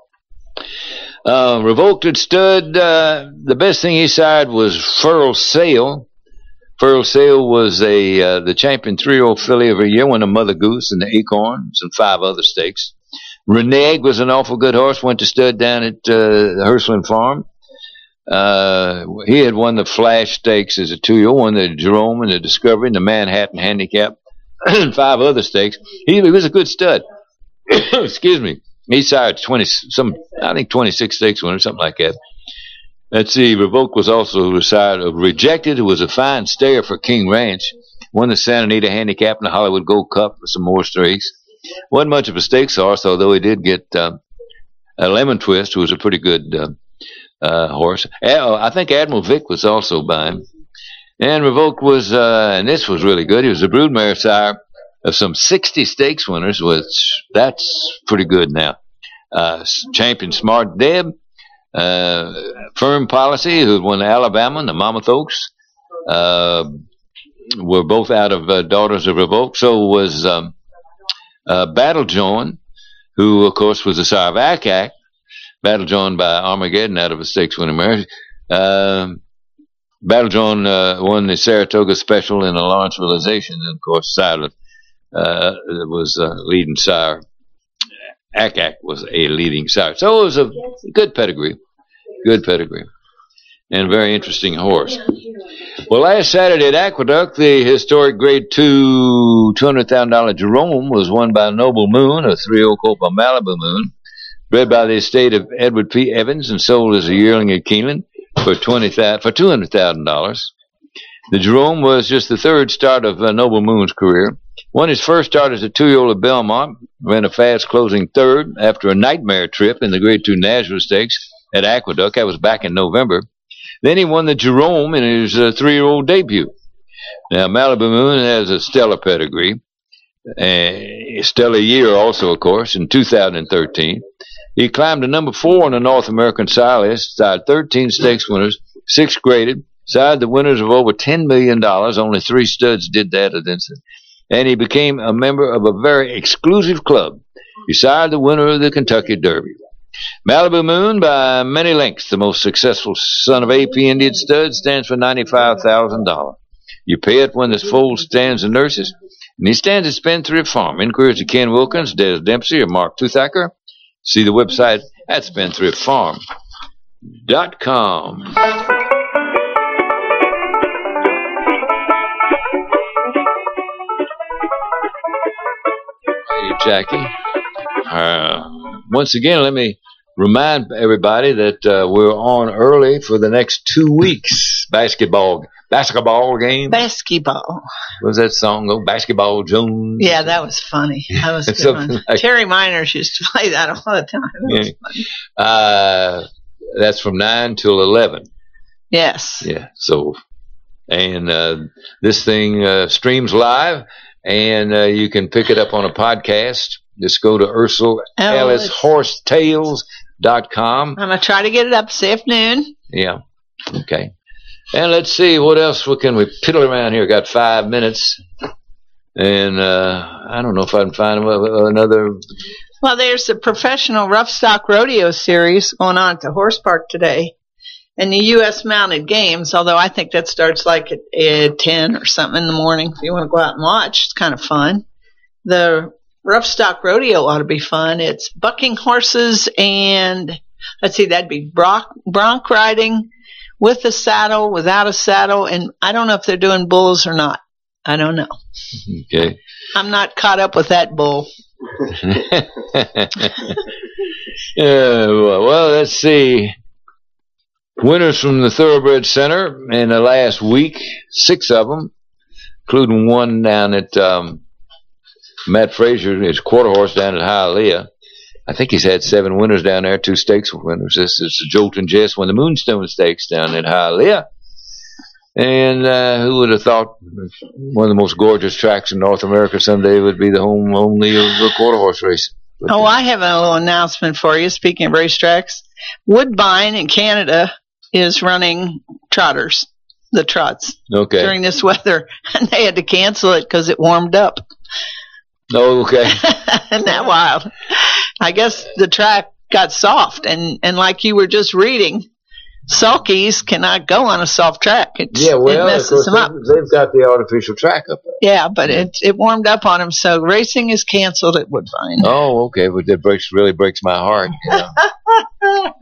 Uh, Revoked at stud, uh, the best thing he sired was Furl Sail. Furl Sail was a uh, the champion three-year-old filly of a year, won a Mother Goose and the Acorns and five other stakes. Reneg was an awful good horse, went to stud down at uh, the Hirschland Farm. Uh, he had won the Flash Stakes as a two-year-old, won the Jerome and the Discovery and the Manhattan Handicap and five other stakes. He, he was a good stud. Excuse me. He sired twenty, some, I think twenty-six stakes winners, something like that. Let's see, Revoke was also the side of Rejected, who was a fine stayer for King Ranch. Won the Santa Anita Handicap and the Hollywood Gold Cup with some more stakes. Wasn't much of a stakes horse, although he did get uh, a Lemon Twist, who was a pretty good uh, uh, horse. I think Admiral Vic was also by him. And Revoke was, uh, and this was really good, he was a broodmare sire of some sixty stakes winners, which that's pretty good now. Uh, champion Smart Deb, uh, Firm Policy, who won Alabama and the Monmouth Oaks, uh, were both out of uh, Daughters of Revoke. So was um, uh, Battle Joan, who of course was a sire of Akak, Battle Joan by Armageddon out of a stakes winning mare. Uh, Battle Joan uh, won the Saratoga Special in a Lawrence Realization, and of course Silent uh, was uh, leading sire. Akak was a leading sire. So it was a good pedigree. Good pedigree. And a very interesting horse. Well, last Saturday at Aqueduct, the historic grade two two hundred thousand dollars Jerome was won by Noble Moon, a three-year-old colt by Malibu Moon, bred by the estate of Edward P. Evans and sold as a yearling at Keeneland for twenty for two hundred thousand dollars. The Jerome was just the third start of uh, Noble Moon's career. Won his first start as a two-year-old at Belmont, ran a fast closing third after a nightmare trip in the Grade two Nazareth Stakes at Aqueduct. That was back in November. Then he won the Jerome in his uh, three-year-old debut. Now, Malibu Moon has a stellar pedigree, a stellar year also, of course, in two thousand thirteen. He climbed to number four on the North American sire list, sired thirteen stakes winners, six graded, sired the winners of over ten million dollars. Only three studs did that at instant. And he became a member of a very exclusive club. He sired the winner of the Kentucky Derby. Malibu Moon, by many lengths, the most successful son of A P Indian stud, stands for ninety-five thousand dollars. You pay it when the foal stands and nurses, and he stands at Spendthrift Farm. Inquiries to Ken Wilkins, Des Dempsey, or Mark Toothacker. See the website at spendthrift farm dot com. Hey, Jackie. uh, once again, let me remind everybody that uh, we're on early for the next two weeks. Basketball, basketball game. Basketball. What was that song? Go Basketball Jones. Yeah, that was funny. That was a good one. Like, Terry Miners used to play that all the time. That yeah. was funny. Uh, that's from nine till eleven. Yes. Yeah. So, and uh, this thing uh, streams live, and uh, you can pick it up on a podcast. Just go to Ursula Ellis Horse Tales dot com. I'm gonna try to get it up this afternoon. Yeah. Okay. And let's see what else we can we piddle around here. Got five minutes, and uh, I don't know if I can find another. Well, there's the Professional Rough Stock Rodeo Series going on at the Horse Park today. And the U S Mounted Games, although I think that starts like at, at ten or something in the morning. If you want to go out and watch, it's kind of fun. The Rough Stock Rodeo ought to be fun. It's bucking horses and, let's see, that'd be bronc, bronc riding with a saddle, without a saddle, and I don't know if they're doing bulls or not. I don't know. Okay. I'm not caught up with that bull. Yeah, well, let's see. Winners from the Thoroughbred Center in the last week, six of them, including one down at um, Matt Frazier, his quarter horse down at Hialeah. I think he's had seven winners down there, two stakes winners. This is Jolton Jess won the Moonstone Stakes down at Hialeah. And uh, who would have thought one of the most gorgeous tracks in North America someday would be the home only of the quarter horse racing. Oh, I have a little announcement for you. Speaking of racetracks, Woodbine in Canada is running trotters, the trots, okay, during this weather, and they had to cancel it because it warmed up. Oh, okay. Isn't that wild? I guess the track got soft, and, and like you were just reading, sulkies cannot go on a soft track. It's, yeah, well, it messes them up. They've got the artificial track up there. Yeah, but it it warmed up on them, so racing is canceled at Woodbine. Oh, okay, but that breaks really breaks my heart. You know?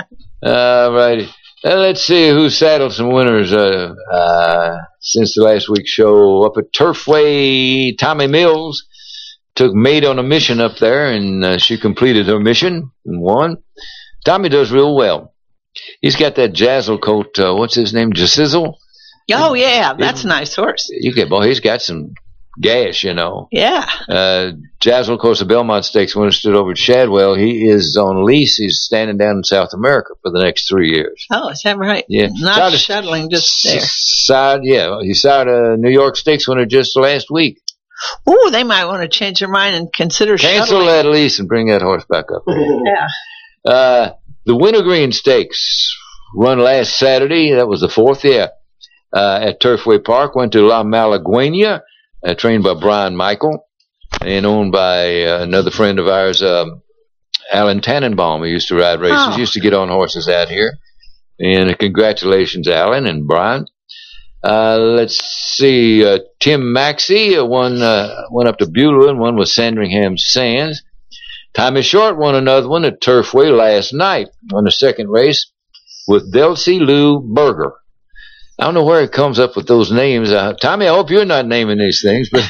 All righty. Uh, let's see who saddled some winners uh, uh, since the last week's show. Up at Turfway, Tommy Mills took Maid on a mission up there, and uh, she completed her mission and won. Tommy does real well. He's got that Jazzle coat. Uh, what's his name? Jasizzle? Oh, yeah. That's a nice horse. You get, boy, he's got some gas, you know. Yeah. Uh, Jazzle, of course, the Belmont Stakes winner, stood over at Shadwell. He is on lease. He's standing down in South America for the next three years. Oh, is that right? Yeah. Not Started, shuttling, just there. Side, yeah. He signed a New York Stakes winner just last week. Oh, they might want to change their mind and consider Cancel shuttling. that lease and bring that horse back up. Yeah. Uh, the Wintergreen Stakes run last Saturday. That was the fourth, yeah. Uh, at Turfway Park. Went to La Malagueña, uh, trained by Brian Michael and owned by uh, another friend of ours, um, Alan Tannenbaum, who used to ride races. Oh. Used to get on horses out here. And uh, congratulations, Alan and Brian. Uh, let's see. Uh, Tim Maxey uh, won, uh, went up to Beulah and one was Sandringham Sands. Tommy Short won another one at Turfway last night. Won the second race with Delcy Lou Berger. I don't know where it comes up with those names. Uh, Tommy, I hope you're not naming these things, but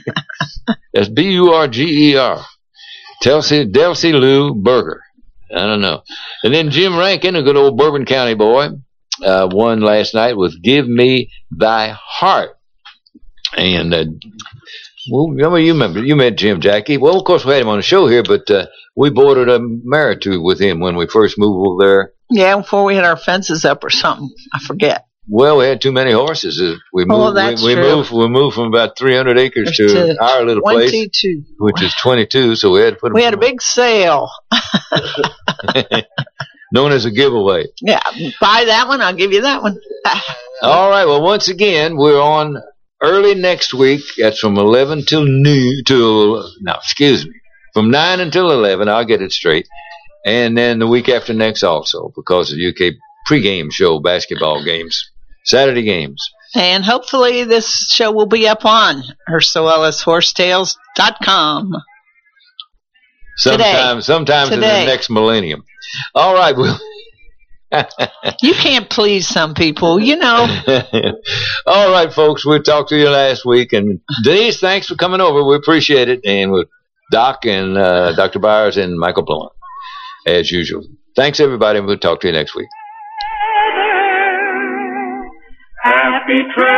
that's B U R G E R. Delcy, Delcy Lou Berger. I don't know. And then Jim Rankin, a good old Bourbon County boy, uh, won last night with Give Me Thy Heart. And, uh, well, you remember, you met Jim Jackie. Well, of course, we had him on the show here, but uh, we boarded a mare or two with him when we first moved over there. Yeah, before we had our fences up or something. I forget. Well, we had too many horses. We moved. Oh, that's we, we true. moved. We moved from about three hundred acres There's to to our little place, twenty-two. which is twenty-two. So we had to put. We had a big sale. known as a giveaway. Yeah, buy that one. I'll give you that one. All right. Well, once again, we're on early next week. That's from eleven till noon. Till no, excuse me, from nine until eleven. I'll get it straight. And then the week after next also, because of U K pregame show basketball games, Saturday games. And hopefully this show will be up on Ursula Ellis Horse Tales dot com. Sometime, Today. sometimes Today. in the next millennium. All right, well. You can't please some people, you know. All right, folks, we'll talk to you last week. And Denise, thanks for coming over. We appreciate it. And we'll Doc and uh, Doctor Byers and Michael Blunt, as usual. Thanks, everybody. We'll talk to you next week. Happy trail.